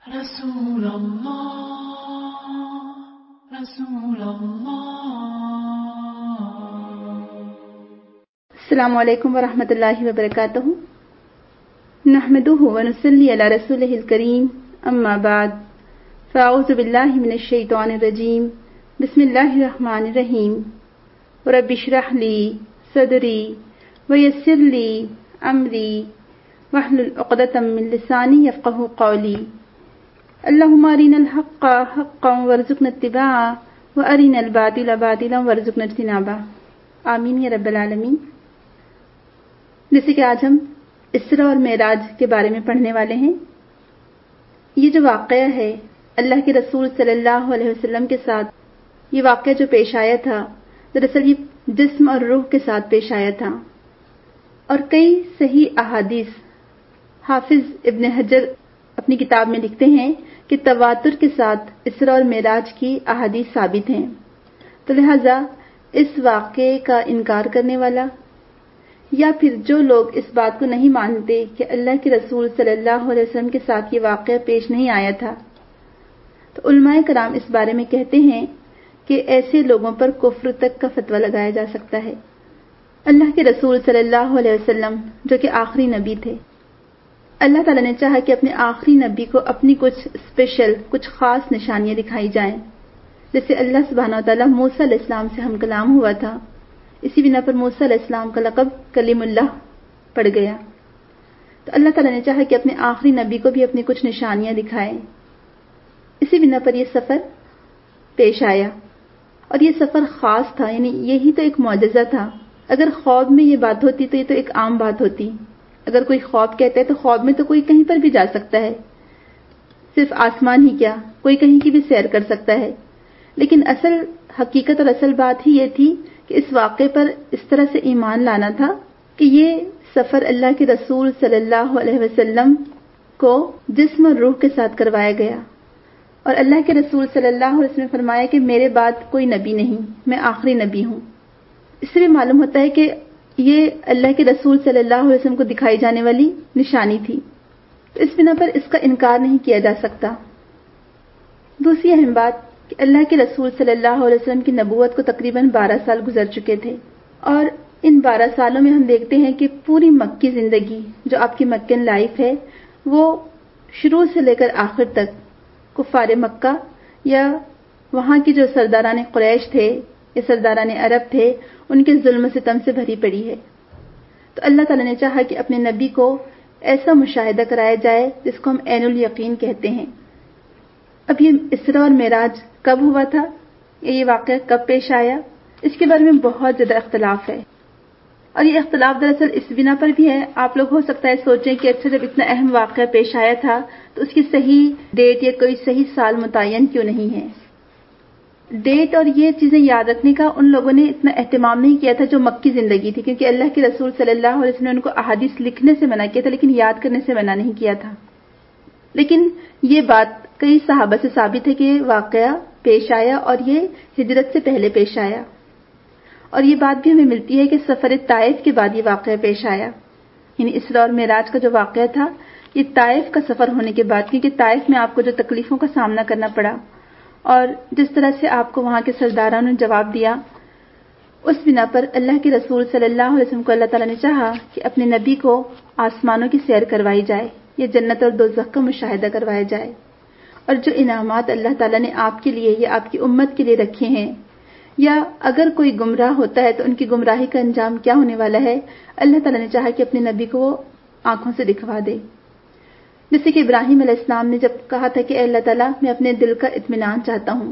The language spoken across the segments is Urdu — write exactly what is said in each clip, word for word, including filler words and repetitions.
رسول اللہ رسول اللہ۔ السلام علیکم ورحمۃ اللہ وبرکاتہ۔ نحمده ونصلی علی رسولہ الکریم، اما بعد فاعوذ باللہ من الشیطان الرجیم، بسم اللہ الرحمن الرحیم۔ رب اشرح لی صدری ویسر لی امری واحلل عقدۃ من لسانی یفقهوا قولی۔ اللہم ارنا الحق حقا وارزقنا اتباعہ وارنا الباطل باطلا وارزقنا اجتنابہ، آمین یا رب العالمین۔ جیسے کہ آج ہم اسراء اور معراج کے بارے میں پڑھنے والے ہیں۔ یہ جو واقعہ ہے اللہ کے رسول صلی اللہ علیہ وسلم کے ساتھ، یہ واقعہ جو پیش آیا تھا، دراصل یہ جسم اور روح کے ساتھ پیش آیا تھا، اور کئی صحیح احادیث حافظ ابن حجر اپنی کتاب میں لکھتے ہیں کہ تواتر کے ساتھ اسراء اور معراج کی احادیث ثابت ہیں۔ تو لہذا اس واقعے کا انکار کرنے والا یا پھر جو لوگ اس بات کو نہیں مانتے کہ اللہ کے رسول صلی اللہ علیہ وسلم کے ساتھ یہ واقعہ پیش نہیں آیا تھا، تو علماء کرام اس بارے میں کہتے ہیں کہ ایسے لوگوں پر کفر تک کا فتویٰ لگایا جا سکتا ہے۔ اللہ کے رسول صلی اللہ علیہ وسلم جو کہ آخری نبی تھے، اللہ تعالیٰ نے چاہا کہ اپنے آخری نبی کو اپنی کچھ اسپیشل کچھ خاص نشانیاں دکھائی جائیں، جیسے اللہ سبحانہ و تعالیٰ موسیٰ علیہ السلام سے ہم کلام ہوا تھا، اسی بنا پر موسیٰ علیہ السلام کا لقب کلیم اللہ پڑ گیا۔ تو اللہ تعالیٰ نے چاہا کہ اپنے آخری نبی کو بھی اپنی کچھ نشانیاں دکھائیں، اسی بنا پر یہ سفر پیش آیا، اور یہ سفر خاص تھا، یعنی یہی تو ایک معجزہ تھا۔ اگر خواب میں یہ بات ہوتی تو یہ تو ایک عام بات ہوتی۔ اگر کوئی خواب کہتا ہے تو خواب میں تو کوئی کہیں پر بھی جا سکتا ہے، صرف آسمان ہی کیا، کوئی کہیں کی بھی سیر کر سکتا ہے۔ لیکن اصل حقیقت اور اصل بات ہی یہ تھی کہ اس واقعے پر اس طرح سے ایمان لانا تھا کہ یہ سفر اللہ کے رسول صلی اللہ علیہ وسلم کو جسم اور روح کے ساتھ کروایا گیا، اور اللہ کے رسول صلی اللہ علیہ وسلم نے فرمایا کہ میرے بعد کوئی نبی نہیں، میں آخری نبی ہوں۔ اس سے بھی معلوم ہوتا ہے کہ یہ اللہ کے رسول صلی اللہ علیہ وسلم کو دکھائی جانے والی نشانی تھی، تو اس بنا پر اس کا انکار نہیں کیا جا سکتا۔ دوسری اہم بات کہ اللہ کے رسول صلی اللہ علیہ وسلم کی نبوت کو تقریباً بارہ سال گزر چکے تھے، اور ان بارہ سالوں میں ہم دیکھتے ہیں کہ پوری مکی زندگی جو آپ کی مکن لائف ہے، وہ شروع سے لے کر آخر تک کفار مکہ یا وہاں کی جو سرداران قریش تھے یا سرداران عرب تھے، ان کے ظلم و ستم سے بھری پڑی ہے۔ تو اللہ تعالیٰ نے چاہا کہ اپنے نبی کو ایسا مشاہدہ کرایا جائے جس کو ہم عین الیقین کہتے ہیں۔ اب یہ اسراء اور معراج کب ہوا تھا، یہ واقعہ کب پیش آیا، اس کے بارے میں بہت زیادہ اختلاف ہے، اور یہ اختلاف دراصل اس بنا پر بھی ہے، آپ لوگ ہو سکتا ہے سوچیں کہ اچھا جب اتنا اہم واقعہ پیش آیا تھا تو اس کی صحیح ڈیٹ یا کوئی صحیح سال متعین کیوں نہیں ہے۔ ڈیٹ اور یہ چیزیں یاد رکھنے کا ان لوگوں نے اتنا اہتمام نہیں کیا تھا جو مکی زندگی تھی، کیونکہ اللہ کے رسول صلی اللہ علیہ وسلم نے ان کو احادیث لکھنے سے منع کیا تھا لیکن یاد کرنے سے منع نہیں کیا تھا۔ لیکن یہ بات کئی صحابہ سے ثابت ہے کہ یہ واقعہ پیش آیا اور یہ ہجرت سے پہلے پیش آیا، اور یہ بات بھی ہمیں ملتی ہے کہ سفر طائف کے بعد یہ واقعہ پیش آیا، یعنی اسراء اور معراج کا جو واقعہ تھا یہ طائف کا سفر ہونے کے بعد، کیونکہ طائف میں آپ کو جو تکلیفوں کا سامنا کرنا پڑا اور جس طرح سے آپ کو وہاں کے سرداروں نے جواب دیا، اس بنا پر اللہ کے رسول صلی اللہ علیہ وسلم کو اللہ تعالیٰ نے چاہا کہ اپنے نبی کو آسمانوں کی سیر کروائی جائے، یہ جنت اور دوزخ کا مشاہدہ کروایا جائے، اور جو انعامات اللہ تعالیٰ نے آپ کے لیے یا آپ کی امت کے لیے رکھے ہیں، یا اگر کوئی گمراہ ہوتا ہے تو ان کی گمراہی کا انجام کیا ہونے والا ہے، اللہ تعالیٰ نے چاہا کہ اپنے نبی کو وہ آنکھوں سے دکھوا دے۔ جیسے کہ ابراہیم علیہ السلام نے جب کہا تھا کہ اے اللہ تعالیٰ میں اپنے دل کا اطمینان چاہتا ہوں،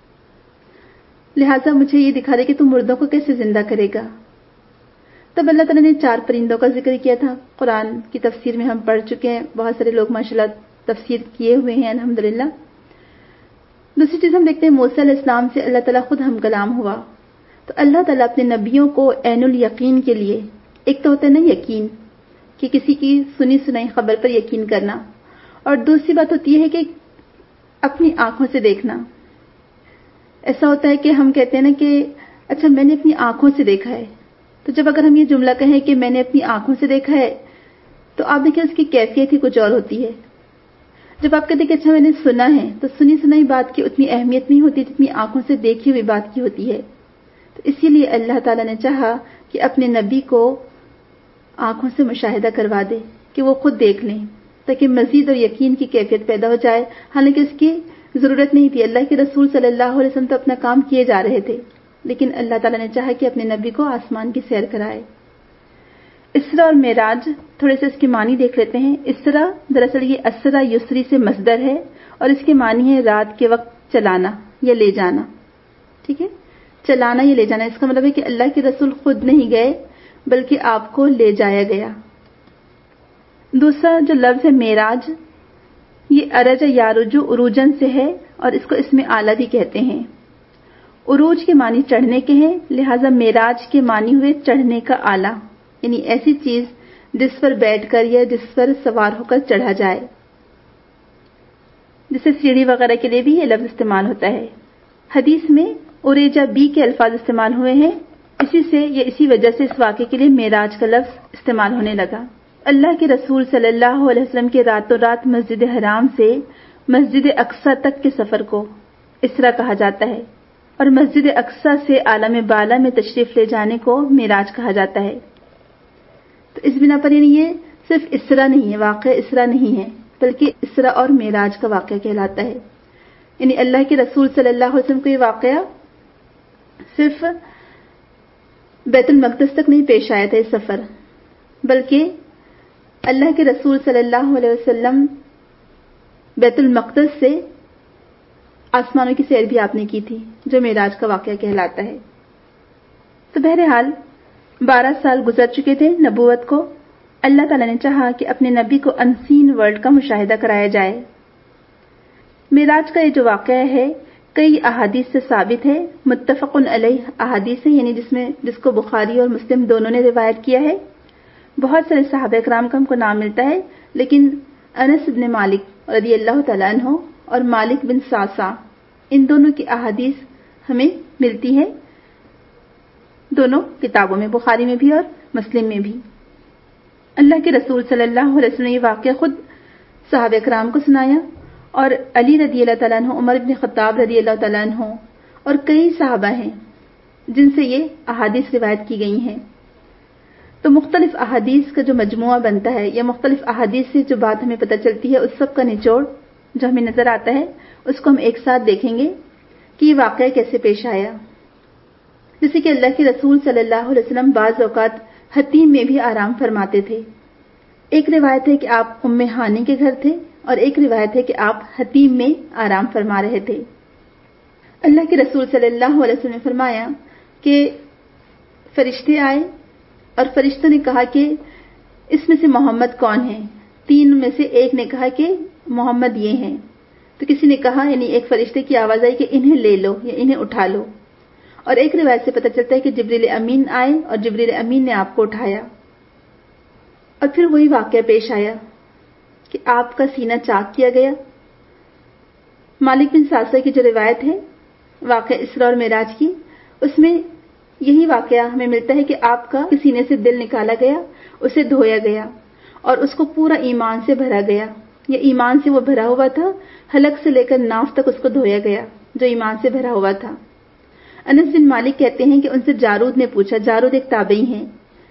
لہٰذا مجھے یہ دکھا دے کہ تم مردوں کو کیسے زندہ کرے گا۔ تب اللہ تعالیٰ نے چار پرندوں کا ذکر کیا تھا، قرآن کی تفسیر میں ہم پڑھ چکے ہیں، بہت سارے لوگ ماشاءاللہ تفسیر کیے ہوئے ہیں الحمدللہ۔ دوسری چیز ہم دیکھتے ہیں موسیٰ علیہ السلام سے اللہ تعالیٰ خود ہم کلام ہوا، تو اللہ تعالیٰ اپنے نبیوں کو عین الیقین کے لیے، ایک تو ہوتا ہے نا یقین کہ کسی کی سنی سنائی خبر پر یقین کرنا، اور دوسری بات ہوتی ہے کہ اپنی آنکھوں سے دیکھنا۔ ایسا ہوتا ہے کہ ہم کہتے ہیں نا کہ اچھا میں نے اپنی آنکھوں سے دیکھا ہے، تو جب اگر ہم یہ جملہ کہیں کہ میں نے اپنی آنکھوں سے دیکھا ہے تو آپ دیکھیں اس کی کیفیت ہی کچھ اور ہوتی ہے۔ جب آپ کہتے ہیں کہ اچھا میں نے سنا ہے، تو سنی سنائی بات کی اتنی اہمیت نہیں ہوتی جتنی آنکھوں سے دیکھی ہوئی بات کی ہوتی ہے. تو اسی لیے اللہ تعالیٰ نے چاہا کہ اپنے نبی کو آنکھوں سے مشاہدہ کروا دے کہ وہ خود دیکھ لیں، تاکہ مزید اور یقین کی کیفیت پیدا ہو جائے. حالانکہ اس کی ضرورت نہیں تھی، اللہ کے رسول صلی اللہ علیہ وسلم تو اپنا کام کیے جا رہے تھے، لیکن اللہ تعالیٰ نے چاہا کہ اپنے نبی کو آسمان کی سیر کرائے. اسرا اور معراج، تھوڑے سے اس کے معنی دیکھ لیتے ہیں. اسرا دراصل یہ اسرا یسری سے مصدر ہے اور اس کے معنی ہے رات کے وقت چلانا یا لے جانا. ٹھیک ہے، چلانا یا لے جانا، اس کا مطلب ہے کہ اللہ کے رسول خود نہیں گئے بلکہ آپ کو لے جایا گیا. دوسرا جو لفظ ہے معراج، یہ ارج یارجو عروجن سے ہے اور اس کو اسم اعلیٰ بھی کہتے ہیں. عروج کے معنی چڑھنے کے ہیں، لہذا معراج کے معنی ہوئے چڑھنے کا آلہ، یعنی ایسی چیز جس پر بیٹھ کر یا جس پر سوار ہو کر چڑھا جائے. جیسے سیڑھی وغیرہ کے لیے بھی یہ لفظ استعمال ہوتا ہے. حدیث میں اریجا بی کے الفاظ استعمال ہوئے ہیں، اسی سے یا اسی وجہ سے اس واقعے کے لیے معراج کا لفظ استعمال ہونے لگا. اللہ کے رسول صلی اللہ علیہ وسلم کے راتوں رات مسجد حرام سے مسجد اقصی تک کے سفر کو اسرا کہا جاتا ہے، اور مسجد اقصی سے عالم بالا میں تشریف لے جانے کو معراج کہا جاتا ہے. تو اس بنا پر یعنی یہ صرف اسرا نہیں ہے، واقعہ اسرا نہیں ہے، بلکہ اسرا اور معراج کا واقعہ کہلاتا ہے. یعنی اللہ کے رسول صلی اللہ علیہ وسلم کو یہ واقعہ صرف بیت المقدس تک نہیں پیش آیا تھا یہ سفر، بلکہ اللہ کے رسول صلی اللہ علیہ وسلم بیت المقدس سے آسمانوں کی سیر بھی آپ نے کی تھی، جو معراج کا واقعہ کہلاتا ہے. تو بہرحال بارہ سال گزر چکے تھے نبوت کو. اللہ تعالیٰ نے چاہا کہ اپنے نبی کو انسین ورلڈ کا مشاہدہ کرایا جائے. معراج کا یہ جو واقعہ ہے کئی احادیث سے ثابت ہے، متفق علیہ احادیث ہے، یعنی جس میں جس کو بخاری اور مسلم دونوں نے روایت کیا ہے. بہت سارے صحابہ اکرام کا ہم کو نام ملتا ہے، لیکن انس بن مالک رضی اللہ تعالیٰ عنہ اور مالک بن ساسا، ان دونوں کی احادیث ہمیں ملتی ہے دونوں کتابوں میں، بخاری میں بھی اور مسلم میں بھی. اللہ کے رسول صلی اللہ علیہ وسلم نے یہ واقعہ خود صحابہ اکرام کو سنایا، اور علی رضی اللہ تعالیٰ عنہ، عمر بن خطاب رضی اللہ تعالیٰ عنہ اور کئی صحابہ ہیں جن سے یہ احادیث روایت کی گئی ہیں. تو مختلف احادیث کا جو مجموعہ بنتا ہے یا مختلف احادیث سے جو بات ہمیں پتہ چلتی ہے، اس سب کا نچوڑ جو ہمیں نظر آتا ہے اس کو ہم ایک ساتھ دیکھیں گے کہ یہ واقعہ کیسے پیش آیا. جیسے کہ اللہ کے رسول صلی اللہ علیہ وسلم بعض اوقات حتیم میں بھی آرام فرماتے تھے. ایک روایت ہے کہ آپ ام ہانی کے گھر تھے اور ایک روایت ہے کہ آپ حتیم میں آرام فرما رہے تھے. اللہ کے رسول صلی اللہ علیہ وسلم نے فرمایا کہ فرشتے آئے اور فرشتوں نے کہا کہ اس میں سے محمد کون ہے؟ تین میں سے ایک نے کہا کہ محمد یہ ہیں. تو کسی نے کہا، یعنی ایک فرشتے کی آواز آئی کہ انہیں لے لو یا انہیں اٹھا لو. اور ایک روایت سے پتہ چلتا ہے کہ جبریل امین آئے اور جبریل امین نے آپ کو اٹھایا. اور پھر وہی واقعہ پیش آیا کہ آپ کا سینہ چاک کیا گیا. مالک بن ساسا کی جو روایت ہے واقعہ اسرا اور معراج کی، اس میں یہی واقعہ ہمیں ملتا ہے کہ آپ کا سینے سے دل نکالا گیا، اسے دھویا گیا اور اس کو پورا ایمان سے بھرا گیا. یہ ایمان سے وہ بھرا ہوا تھا، حلق سے لے کر ناف تک اس کو دھویا گیا جو ایمان سے بھرا ہوا تھا. انس بن مالک کہتے ہیں کہ ان سے جارود نے پوچھا، جارود ایک تابعی ہیں،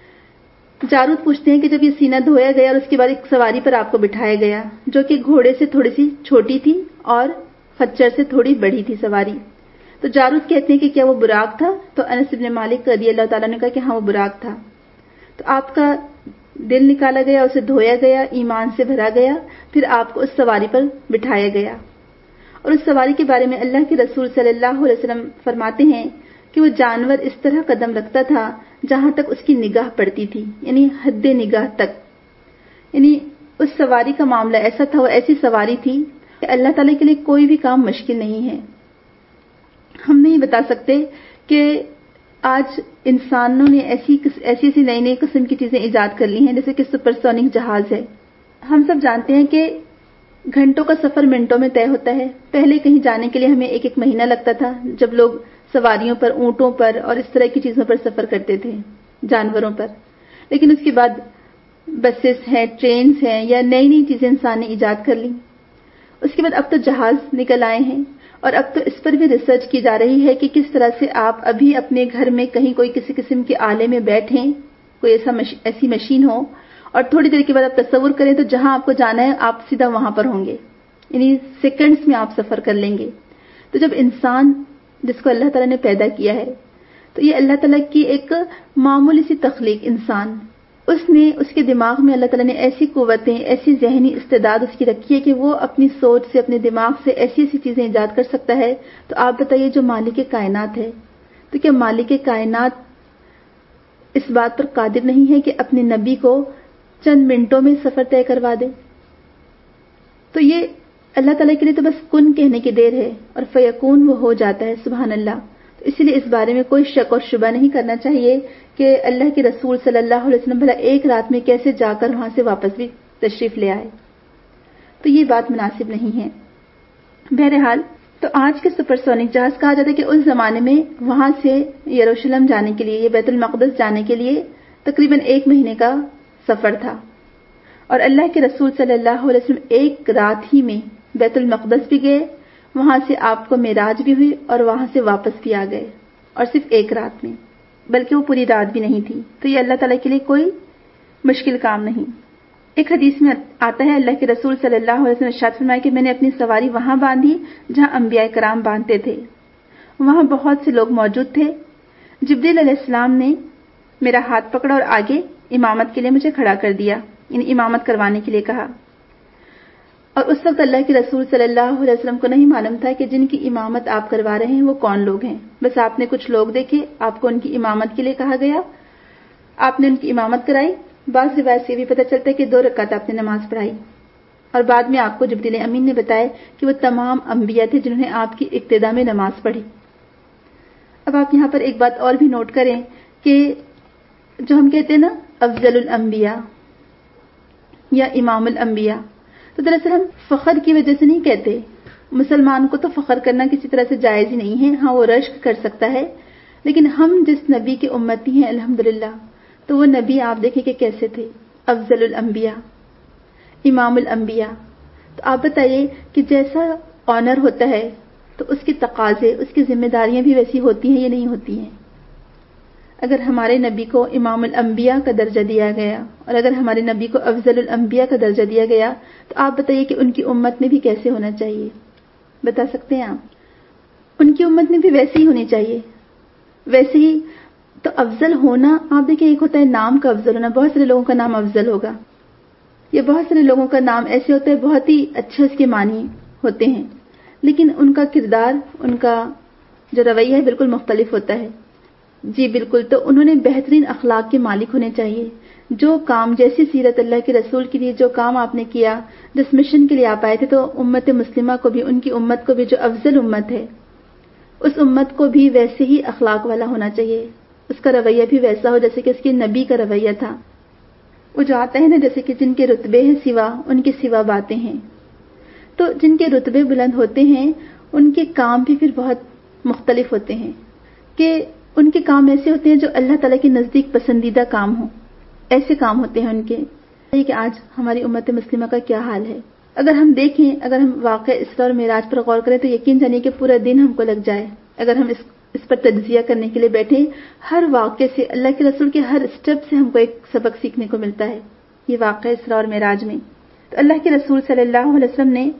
جارود پوچھتے ہیں کہ جب یہ سینہ دھویا گیا اور اس کے بعد ایک سواری پر آپ کو بٹھایا گیا جو کہ گھوڑے سے تھوڑی سی چھوٹی تھی اور خچر سے تھوڑی بڑی تھی سواری، تو جارود کہتے ہیں کہ کیا وہ براق تھا؟ تو انس بن مالک رضی اللہ تعالیٰ نے کہا کہ ہاں وہ براق تھا. تو آپ کا دل نکالا گیا، اسے دھویا گیا، ایمان سے بھرا گیا، پھر آپ کو اس سواری پر بٹھایا گیا. اور اس سواری کے بارے میں اللہ کے رسول صلی اللہ علیہ وسلم فرماتے ہیں کہ وہ جانور اس طرح قدم رکھتا تھا جہاں تک اس کی نگاہ پڑتی تھی، یعنی حد نگاہ تک. یعنی اس سواری کا معاملہ ایسا تھا، وہ ایسی سواری تھی کہ اللہ تعالیٰ کے لیے کوئی بھی کام مشکل نہیں ہے. ہم نہیں بتا سکتے کہ آج انسانوں نے ایسی ایسی ایسی نئی نئی قسم کی چیزیں ایجاد کر لی ہیں، جیسے کہ سپر سونک جہاز ہے. ہم سب جانتے ہیں کہ گھنٹوں کا سفر منٹوں میں طے ہوتا ہے. پہلے کہیں جانے کے لیے ہمیں ایک ایک مہینہ لگتا تھا جب لوگ سواریوں پر، اونٹوں پر اور اس طرح کی چیزوں پر سفر کرتے تھے، جانوروں پر. لیکن اس کے بعد بسز ہیں، ٹرینز ہیں، یا نئی نئی چیزیں انسان نے ایجاد کر لی. اس کے بعد اب تو جہاز نکل آئے ہیں اور اب تو اس پر بھی ریسرچ کی جا رہی ہے کہ کس طرح سے آپ ابھی اپنے گھر میں کہیں کوئی کسی قسم کے آلے میں بیٹھیں، کوئی ایسا مش... ایسی مشین ہو اور تھوڑی دیر کے بعد آپ تصور کریں تو جہاں آپ کو جانا ہے آپ سیدھا وہاں پر ہوں گے، یعنی سیکنڈز میں آپ سفر کر لیں گے۔ تو جب انسان جس کو اللہ تعالیٰ نے پیدا کیا ہے تو یہ اللہ تعالیٰ کی ایک معمولی سی تخلیق انسان، اس نے اس کے دماغ میں اللہ تعالیٰ نے ایسی قوتیں، ایسی ذہنی استعداد اس کی رکھی ہے کہ وہ اپنی سوچ سے، اپنے دماغ سے ایسی ایسی چیزیں ایجاد کر سکتا ہے۔ تو آپ بتائیے جو مالک کائنات ہے تو کیا مالک کائنات اس بات پر قادر نہیں ہے کہ اپنے نبی کو چند منٹوں میں سفر طے کروا دے؟ تو یہ اللہ تعالیٰ کے لیے تو بس کن کہنے کی دیر ہے اور فیکون وہ ہو جاتا ہے، سبحان اللہ۔ تو اسی لیے اس بارے میں کوئی شک اور شبہ نہیں کرنا چاہیے کہ اللہ کے رسول صلی اللہ علیہ وسلم بھلا ایک رات میں کیسے جا کر وہاں سے واپس بھی تشریف لے آئے، تو یہ بات مناسب نہیں ہے۔ بہرحال تو آج کے سپر سونک جہاز کہا جاتا ہے کہ اس زمانے میں وہاں سے یروشلم جانے کے لیے، یہ بیت المقدس جانے کے لیے تقریباً ایک مہینے کا سفر تھا، اور اللہ کے رسول صلی اللہ علیہ وسلم ایک رات ہی میں بیت المقدس بھی گئے، وہاں سے آپ کو معراج بھی ہوئی اور وہاں سے واپس بھی آ گئے، اور صرف ایک رات میں، بلکہ وہ پوری رات بھی نہیں تھی۔ تو یہ اللہ تعالیٰ کے لیے کوئی مشکل کام نہیں۔ ایک حدیث میں آتا ہے اللہ کے رسول صلی اللہ علیہ وسلم نے ارشاد فرمایا کہ میں نے اپنی سواری وہاں باندھی جہاں انبیاء کرام باندھتے تھے، وہاں بہت سے لوگ موجود تھے۔ جبریل علیہ السلام نے میرا ہاتھ پکڑا اور آگے امامت کے لیے مجھے کھڑا کر دیا، یعنی امامت کروانے کے لیے کہا، اور اس وقت اللہ کے رسول صلی اللہ علیہ وسلم کو نہیں معلوم تھا کہ جن کی امامت آپ کروا رہے ہیں وہ کون لوگ ہیں، بس آپ نے کچھ لوگ دیکھے، آپ کو ان کی امامت کے لیے کہا گیا، آپ نے ان کی امامت کرائی۔ بعض روایت سے بھی پتہ چلتا ہے کہ دو رکعت آپ نے نماز پڑھائی، اور بعد میں آپ کو جبریل امین نے بتایا کہ وہ تمام انبیاء تھے جنہوں نے آپ کی ابتدا میں نماز پڑھی۔ اب آپ یہاں پر ایک بات اور بھی نوٹ کریں کہ جو ہم کہتے ہیں نا افضل الانبیاء یا امام الانبیاء، تو دراصل ہم فخر کی وجہ سے نہیں کہتے، مسلمان کو تو فخر کرنا کسی طرح سے جائز ہی نہیں ہے، ہاں وہ رشک کر سکتا ہے، لیکن ہم جس نبی کے امتی ہیں الحمدللہ، تو وہ نبی آپ دیکھیں کہ کیسے تھے، افضل الانبیاء، امام الانبیاء۔ تو آپ بتائیے کہ جیسا آنر ہوتا ہے تو اس کے تقاضے، اس کی ذمہ داریاں بھی ویسی ہوتی ہیں یا نہیں ہوتی ہیں؟ اگر ہمارے نبی کو امام الانبیاء کا درجہ دیا گیا اور اگر ہمارے نبی کو افضل الانبیاء کا درجہ دیا گیا تو آپ بتائیے کہ ان کی امت میں بھی کیسے ہونا چاہیے؟ بتا سکتے ہیں آپ؟ ان کی امت میں بھی ویسے ہی ہونی چاہیے۔ ویسے ہی تو افضل ہونا، آپ دیکھیں ایک ہوتا ہے نام کا افضل ہونا، بہت سارے لوگوں کا نام افضل ہوگا، یا بہت سارے لوگوں کا نام ایسے ہوتا ہے بہت ہی اچھے اس کے معنی ہوتے ہیں، لیکن ان کا کردار، ان کا جو رویہ ہے بالکل مختلف ہوتا ہے۔ جی بالکل، تو انہوں نے بہترین اخلاق کے مالک ہونے چاہیے۔ جو کام، جیسی سیرت اللہ کے رسول کے لیے جو کام آپ نے کیا، جس مشن کے لیے آپ آئے تھے، تو امت مسلمہ کو بھی، ان کی امت کو بھی، جو افضل امت ہے، اس امت کو بھی ویسے ہی اخلاق والا ہونا چاہیے، اس کا رویہ بھی ویسا ہو جیسے کہ اس کے نبی کا رویہ تھا۔ وہ جو آتا ہے نا جیسے کہ جن کے رتبے ہیں سوا، ان کے سوا باتیں ہیں، تو جن کے رتبے بلند ہوتے ہیں ان کے کام بھی پھر بہت مختلف ہوتے ہیں، کہ ان کے کام ایسے ہوتے ہیں جو اللہ تعالیٰ کے نزدیک پسندیدہ کام ہوں، ایسے کام ہوتے ہیں ان کے۔ کہ آج ہماری امت مسلمہ کا کیا حال ہے، اگر ہم دیکھیں، اگر ہم واقعہ اسراء اور معراج پر غور کریں تو یقین جانیے کہ پورا دن ہم کو لگ جائے اگر ہم اس اس پر تجزیہ کرنے کے لیے بیٹھیں۔ ہر واقعے سے، اللہ کے رسول کے ہر اسٹیپ سے ہم کو ایک سبق سیکھنے کو ملتا ہے، یہ واقعہ اسراء اور معراج میں۔ تو اللہ کے رسول صلی اللہ علیہ وسلم نے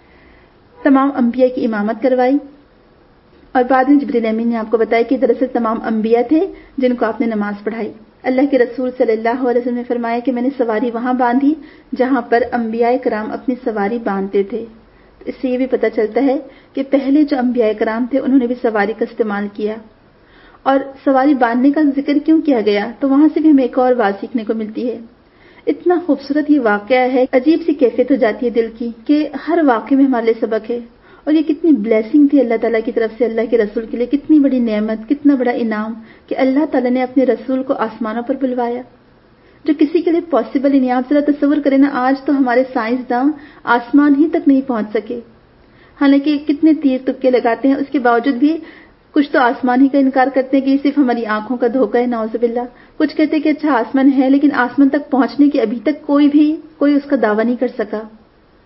تمام انبیاء کی امامت کروائی، اور بعد میں جبریل امین نے آپ کو بتایا کہ دراصل تمام انبیاء تھے جن کو آپ نے نماز پڑھائی۔ اللہ کے رسول صلی اللہ علیہ وسلم نے فرمایا کہ میں نے سواری وہاں باندھی جہاں پر انبیاء کرام اپنی سواری باندھتے تھے۔ اس سے یہ بھی پتہ چلتا ہے کہ پہلے جو انبیاء کرام تھے انہوں نے بھی سواری کا استعمال کیا، اور سواری باندھنے کا ذکر کیوں کیا گیا، تو وہاں سے بھی ہمیں ایک اور بات سیکھنے کو ملتی ہے۔ اتنا خوبصورت یہ واقعہ ہے، عجیب سی کیفیت ہو جاتی ہے دل کی کہ ہر واقعے میں ہمارے لیے سبق ہے، اور یہ کتنی بلیسنگ تھی اللہ تعالیٰ کی طرف سے اللہ کے رسول کے لیے، کتنی بڑی نعمت، کتنا بڑا انعام کہ اللہ تعالیٰ نے اپنے رسول کو آسمانوں پر بلوایا، جو کسی کے لیے پاسبل ہی نہیں۔ آپ ذرا تصور کریں نا، آج تو ہمارے سائنسداں آسمان ہی تک نہیں پہنچ سکے، حالانکہ کتنے تیر تکے لگاتے ہیں، اس کے باوجود بھی کچھ تو آسمان ہی کا انکار کرتے ہیں کہ یہ صرف ہماری آنکھوں کا دھوکہ ہے، نعوذ باللہ۔ کچھ کہتے ہیں کہ اچھا آسمان ہے، لیکن آسمان تک پہنچنے کی ابھی تک کوئی بھی کوئی اس کا دعویٰ نہیں کر سکا۔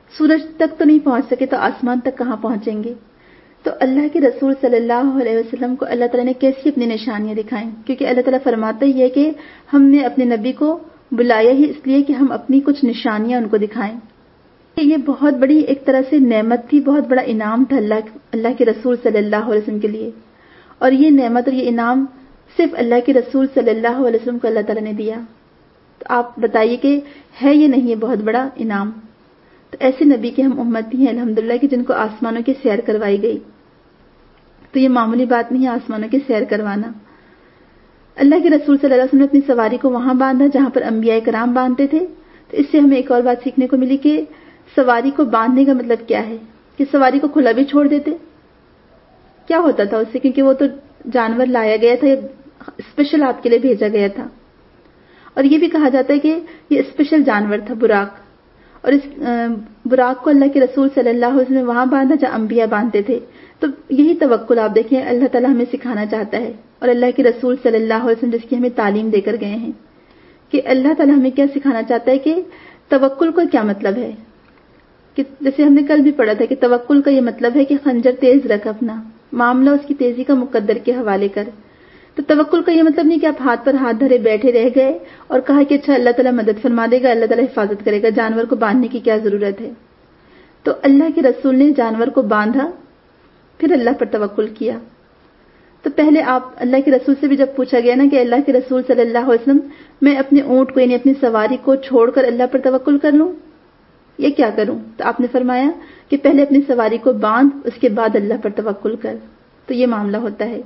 سورج تک تو نہیں پہنچ سکے تو آسمان تک کہاں پہنچیں گے؟ تو اللہ کے رسول صلی اللہ علیہ وسلم کو اللہ تعالیٰ نے کیسی اپنی نشانیاں دکھائیں؟ کیونکہ اللہ تعالیٰ فرماتا ہی ہے کہ ہم نے اپنے نبی کو بلایا ہی اس لیے کہ ہم اپنی کچھ نشانیاں ان کو دکھائیں. یہ بہت بڑی ایک طرح سے نعمت تھی، بہت بڑا انعام تھا اللہ اللہ کے رسول صلی اللہ علیہ وسلم کے لیے. اور یہ نعمت اور یہ انعام صرف اللہ کے رسول صلی اللہ علیہ وسلم کو اللہ تعالیٰ نے دیا. تو آپ بتائیے کہ ہے یہ نہیں ہے بہت بڑا انعام؟ تو ایسے نبی کے ہم امتی ہیں الحمدللہ کہ جن کو آسمانوں کی سیر کروائی گئی. تو یہ معمولی بات نہیں ہے آسمانوں کی سیر کروانا. اللہ کے رسول صلی اللہ علیہ وسلم نے اپنی سواری کو وہاں باندھا جہاں پر انبیاء کرام باندھتے تھے. تو اس سے ہمیں ایک اور بات سیکھنے کو ملی کہ سواری کو باندھنے کا مطلب کیا ہے؟ کہ سواری کو کھلا بھی چھوڑ دیتے؟ کیا ہوتا تھا اس سے؟ کیونکہ وہ تو جانور لایا گیا تھا، اسپیشل آپ کے لیے بھیجا گیا تھا. اور یہ بھی کہا جاتا ہے کہ یہ اسپیشل جانور تھا براق. اور اس براق کو اللہ کے رسول صلی اللہ علیہ وسلم نے وہاں باندھا جہاں انبیاء باندھتے تھے. تو یہی توکل آپ دیکھیں اللہ تعالیٰ ہمیں سکھانا چاہتا ہے. اور اللہ کے رسول صلی اللہ علیہ وسلم جس کی ہمیں تعلیم دے کر گئے ہیں کہ اللہ تعالیٰ ہمیں کیا سکھانا چاہتا ہے کہ توکل کا کیا مطلب ہے. کہ جیسے ہم نے کل بھی پڑھا تھا کہ توکل کا یہ مطلب ہے کہ خنجر تیز رکھ، اپنا معاملہ اس کی تیزی کا مقدر کے حوالے کر. تو توکل کا یہ مطلب نہیں کہ آپ ہاتھ پر ہاتھ دھرے بیٹھے رہ گئے اور کہا کہ اچھا اللہ تعالیٰ مدد فرما دے گا، اللہ تعالیٰ حفاظت کرے گا، جانور کو باندھنے کی کیا ضرورت ہے. تو اللہ کے رسول نے جانور کو باندھا، پھر اللہ پر توکل کیا. تو پہلے آپ اللہ کے رسول سے بھی جب پوچھا گیا نا کہ اللہ کے رسول صلی اللہ علیہ وسلم میں اپنے اونٹ کو یعنی اپنی سواری کو چھوڑ کر اللہ پر توکل کر لوں یہ کیا کروں؟ تو آپ نے فرمایا کہ پہلے اپنی سواری کو باندھ، اس کے بعد اللہ پر توکل کر. تو یہ معاملہ ہوتا ہے.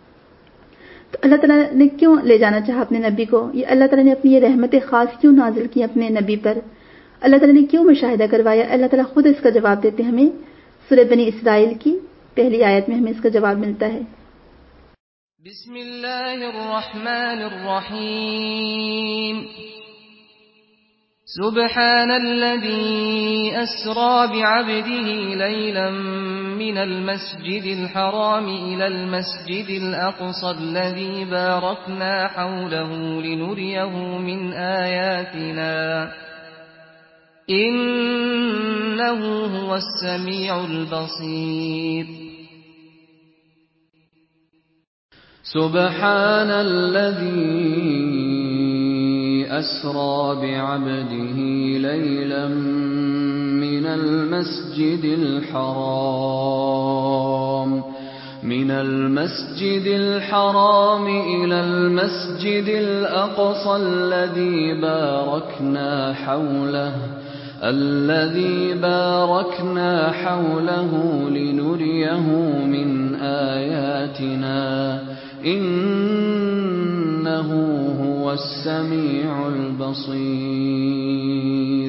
تو اللہ تعالیٰ نے کیوں لے جانا چاہا اپنے نبی کو؟ یہ اللہ تعالیٰ نے اپنی یہ رحمت خاص کیوں نازل کی اپنے نبی پر؟ اللہ تعالیٰ نے کیوں مشاہدہ کروایا؟ اللہ تعالیٰ خود اس کا جواب دیتے ہیں ہمیں. سورہ بنی اسرائیل کی پہلی آیت میں ہمیں اس کا جواب ملتا ہے. بسم اللہ الرحمن الرحیم سبحان الذي أسرى بعبده ليلا من المسجد الحرام إلى المسجد الأقصى الذي باركنا حوله لنريه من آياتنا إنه هو السميع البصير. سبحان الذي أسرى بعبده ليلا من المسجد الحرام من المسجد الحرام إلى المسجد الأقصى الذي باركنا حوله الذي باركنا حوله لنريه من آياتنا إنه هو السميع البصير.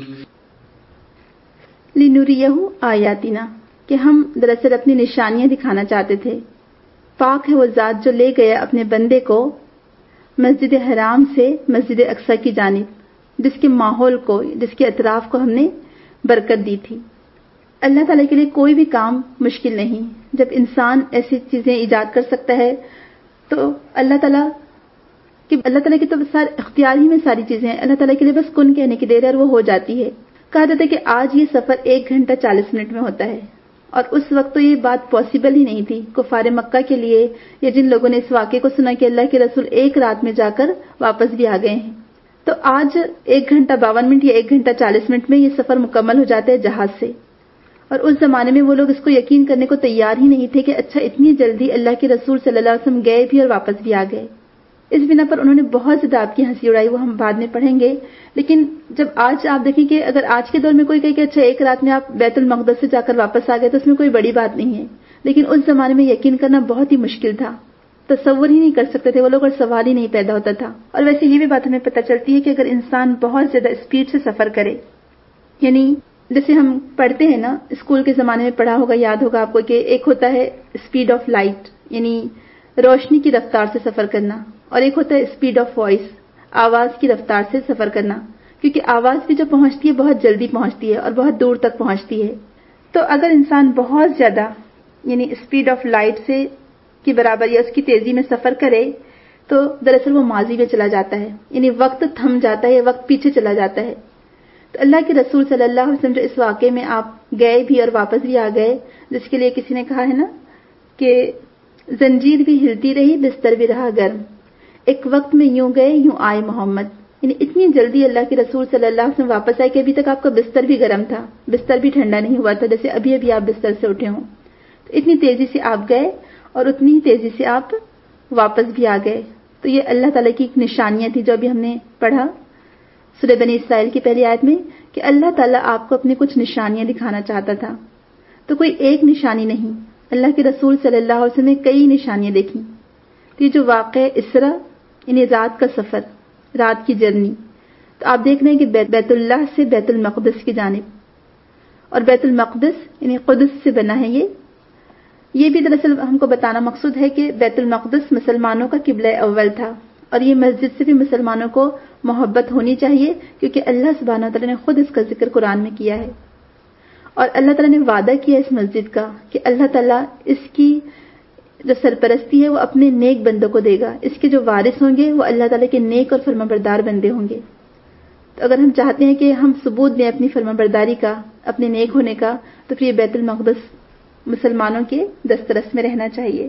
لنریہ آیاتنا کہ ہم دراصل اپنی نشانیاں دکھانا چاہتے تھے. پاک ہے وہ ذات جو لے گیا اپنے بندے کو مسجد حرام سے مسجد اقصی کی جانب، جس کے ماحول کو، جس کے اطراف کو ہم نے برکت دی تھی. اللہ تعالیٰ کے لیے کوئی بھی کام مشکل نہیں. جب انسان ایسی چیزیں ایجاد کر سکتا ہے تو اللہ تعالیٰ کہ اللہ تعالیٰ کی تو سارے اختیار ہی میں ساری چیزیں ہیں. اللہ تعالیٰ کے لیے بس کن کہنے کی دیر ہے اور وہ ہو جاتی ہے. کہا جاتا ہے کہ آج یہ سفر ایک گھنٹہ چالیس منٹ میں ہوتا ہے، اور اس وقت تو یہ بات پاسبل ہی نہیں تھی کفار مکہ کے لیے، یا جن لوگوں نے اس واقعے کو سنا کہ اللہ کے رسول ایک رات میں جا کر واپس بھی آ گئے ہیں. تو آج ایک گھنٹہ باون منٹ یا ایک گھنٹہ چالیس منٹ میں یہ سفر مکمل ہو جاتا ہے جہاز سے. اور اس زمانے میں وہ لوگ اس کو یقین کرنے کو تیار ہی نہیں تھے کہ اچھا اتنی جلدی اللہ کے رسول صلی اللہ علیہ وسلم گئے بھی اور واپس بھی آ گئے. اس بنا پر انہوں نے بہت زیادہ آپ کی ہنسی اڑائی، وہ ہم بعد میں پڑھیں گے. لیکن جب آج آپ دیکھیں کہ اگر آج کے دور میں کوئی کہے کہ اچھا ایک رات میں آپ بیت المقدس سے جا کر واپس آ گئے تو اس میں کوئی بڑی بات نہیں ہے. لیکن اس زمانے میں یقین کرنا بہت ہی مشکل تھا، تصور ہی نہیں کر سکتے تھے وہ لوگ، اور سوال ہی نہیں پیدا ہوتا تھا. اور ویسے یہ بھی بات ہمیں پتہ چلتی ہے کہ اگر انسان بہت زیادہ اسپیڈ سے سفر کرے، یعنی جیسے ہم پڑھتے ہیں نا اسکول کے زمانے میں پڑھا ہوگا، یاد ہوگا آپ کو کہ ایک ہوتا ہے اسپیڈ آف لائٹ یعنی روشنی کی رفتار سے سفر کرنا، اور ایک ہوتا ہے اسپیڈ آف وائس آواز کی رفتار سے سفر کرنا، کیونکہ آواز بھی جو پہنچتی ہے بہت جلدی پہنچتی ہے اور بہت دور تک پہنچتی ہے. تو اگر انسان بہت زیادہ یعنی اسپیڈ آف لائٹ سے کی برابر یا اس کی تیزی میں سفر کرے تو دراصل وہ ماضی میں چلا جاتا ہے، یعنی وقت تھم جاتا ہے، وقت پیچھے چلا جاتا ہے. تو تو اللہ کے رسول صلی اللہ علیہ وسلم جو اس واقعے میں آپ گئے بھی اور واپس بھی آ گئے، جس کے لیے کسی نے کہا ہے نا کہ زنجیر بھی ہلتی رہی، بستر بھی رہا گرم، ایک وقت میں یوں گئے یوں آئے محمد، یعنی اتنی جلدی اللہ کے رسول صلی اللہ علیہ وسلم واپس آئے کہ ابھی تک آپ کا بستر بھی گرم تھا، بستر بھی ٹھنڈا نہیں ہوا تھا، جیسے ابھی ابھی آپ بستر سے اٹھے ہوں. تو اتنی تیزی سے آپ گئے اور اتنی ہی تیزی سے آپ واپس بھی آ گئے. تو یہ اللہ تعالیٰ کی ایک نشانیاں تھی جو ابھی ہم نے پڑھا سورہ بنی اسرائیل کی پہلی آیت میں، کہ اللہ تعالیٰ آپ کو اپنی کچھ نشانیاں دکھانا چاہتا تھا. تو کوئی ایک نشانی نہیں، اللہ کے رسول صلی اللہ علیہ وسلم نے کئی نشانیاں دیکھی. تو یہ جو واقع اسرا یعنی رات کا سفر، رات کی جرنی، تو آپ دیکھ رہے ہیں کہ بیت اللہ سے بیت المقدس کی جانب، اور بیت المقدس یعنی قدس سے بنا ہے. یہ یہ بھی دراصل ہم کو بتانا مقصود ہے کہ بیت المقدس مسلمانوں کا قبلہ اول تھا، اور یہ مسجد سے بھی مسلمانوں کو محبت ہونی چاہیے، کیونکہ اللہ سبحانہ وتعالی نے خود اس کا ذکر قرآن میں کیا ہے، اور اللہ تعالیٰ نے وعدہ کیا اس مسجد کا کہ اللہ تعالیٰ اس کی جو سرپرستی ہے وہ اپنے نیک بندوں کو دے گا، اس کے جو وارث ہوں گے وہ اللہ تعالیٰ کے نیک اور فرمانبردار بندے ہوں گے. تو اگر ہم چاہتے ہیں کہ ہم ثبوت دیں اپنی فرمانبرداری کا، اپنے نیک ہونے کا، تو پھر یہ بیت المقدس مسلمانوں کے دسترس میں رہنا چاہیے.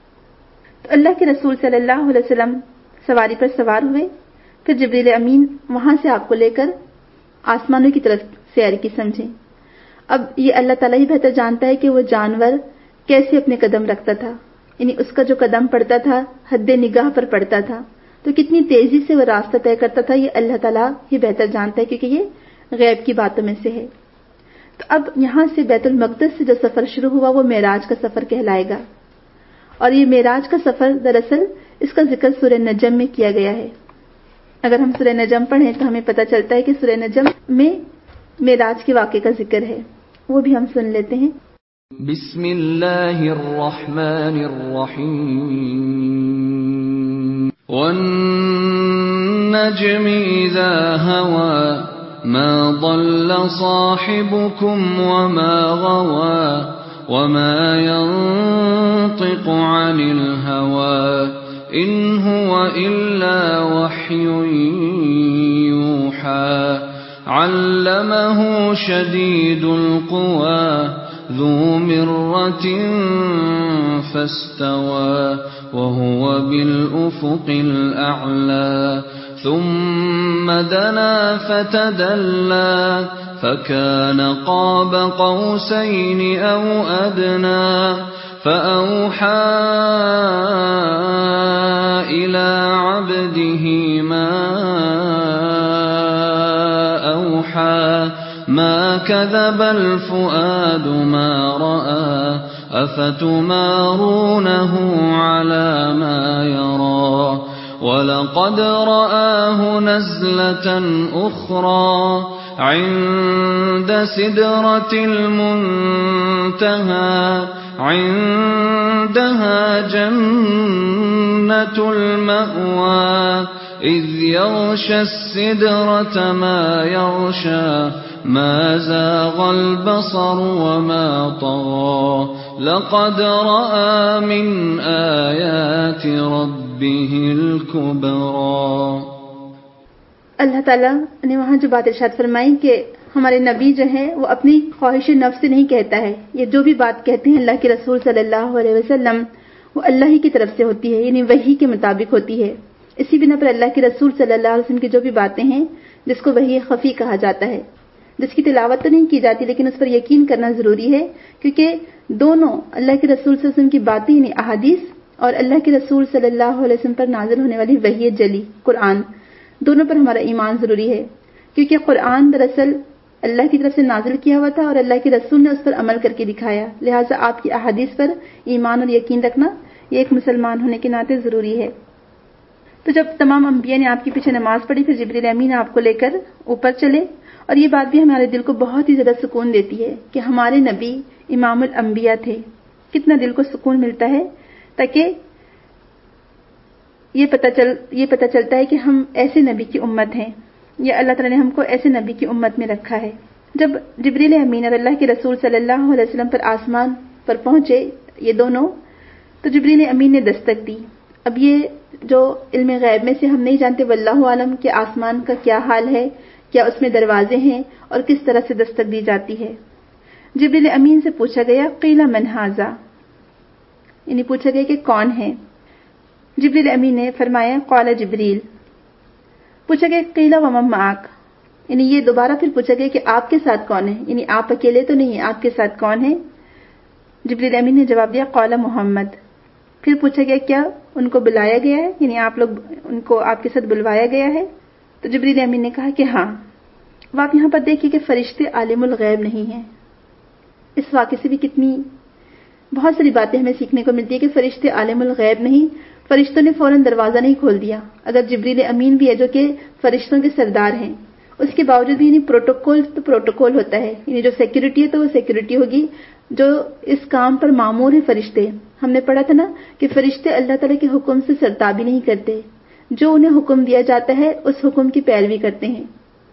تو اللہ کے رسول صلی اللہ علیہ وسلم سواری پر سوار ہوئے، پھر جبریل امین وہاں سے آپ کو لے کر آسمانوں کی طرف سیر کی. سمجھیں اب یہ اللہ تعالیٰ ہی بہتر جانتا ہے کہ وہ جانور کیسے اپنے قدم رکھتا تھا، یعنی اس کا جو قدم پڑتا تھا حد نگاہ پر پڑتا تھا، تو کتنی تیزی سے وہ راستہ طے کرتا تھا یہ اللہ تعالیٰ ہی بہتر جانتا ہے، کیونکہ یہ غیب کی باتوں میں سے ہے. تو اب یہاں سے بیت المقدس سے جو سفر شروع ہوا وہ معراج کا سفر کہلائے گا، اور یہ معراج کا سفر دراصل اس کا ذکر سورہ نجم میں کیا گیا ہے. اگر ہم سورہ نجم پڑھیں تو ہمیں پتہ چلتا ہے کہ سورہ نجم میں معراج کے واقعے کا ذکر ہے، وہ بھی ہم سن لیتے ہیں. بسم اللہ الرحمن الرحیم والنجم اذا هوى ما ضل صاحبكم وما غوى وما ينطق عن الهوى ان هو الا وحي يوحى علمه شديد القوى ذو مرة فاستوى وهو بالأفق الأعلى ثم دنا فتدلى فكان قاب قوسين أو أدنى فأوحى إلى عبده ما أوحى ما كذب الفؤاد ما رأى أفتمارونه على ما يرى ولقد رآه نزلة أخرى عند سدرة المنتهى عندها جنة المأوى إذ يغشى السدرة ما يغشى ما زاغ البصر وما طغى لقد رأى من آيات ربه الكبرى. اللہ تعالیٰ نے وہاں جو بات ارشاد فرمائی کہ ہمارے نبی جو ہیں وہ اپنی خواہش نفس سے نہیں کہتا ہے، یہ جو بھی بات کہتے ہیں اللہ کے رسول صلی اللہ علیہ وسلم وہ اللہ ہی کی طرف سے ہوتی ہے، یعنی وحی کے مطابق ہوتی ہے. اسی بنا پر اللہ کے رسول صلی اللہ علیہ وسلم کی جو بھی باتیں ہیں جس کو وحی خفی کہا جاتا ہے، جس کی تلاوت تو نہیں کی جاتی لیکن اس پر یقین کرنا ضروری ہے، کیونکہ دونوں اللہ کے رسول صلی اللہ علیہ وسلم کی باتیں یعنی احادیث اور اللہ کے رسول صلی اللہ علیہ وسلم پر نازل ہونے والی وحی جلی قرآن، دونوں پر ہمارا ایمان ضروری ہے. کیونکہ قرآن دراصل اللہ کی طرف سے نازل کیا ہوا تھا اور اللہ کے رسول نے اس پر عمل کر کے دکھایا، لہٰذا آپ کی احادیث پر ایمان اور یقین رکھنا یہ ایک مسلمان ہونے کے ناطے ضروری ہے. تو جب تمام انبیاء نے آپ کے پیچھے نماز پڑھی پھر جبریل امین آپ کو لے کر اوپر چلے، اور یہ بات بھی ہمارے دل کو بہت ہی زیادہ سکون دیتی ہے کہ ہمارے نبی امام الانبیاء تھے. کتنا دل کو سکون ملتا ہے، تاکہ یہ پتہ چل یہ پتہ چلتا ہے کہ ہم ایسے نبی کی امت ہیں، یا اللہ تعالیٰ نے ہم کو ایسے نبی کی امت میں رکھا ہے. جب جبریل امین اور اللہ کے رسول صلی اللہ علیہ وسلم پر آسمان پر پہنچے یہ دونوں، تو جبریل امین نے دستک دی. اب یہ جو علم غیب میں سے ہم نہیں جانتے واللہ عالم کہ آسمان کا کیا حال ہے، کیا اس میں دروازے ہیں اور کس طرح سے دستک دی جاتی ہے؟ جبریل امین سے پوچھا گیا قیل من ھذا، یعنی پوچھا گیا کہ کون ہے؟ جبریل امین نے فرمایا قال جبریل۔ پوچھا گیا قیل ومن معک، یعنی یہ دوبارہ پھر پوچھا گیا کہ آپ کے ساتھ کون ہے، یعنی آپ اکیلے تو نہیں، آپ کے ساتھ کون ہے؟ جبریل امین نے جواب دیا قال محمد۔ پھر پوچھا گیا کیا ان کو بلایا گیا ہے، یعنی آپ لوگ ان کو آپ کے ساتھ بلوایا گیا ہے؟ تو جبریل امین نے کہا کہ ہاں۔ اب آپ یہاں پر دیکھیے کہ فرشتے عالم الغیب نہیں ہیں۔ اس واقعے سے بھی کتنی بہت ساری باتیں ہمیں سیکھنے کو ملتی ہے کہ فرشتے عالم الغیب نہیں، فرشتوں نے فوراً دروازہ نہیں کھول دیا۔ اگر جبریل امین بھی ہے جو کہ فرشتوں کے سردار ہیں، اس کے باوجود بھی یعنی پروٹوکول تو پروٹوکول ہوتا ہے، یعنی جو سیکیورٹی ہے تو وہ سیکیورٹی ہوگی، جو اس کام پر مامور ہیں فرشتے۔ ہم نے پڑھا تھا نا کہ فرشتے اللہ تعالیٰ کے حکم سے سرتابی نہیں کرتے، جو انہیں حکم دیا جاتا ہے اس حکم کی پیروی کرتے ہیں۔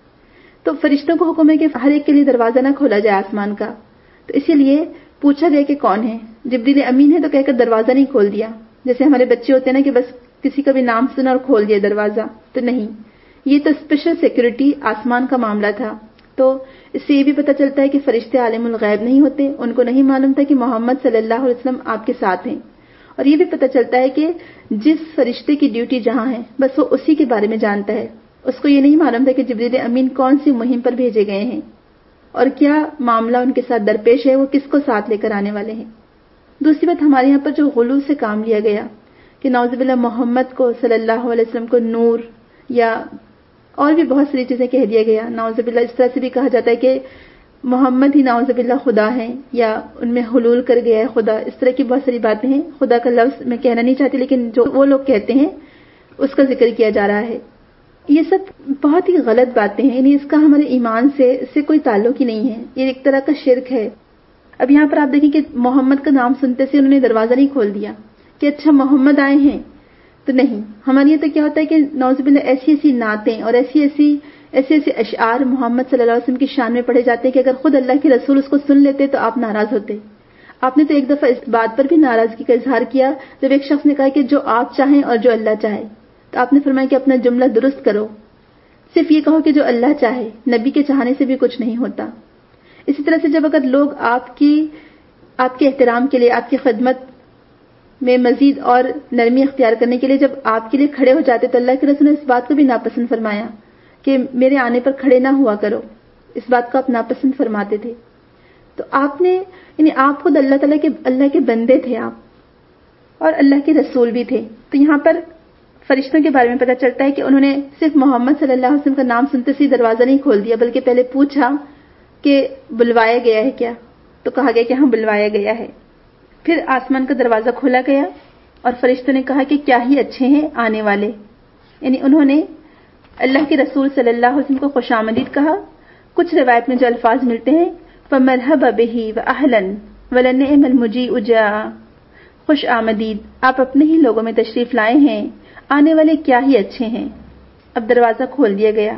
تو فرشتوں کو حکم ہے کہ ہر ایک کے لیے دروازہ نہ کھولا جائے آسمان کا، تو اسی لیے پوچھا گیا کہ کون ہے؟ جبریل امین ہے تو کہہ کر دروازہ نہیں کھول دیا، جیسے ہمارے بچے ہوتے ہیں نا کہ بس کسی کا بھی نام سنا اور کھول دیا دروازہ، تو نہیں، یہ تو اسپیشل سیکیورٹی آسمان کا معاملہ تھا۔ تو اس سے یہ بھی پتہ چلتا ہے کہ فرشتے عالم الغیب نہیں ہوتے، ان کو نہیں معلوم تھا کہ محمد صلی اللہ علیہ وسلم آپ کے ساتھ ہیں۔ اور یہ بھی پتہ چلتا ہے کہ جس فرشتے کی ڈیوٹی جہاں ہے بس وہ اسی کے بارے میں جانتا ہے، اس کو یہ نہیں معلوم تھا کہ جبریل امین کون سی مہم پر بھیجے گئے ہیں اور کیا معاملہ ان کے ساتھ درپیش ہے، وہ کس کو ساتھ لے کر آنے والے ہیں۔ دوسری بات، ہمارے یہاں پر جو غلو سے کام لیا گیا کہ نعوذ باللہ محمد کو صلی اللہ علیہ وسلم کو نور یا اور بھی بہت ساری چیزیں کہہ دیا گیا، نعوذ باللہ اس طرح سے بھی کہا جاتا ہے کہ محمد ہی نعوذ باللہ خدا ہیں یا ان میں حلول کر گیا ہے خدا، اس طرح کی بہت ساری باتیں ہیں۔ خدا کا لفظ میں کہنا نہیں چاہتی، لیکن جو وہ لوگ کہتے ہیں اس کا ذکر کیا جا رہا ہے۔ یہ سب بہت ہی غلط باتیں ہیں، یعنی اس کا ہمارے ایمان سے اس سے کوئی تعلق ہی نہیں ہے، یہ ایک طرح کا شرک ہے۔ اب یہاں پر آپ دیکھیں کہ محمد کا نام سنتے سے انہوں نے دروازہ نہیں کھول دیا کہ اچھا محمد آئے ہیں، تو نہیں، ہمارے یہ تو کیا ہوتا ہے کہ نعوذ باللہ ایسی ایسی نعتیں اور ایسی ایسی ایسے ایسے اشعار محمد صلی اللہ علیہ وسلم کی شان میں پڑھے جاتے ہیں کہ اگر خود اللہ کے رسول اس کو سن لیتے تو آپ ناراض ہوتے۔ آپ نے تو ایک دفعہ اس بات پر بھی ناراضگی کا اظہار کیا جب ایک شخص نے کہا کہ جو آپ چاہیں اور جو اللہ چاہے، تو آپ نے فرمایا کہ اپنا جملہ درست کرو، صرف یہ کہو کہ جو اللہ چاہے، نبی کے چاہنے سے بھی کچھ نہیں ہوتا۔ اسی طرح سے جب اگر لوگ آپ کی آپ کے احترام کے لیے، آپ کی خدمت میں مزید اور نرمی اختیار کرنے کے لیے جب آپ کے لیے کھڑے ہو جاتے تو اللہ کے رسول نے اس بات کو بھی ناپسند فرمایا کہ میرے آنے پر کھڑے نہ ہوا کرو، اس بات کو آپ ناپسند فرماتے تھے۔ تو آپ نے یعنی آپ خود اللہ تعالیٰ کے اللہ کے بندے تھے آپ، اور اللہ کے رسول بھی تھے۔ تو یہاں پر فرشتوں کے بارے میں پتہ چلتا ہے کہ انہوں نے صرف محمد صلی اللہ علیہ وسلم کا نام سنتے سے دروازہ نہیں کھول دیا، بلکہ پہلے پوچھا کہ بلوایا گیا ہے کیا، تو کہا گیا کہ ہاں بلوایا گیا ہے۔ پھر آسمان کا دروازہ کھولا گیا اور فرشتوں نے کہا کہ کیا ہی اچھے ہیں آنے والے، یعنی انہوں نے اللہ کے رسول صلی اللہ علیہ وسلم کو خوش آمدید کہا۔ کچھ روایت میں جو الفاظ ملتے ہیں فَمَرْحَبَ بِهِ وَأَهْلًا وَلَنِعْمَ الْمُجِيءُ جَاءَ، خوش آمدید، آپ اپنے ہی لوگوں میں تشریف لائے ہیں، آنے والے کیا ہی اچھے ہیں۔ اب دروازہ کھول دیا گیا۔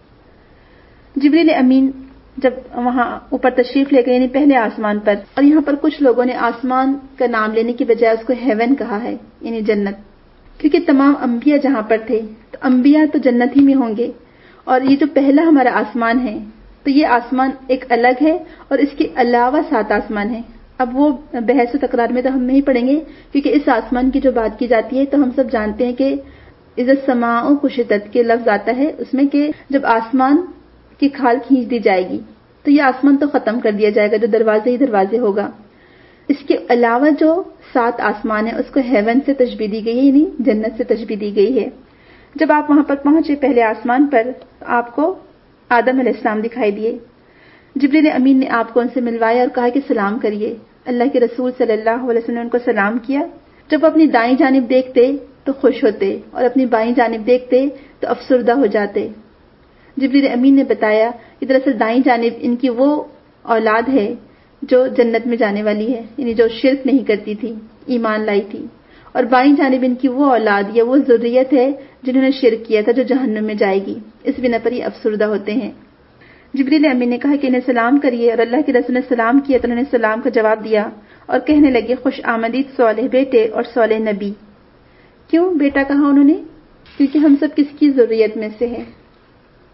جبریل امین جب وہاں اوپر تشریف لے گئے یعنی پہلے آسمان پر، اور یہاں پر کچھ لوگوں نے آسمان کا نام لینے کی بجائے اس کو ہیون کہا ہے، یعنی جنت، کیونکہ تمام انبیاء جہاں پر تھے تو انبیاء تو جنت ہی میں ہوں گے، اور یہ جو پہلا ہمارا آسمان ہے تو یہ آسمان ایک الگ ہے اور اس کے علاوہ سات آسمان ہیں۔ اب وہ بحث و تکرار میں تو ہم نہیں پڑھیں گے، کیونکہ اس آسمان کی جو بات کی جاتی ہے تو ہم سب جانتے ہیں کہ اذا السماء کشطت کے لفظ آتا ہے اس میں کہ جب آسمان کی کھال کھینچ دی جائے گی تو یہ آسمان تو ختم کر دیا جائے گا، جو دروازے ہی دروازے ہوگا۔ اس کے علاوہ جو سات آسمان ہیں اس کو ہیون سے تشبیہ دی گئی ہے، یعنی جنت سے تشبیہ دی گئی ہے۔ جب آپ وہاں پر پہنچے پہلے آسمان پر، آپ کو آدم علیہ السلام دکھائی دیے۔ جبریل امین نے آپ کو ان سے ملوایا اور کہا کہ سلام کریے۔ اللہ کے رسول صلی اللہ علیہ وسلم نے ان کو سلام کیا۔ جب وہ اپنی دائیں جانب دیکھتے تو خوش ہوتے اور اپنی بائیں جانب دیکھتے تو افسردہ ہو جاتے۔ جبریل امین نے بتایا کہ دراصل دائیں جانب ان کی وہ اولاد ہے جو جنت میں جانے والی ہے، یعنی جو شرک نہیں کرتی تھی، ایمان لائی تھی، اور بائیں جانب ان کی وہ اولاد یا وہ ذریت ہے جنہوں نے شرک کیا تھا، جو جہنم میں جائے گی۔ اس بنا پر یہ افسردہ ہوتے ہیں۔ جبریل امین نے کہا کہ انہیں سلام کریے، اور اللہ کے رسول نے سلام کیا تو انہوں نے سلام کا جواب دیا اور کہنے لگے خوش آمدید صالح بیٹے اور صالح نبی۔ کیوں بیٹا کہا انہوں نے؟ کیونکہ ہم سب کس کی ذریت میں سے ہیں،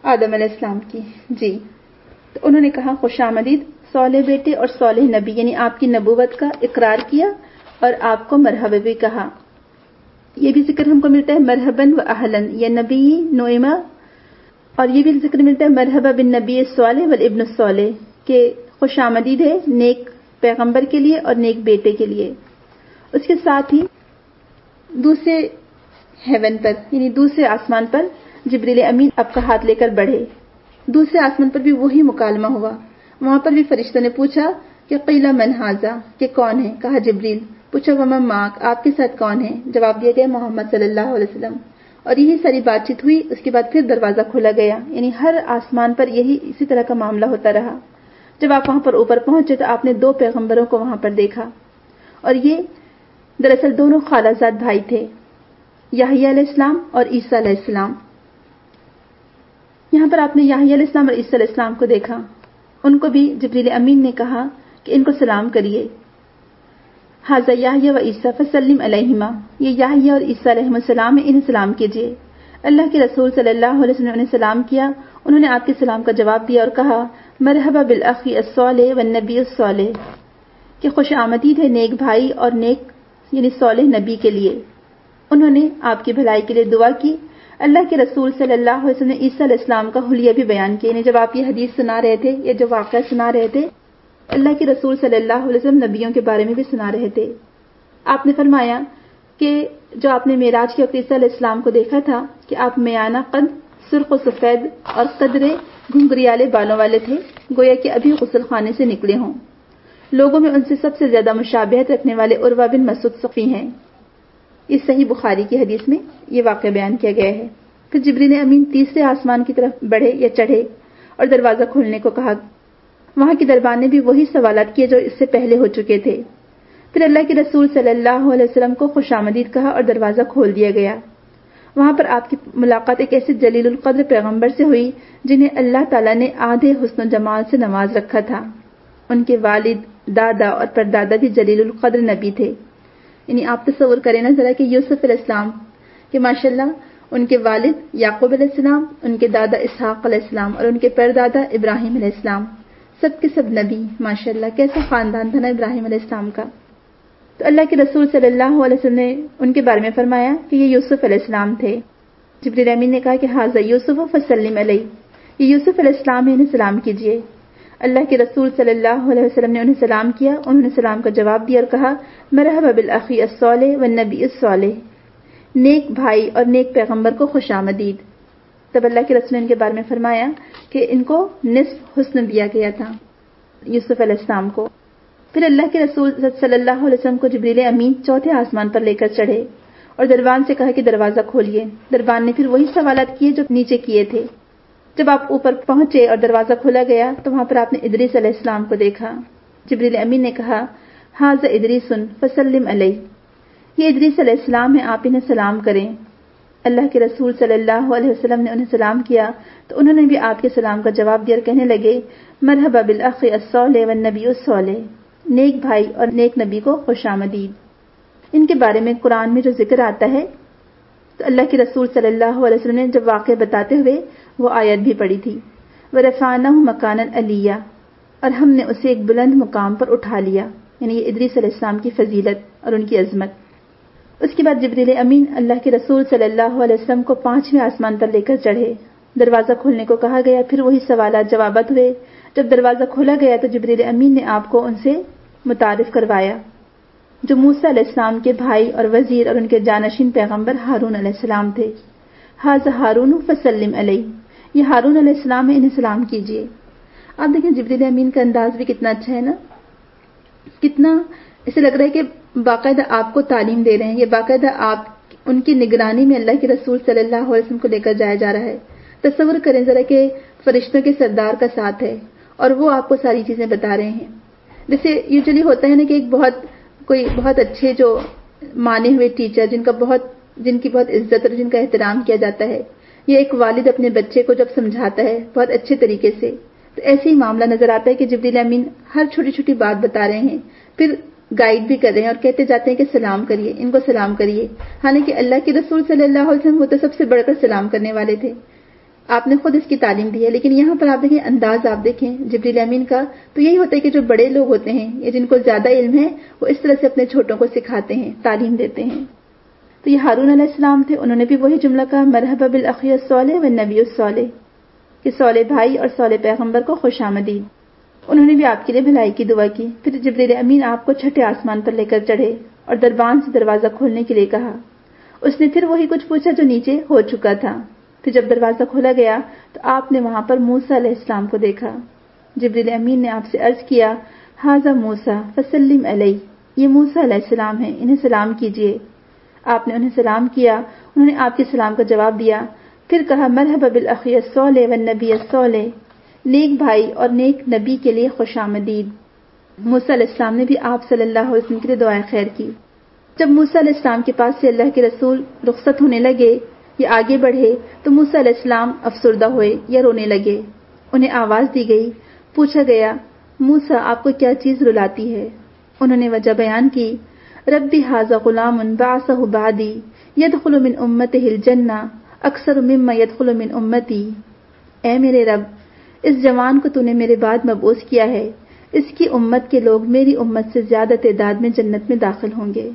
آدم علیہ السلام کی. جی تو انہوں نے کہا خوش آمدید صالح بیٹے اور صالح نبی، یعنی آپ کی نبوت کا اقرار کیا اور آپ کو مرحبا بھی کہا. یہ بھی ذکر ہم کو ملتا ہے مرحباً و اہلاً یا نبی نعمہ، اور یہ بھی ذکر ملتا ہے مرحبا بن نبی الصالح والابن الصالح کہ خوش آمدید ہے نیک پیغمبر کے لیے اور نیک بیٹے کے لیے. اس کے ساتھ ہی دوسرے ہیون پر یعنی دوسرے آسمان پر جبریل امین آپ کا ہاتھ لے کر بڑھے. دوسرے آسمان پر بھی وہی مکالمہ ہوا. وہاں پر بھی فرشتوں نے پوچھا کہ قیل من ھذا، کہ کون ہے؟ کہا جبریل. پوچھا ومن معک، آپ کے ساتھ کون ہے؟ جواب دیا گیا محمد صلی اللہ علیہ وسلم. اور یہی ساری بات چیت ہوئی. اس کے بعد پھر دروازہ کھولا گیا. یعنی ہر آسمان پر یہی اسی طرح کا معاملہ ہوتا رہا. جب آپ وہاں پر اوپر پہنچے تو آپ نے دو پیغمبروں کو وہاں پر دیکھا، اور یہ دراصل دونوں خالہ زاد بھائی تھے، یحییٰ علیہ السلام اور عیسیٰ علیہ السلام. یہاں پر آپ نے یحییٰ علیہ السلام اور عیسیٰ علیہ السلام کو دیکھا. ان کو بھی جبریل امین نے کہا کہ ان کو سلام کریے. ھذا یحییٰ و عیسیٰ فسلم علیہما، یہ یحییٰ اور عیسیٰ علیہ السلام ہے، انہیں سلام کیجیے. اللہ کے رسول صلی اللہ علیہ وسلم نے سلام کیا. انہوں نے آپ کے سلام کا جواب دیا اور کہا مرحبا بالاخی الصالح والنبی الصالح، کہ خوش آمدید ہے نیک بھائی اور نیک یعنی صالح نبی کے لیے. انہوں نے آپ کی بھلائی کے لیے دعا کی. اللہ کے رسول صلی اللہ علیہ وسلم نے عیسیٰ علیہ السلام کا حلیہ بھی بیان کیا. یعنی جب آپ یہ حدیث سنا رہے تھے یا جو واقعہ سنا رہے تھے، اللہ کے رسول صلی اللہ علیہ وسلم نبیوں کے بارے میں بھی سنا رہے تھے. آپ نے فرمایا کہ جو آپ نے معراج کے وقت عیسیٰ علیہ السلام کو دیکھا تھا کہ آپ میانہ قد، سرخ و سفید اور قدرے گھنگریالے بالوں والے تھے، گویا کہ ابھی غسل خانے سے نکلے ہوں. لوگوں میں ان سے سب سے زیادہ مشابہت رکھنے والے عروہ بن مسعود ثقفی ہیں. اس صحیح بخاری کی حدیث میں یہ واقعہ بیان کیا گیا ہے. پھر جبریل امین تیسرے آسمان کی طرف بڑھے یا چڑھے اور دروازہ کھولنے کو کہا. وہاں کے دربان نے بھی وہی سوالات کیے جو اس سے پہلے ہو چکے تھے. پھر اللہ کے رسول صلی اللہ علیہ وسلم کو خوش آمدید کہا اور دروازہ کھول دیا گیا. وہاں پر آپ کی ملاقات ایک ایسے جلیل القدر پیغمبر سے ہوئی جنہیں اللہ تعالیٰ نے آدھے حسن و جمال سے نواز رکھا تھا. ان کے والد، دادا اور پردادا بھی جلیل القدر نبی تھے. یعنی آپ تصور کریں نا ذرا کہ یوسف علیہ السلام کہ ماشاءاللہ ان کے والد یعقوب علیہ السلام، ان کے دادا اسحاق علیہ السلام اور ان کے پردادا ابراہیم علیہ السلام، سب کے سب نبی. ماشاءاللہ کیسا خاندان تھا نا ابراہیم علیہ السلام کا. تو اللہ کے رسول صلی اللہ علیہ وسلم نے ان کے بارے میں فرمایا کہ یہ یوسف علیہ السلام تھے. جبریل امین نے کہا کہ ھذا یوسف فسلم علیہ، یہ یوسف علیہ السلام ہے، انہیں سلام کیجیے. اللہ کے رسول صلی اللہ علیہ وسلم نے انہیں سلام کیا. انہوں نے سلام کا جواب دیا اور کہا مرحبا بالاخی الصالح والنبی الصالح، نیک بھائی اور نیک پیغمبر کو خوش آمدید. تب اللہ کے رسول نے ان کے بارے میں فرمایا کہ ان کو نصف حسن دیا گیا تھا یوسف علیہ السلام کو. پھر اللہ کے رسول صلی اللہ علیہ وسلم کو جبریل امین چوتھے آسمان پر لے کر چڑھے اور دربان سے کہا کہ دروازہ کھولیے. دربان نے پھر وہی سوالات کیے جو نیچے کیے تھے. جب آپ اوپر پہنچے اور دروازہ کھولا گیا تو وہاں پر آپ نے ادریس علیہ السلام کو دیکھا. جبریل امین نے کہا ھذا ادریس فسلم علیہ، یہ ادریس علیہ السلام ہے، آپ انہیں سلام کریں. اللہ کے رسول صلی اللہ علیہ وسلم نے انہیں سلام کیا تو انہوں نے بھی آپ کے سلام کا جواب دیا اور کہنے لگے مرحبا بالاخ الصالح والنبی الصالح، نیک بھائی اور نیک نبی کو خوش آمدید. ان کے بارے میں قرآن میں جو ذکر آتا ہے تو اللہ کے رسول صلی اللہ علیہ وسلم نے جب واقعہ بتاتے ہوئے وہ آیت بھی پڑھی تھی وَرَفَعْنَاهُ مَكَانًا عَلِيًّا، اور ہم نے اسے ایک بلند مقام پر اٹھا لیا. یعنی یہ ادریس علیہ السلام کی فضیلت اور ان کی عظمت. اس کے بعد جبریل امین اللہ کے رسول صلی اللہ علیہ وسلم کو پانچویں آسمان پر لے کر چڑھے. دروازہ کھولنے کو کہا گیا. پھر وہی سوالات جوابات ہوئے. جب دروازہ کھولا گیا تو جبریل امین نے آپ کو ان سے متعارف کروایا جو موسیٰ علیہ السلام کے بھائی اور وزیر اور ان کے جانشین پیغمبر ہارون علیہ السلام تھے. ھذا ہارون فسلم علیہ، یہ ہارون علیہ السلام ہے، انہیں سلام کیجیے. آپ دیکھیں جبریل امین کا انداز بھی کتنا اچھا ہے نا، کتنا اسے لگ رہا ہے کہ باقاعدہ آپ کو تعلیم دے رہے ہیں، یہ باقاعدہ آپ ان کی نگرانی میں اللہ کے رسول صلی اللہ علیہ وسلم کو لے کر جایا جا رہا ہے. تصور کریں ذرا کہ فرشتوں کے سردار کا ساتھ ہے اور وہ آپ کو ساری چیزیں بتا رہے ہیں. جیسے یوزلی ہوتا ہے نا کہ ایک بہت کوئی بہت اچھے جو مانے ہوئے ٹیچر جن کا بہت جن کی بہت عزت اور جن کا احترام کیا جاتا ہے، یا ایک والد اپنے بچے کو جب سمجھاتا ہے بہت اچھے طریقے سے، تو ایسے ہی معاملہ نظر آتا ہے کہ جبریل امین ہر چھوٹی چھوٹی بات بتا رہے ہیں، پھر گائیڈ بھی کر رہے ہیں اور کہتے جاتے ہیں کہ سلام کریے، ان کو سلام کریے. حالانکہ اللہ کے رسول صلی اللہ علیہ وسلم وہ تو سب سے بڑھ کر سلام کرنے والے تھے. آپ نے خود اس کی تعلیم دی ہے، لیکن یہاں پر آپ دیکھیں انداز، آپ دیکھیں جبریل امین کا، تو یہی ہوتا ہے کہ جو بڑے لوگ ہوتے ہیں یا جن کو زیادہ علم ہے وہ اس طرح سے اپنے چھوٹوں کو سکھاتے ہیں، تعلیم دیتے ہیں. تو یہ ہارون علیہ السلام تھے، انہوں نے بھی وہی جملہ کہا، مرحبا بالاخی الصالح والنبی الصالح، کہ صالح بھائی اور صالح پیغمبر کو خوش آمدید. انہوں نے بھی آپ کے لیے بھلائی کی دعا کی. پھر جبریل امین آپ کو چھٹے آسمان پر لے کر چڑھے اور دربان سے دروازہ کھولنے کے لیے کہا. اس نے پھر وہی کچھ پوچھا جو نیچے ہو چکا تھا. پھر جب دروازہ کھولا گیا تو آپ نے وہاں پر موسیٰ علیہ السلام کو دیکھا. جبریل امین نے آپ سے عرض کیا، ھذا موسیٰ فسلم علیہ، یہ موسیٰ علیہ السلام ہیں، انہیں سلام کیجیے. آپ نے انہیں سلام کیا، انہوں نے آپ کے سلام کا جواب دیا. پھر کہا، مرحبا بالاخی الصالح والنبی الصالح، نیک بھائی اور نیک نبی کے لیے خوش آمدید. موسیٰ علیہ السلام نے بھی آپ صلی اللہ علیہ وسلم کے لیے دعائیں خیر کی. جب موسیٰ علیہ السلام کے پاس سے اللہ کے رسول رخصت ہونے لگے یا آگے بڑھے تو موسیٰ علیہ السلام افسردہ ہوئے یا رونے لگے. انہیں آواز دی گئی، پوچھا گیا، موسیٰ آپ کو کیا چیز رلاتی ہے؟ انہوں نے وجہ بیان کی، ربی ھذا غلام بعثہ بعدی یدخل من امتہ الجنہ اکثر مما یدخل من امتی. اے میرے رب، اس جوان کو تو نے میرے بعد مبعوث کیا ہے، اس کی امت کے لوگ میری امت سے زیادہ تعداد میں جنت میں داخل ہوں گے.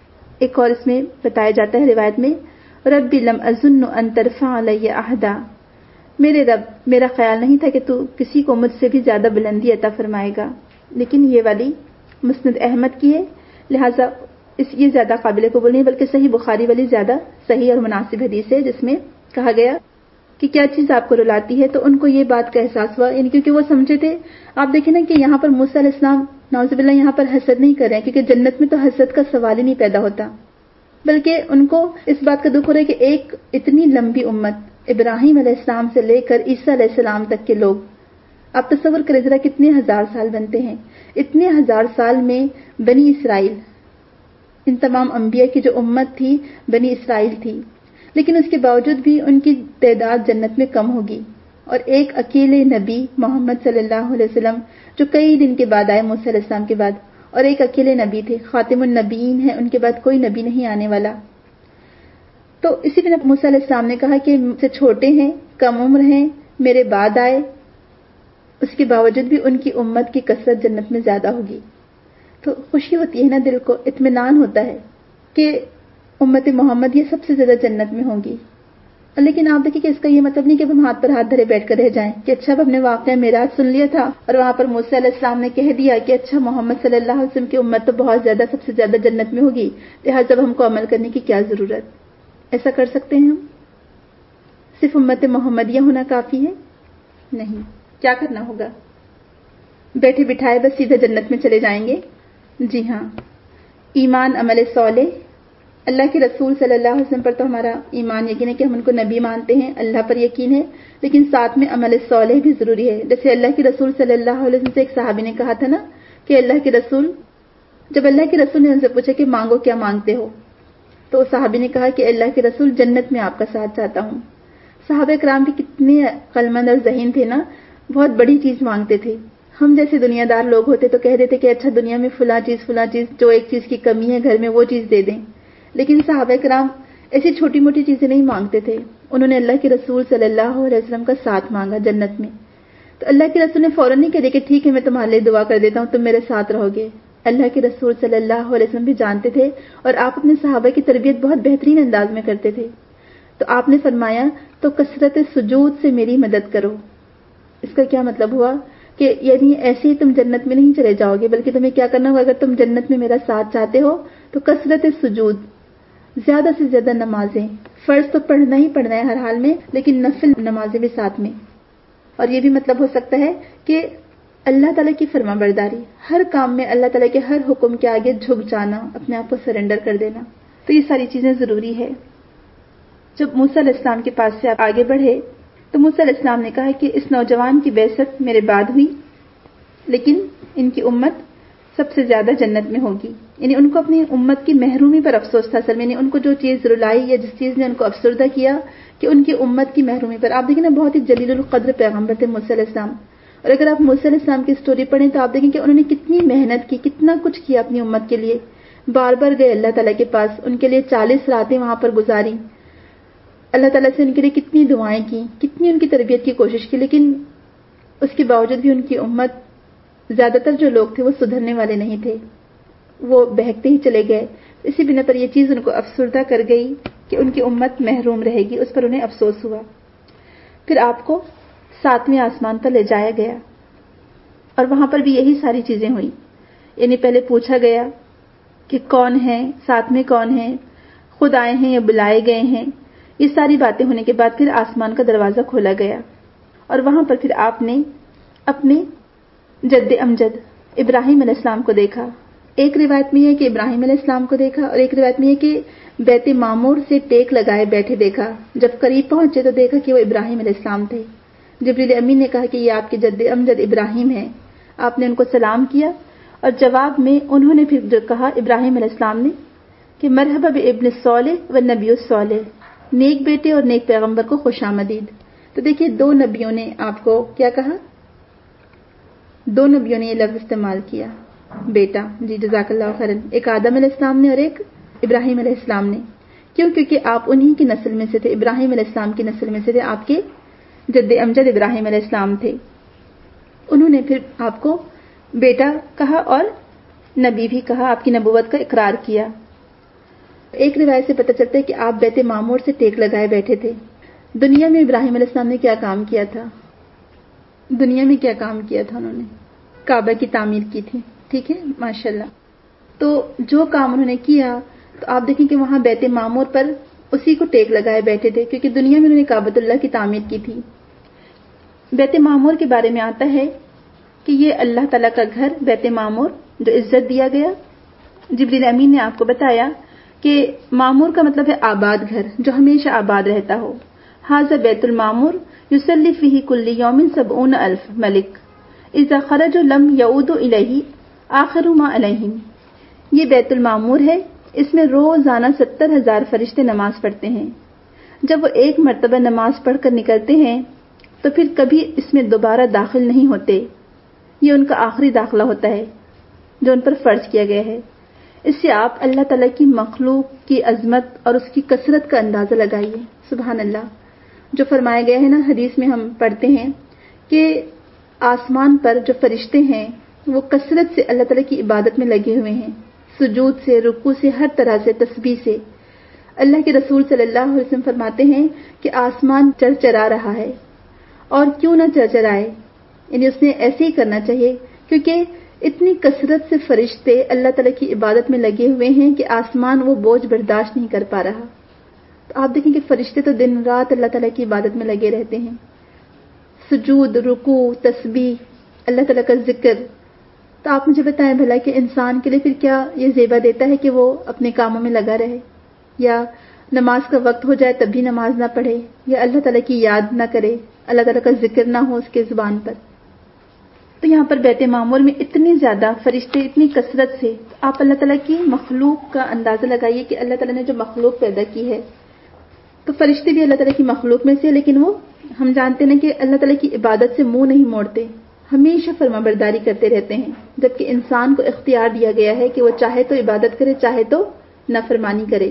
ایک اور اس میں بتایا جاتا ہے روایت میں، ربی لم اظن ان ترفع علی عہدا، میرے رب میرا خیال نہیں تھا کہ تو کسی کو مجھ سے بھی زیادہ بلندی عطا فرمائے گا. لیکن یہ والی مسند احمد کی ہے، لہٰذا اس یہ زیادہ قابل قبول نہیں، بلکہ صحیح بخاری والی زیادہ صحیح اور مناسب حدیث ہے، جس میں کہا گیا کہ کیا چیز آپ کو رلاتی ہے. تو ان کو یہ بات کا احساس ہوا، یعنی کیونکہ وہ سمجھے تھے. آپ دیکھیں نا کہ یہاں پر موسیٰ علیہ السلام نعوذ باللہ یہاں پر حسد نہیں کر رہے ہیں، کیونکہ جنت میں تو حسد کا سوال ہی نہیں پیدا ہوتا، بلکہ ان کو اس بات کا دکھ ہو رہا ہے کہ ایک اتنی لمبی امت، ابراہیم علیہ السلام سے لے کر عیسیٰ علیہ السلام تک کے لوگ، آپ تصور کریں ذرا کتنے ہزار سال بنتے ہیں. اتنے ہزار سال میں بنی اسرائیل، ان تمام انبیاء کی جو امت تھی بنی اسرائیل تھی، لیکن اس کے باوجود بھی ان کی تعداد جنت میں کم ہوگی. اور ایک اکیلے نبی محمد صلی اللہ علیہ وسلم جو کئی دن کے بعد آئے موسیٰ علیہ السلام کے بعد، اور ایک اکیلے نبی تھے، خاتم النبیین ہیں، ان کے بعد کوئی نبی نہیں آنے والا. تو اسی بنا موسیٰ علیہ السلام نے کہا کہ مجھ سے چھوٹے ہیں، کم عمر ہیں، میرے بعد آئے، اس کے باوجود بھی ان کی امت کی کثرت جنت میں زیادہ ہوگی. تو خوشی ہوتی ہے نا، دل کو اطمینان ہوتا ہے کہ امت محمد یہ سب سے زیادہ جنت میں ہوں گی. لیکن آپ دیکھیں کہ اس کا یہ مطلب نہیں کہ ہم ہاتھ پر ہاتھ دھرے بیٹھ کر رہ جائیں کہ اچھا اب ہم نے واقعہ معراج سن لیا تھا اور وہاں پر موسیٰ علیہ السلام نے کہہ دیا کہ اچھا محمد صلی اللہ علیہ وسلم کی امت تو بہت زیادہ سب سے زیادہ جنت میں ہوگی، لہٰذا اب ہم کو عمل کرنے کی کیا ضرورت. ایسا کر سکتے ہیں ہم؟ صرف امت محمدیہ ہونا کافی ہے؟ نہیں. کیا کرنا ہوگا؟ بیٹھے بٹھائے بس سیدھا جنت میں چلے جائیں گے؟ جی ہاں. ایمان عمل صالح، اللہ کے رسول صلی اللہ علیہ وسلم پر تو ہمارا ایمان یقین ہے کہ ہم ان کو نبی مانتے ہیں، اللہ پر یقین ہے، لیکن ساتھ میں عمل صالح بھی ضروری ہے. جیسے اللہ کے رسول صلی اللہ علیہ وسلم سے ایک صحابی نے کہا تھا نا کہ اللہ کے رسول، جب اللہ کے رسول نے ان سے پوچھا کہ مانگو کیا مانگتے ہو، تو صحابی نے کہا کہ اللہ کے رسول جنت میں آپ کا ساتھ چاہتا ہوں. صحابہ کرام بھی کتنے عقلمند اور ذہین تھے نا، بہت بڑی چیز مانگتے تھے. ہم جیسے دنیا دار لوگ ہوتے تو کہہ دیتے کہ اچھا دنیا میں فلاں چیز فلاں چیز جو ایک چیز کی کمی ہے گھر میں وہ چیز دے دیں، لیکن صحابہ کرام ایسی چھوٹی موٹی چیزیں نہیں مانگتے تھے. انہوں نے اللہ کے رسول صلی اللہ علیہ وسلم کا ساتھ مانگا جنت میں. تو اللہ کے رسول نے فوراً نہیں کہہ دیا کہ ٹھیک ہے میں تمہارے لیے دعا کر دیتا ہوں، تم میرے ساتھ رہو گے. اللہ کے رسول صلی اللہ علیہ وسلم بھی جانتے تھے اور آپ اپنے صحابہ کی تربیت بہت بہترین انداز میں کرتے تھے. تو آپ نے فرمایا تو کثرت سجود سے میری مدد کرو. اس کا کیا مطلب ہوا کہ یعنی ایسے ہی تم جنت میں نہیں چلے جاؤ گے، بلکہ تمہیں کیا کرنا ہوگا. اگر تم جنت میں میرا ساتھ چاہتے ہو تو کثرت سجود، زیادہ سے زیادہ نمازیں، فرض تو پڑھنا ہی پڑھنا ہے ہر حال میں، لیکن نفل نمازیں بھی ساتھ میں. اور یہ بھی مطلب ہو سکتا ہے کہ اللہ تعالیٰ کی فرما برداری، ہر کام میں اللہ تعالیٰ کے ہر حکم کے آگے جھک جانا، اپنے آپ کو سرنڈر کر دینا. تو یہ ساری چیزیں ضروری ہے. جب موسیٰ علیہ السلام کے پاس سے آپ آگے بڑھے تو موسیٰ علیہ السلام نے کہا کہ اس نوجوان کی بعثت میرے بعد ہوئی، لیکن ان کی امت سب سے زیادہ جنت میں ہوگی. یعنی ان کو اپنی امت کی محرومی پر افسوس تھا. اصل میں یعنی ان کو جو چیز رلائی یا جس چیز نے ان کو افسردہ کیا کہ ان کی امت کی محرومی پر. آپ دیکھیں نا بہت ہی جلیل القدر پیغمبر تھے موسیٰ علیہ السلام، اور اگر آپ موسیٰ علیہ السلام کی سٹوری پڑھیں تو آپ دیکھیں کہ انہوں نے کتنی محنت کی، کتنا کچھ کیا اپنی امت کے لیے. بار بار گئے اللہ تعالیٰ کے پاس، ان کے لیے چالیس راتیں وہاں پر گزاری. اللہ تعالیٰ سے ان کے لیے کتنی دعائیں کی، کتنی ان کی تربیت کی کوشش کی، لیکن اس کے باوجود بھی ان کی امت، زیادہ تر جو لوگ تھے وہ سدھرنے والے نہیں تھے، وہ بہکتے ہی چلے گئے. اسی بنا پر یہ چیز ان کو افسردہ کر گئی کہ ان کی امت محروم رہے گی. اس پر انہیں افسوس ہوا. پھر آپ کو ساتویں آسمان پر لے جایا گیا اور وہاں پر بھی یہی ساری چیزیں ہوئی. یعنی پہلے پوچھا گیا کہ کون ہیں، ساتھ میں کون ہیں، خود آئے ہیں یا بلائے گئے ہیں. یہ ساری باتیں ہونے کے بعد پھر آسمان کا دروازہ کھولا گیا اور وہاں پر پھر آپ نے اپنے جد امجد ابراہیم علیہ السلام کو دیکھا. ایک روایت میں یہ کہ ابراہیم علیہ السلام کو دیکھا اور ایک روایت میں یہ کہ بیت معمور سے ٹیک لگائے بیٹھے دیکھا. جب قریب پہنچے تو دیکھا کہ وہ ابراہیم علیہ السلام تھے. جبریل امین نے کہا کہ یہ آپ کے جد امجد ابراہیم ہیں. آپ نے ان کو سلام کیا اور جواب میں انہوں نے پھر جو کہا ابراہیم علیہ السلام نے کہ مرحبا بابن الصالح والنبی الصالح، نیک بیٹے اور نیک پیغمبر کو خوش آمدید. تو دیکھیے دو نبیوں نے آپ کو کیا کہا، دو نبیوں نے یہ لفظ استعمال کیا بیٹا. جی جزاک اللہ خیرن. ایک آدم علیہ السلام نے اور ایک ابراہیم علیہ السلام نے. کیوں؟ کیونکہ آپ انہی کی نسل میں سے تھے، ابراہیم علیہ السلام کی نسل میں سے تھے. آپ کے جد امجد ابراہیم علیہ السلام تھے. انہوں نے پھر آپ کو بیٹا کہا اور نبی بھی کہا، آپ کی نبوت کا اقرار کیا. ایک روایت سے پتہ چلتا ہے کہ آپ بیت معمور سے ٹیک لگائے بیٹھے تھے. دنیا میں ابراہیم علیہ السلام نے کیا کام کیا تھا؟ دنیا میں کیا کام کیا تھا؟ انہوں نے کعبہ کی تعمیر کی تھی. ٹھیک ہے، ماشاءاللہ. تو جو کام انہوں نے کیا تو آپ دیکھیں کہ وہاں بیت معمور پر اسی کو ٹیک لگائے بیٹھے تھے، کیونکہ دنیا میں انہوں نے کعبۃ اللہ کی تعمیر کی تھی. بیت معمور کے بارے میں آتا ہے کہ یہ اللہ تعالیٰ کا گھر بیت معمور جو عزت دیا گیا. جبریل امین نے آپ کو بتایا کہ معمور کا مطلب ہے آباد گھر، جو ہمیشہ آباد رہتا ہو. ھذا بیت المعمور یصلی فیہ کل یوم سبعون الف ملک اذا خرجوا لم یعودوا الیہ آخر ما علیہم. یہ بیت المعمور ہے، اس میں روزانہ ستر ہزار فرشتے نماز پڑھتے ہیں. جب وہ ایک مرتبہ نماز پڑھ کر نکلتے ہیں تو پھر کبھی اس میں دوبارہ داخل نہیں ہوتے. یہ ان کا آخری داخلہ ہوتا ہے جو ان پر فرض کیا گیا ہے. اس سے آپ اللہ تعالیٰ کی مخلوق کی عظمت اور اس کی کثرت کا اندازہ لگائیے. سبحان اللہ. جو فرمایا گیا ہے نا حدیث میں ہم پڑھتے ہیں کہ آسمان پر جو فرشتے ہیں وہ کثرت سے اللہ تعالیٰ کی عبادت میں لگے ہوئے ہیں، سجود سے، رکوع سے، ہر طرح سے، تسبیح سے. اللہ کے رسول صلی اللہ علیہ وسلم فرماتے ہیں کہ آسمان چرچرا رہا ہے. اور کیوں نہ چرچرائے، یعنی اس نے ایسے ہی کرنا چاہیے کیونکہ اتنی کثرت سے فرشتے اللہ تعالیٰ کی عبادت میں لگے ہوئے ہیں کہ آسمان وہ بوجھ برداشت نہیں کر پا رہا. تو آپ دیکھیں کہ فرشتے تو دن رات اللہ تعالیٰ کی عبادت میں لگے رہتے ہیں، سجود، رکوع، تسبیح، اللہ تعالیٰ کا ذکر. تو آپ مجھے بتائیں بھلا کہ انسان کے لیے پھر کیا یہ زیبا دیتا ہے کہ وہ اپنے کاموں میں لگا رہے، یا نماز کا وقت ہو جائے تب بھی نماز نہ پڑھے، یا اللہ تعالیٰ کی یاد نہ کرے، اللہ تعالیٰ کا ذکر نہ ہو اس کے زبان پر. تو یہاں پر بیت معمور میں اتنی زیادہ فرشتے، اتنی کثرت سے، آپ اللہ تعالیٰ کی مخلوق کا اندازہ لگائیے کہ اللہ تعالیٰ نے جو مخلوق پیدا کی ہے. تو فرشتے بھی اللہ تعالیٰ کی مخلوق میں سے، لیکن وہ ہم جانتے ہیں کہ اللہ تعالیٰ کی عبادت سے منہ نہیں موڑتے، ہمیشہ فرما برداری کرتے رہتے ہیں. جبکہ انسان کو اختیار دیا گیا ہے کہ وہ چاہے تو عبادت کرے، چاہے تو نافرمانی کرے.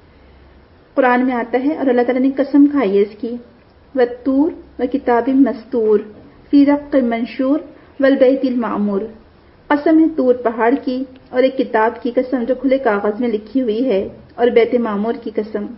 قرآن میں آتا ہے اور اللہ تعالیٰ نے قسم کھائی ہے اس کی، والطور وکتاب مستور فی رق منشور والبیت المعمور. قسم ہے طور پہاڑ کی اور ایک کتاب کی قسم جو کھلے کاغذ میں لکھی ہوئی ہے، اور بیت معمور کی قسم.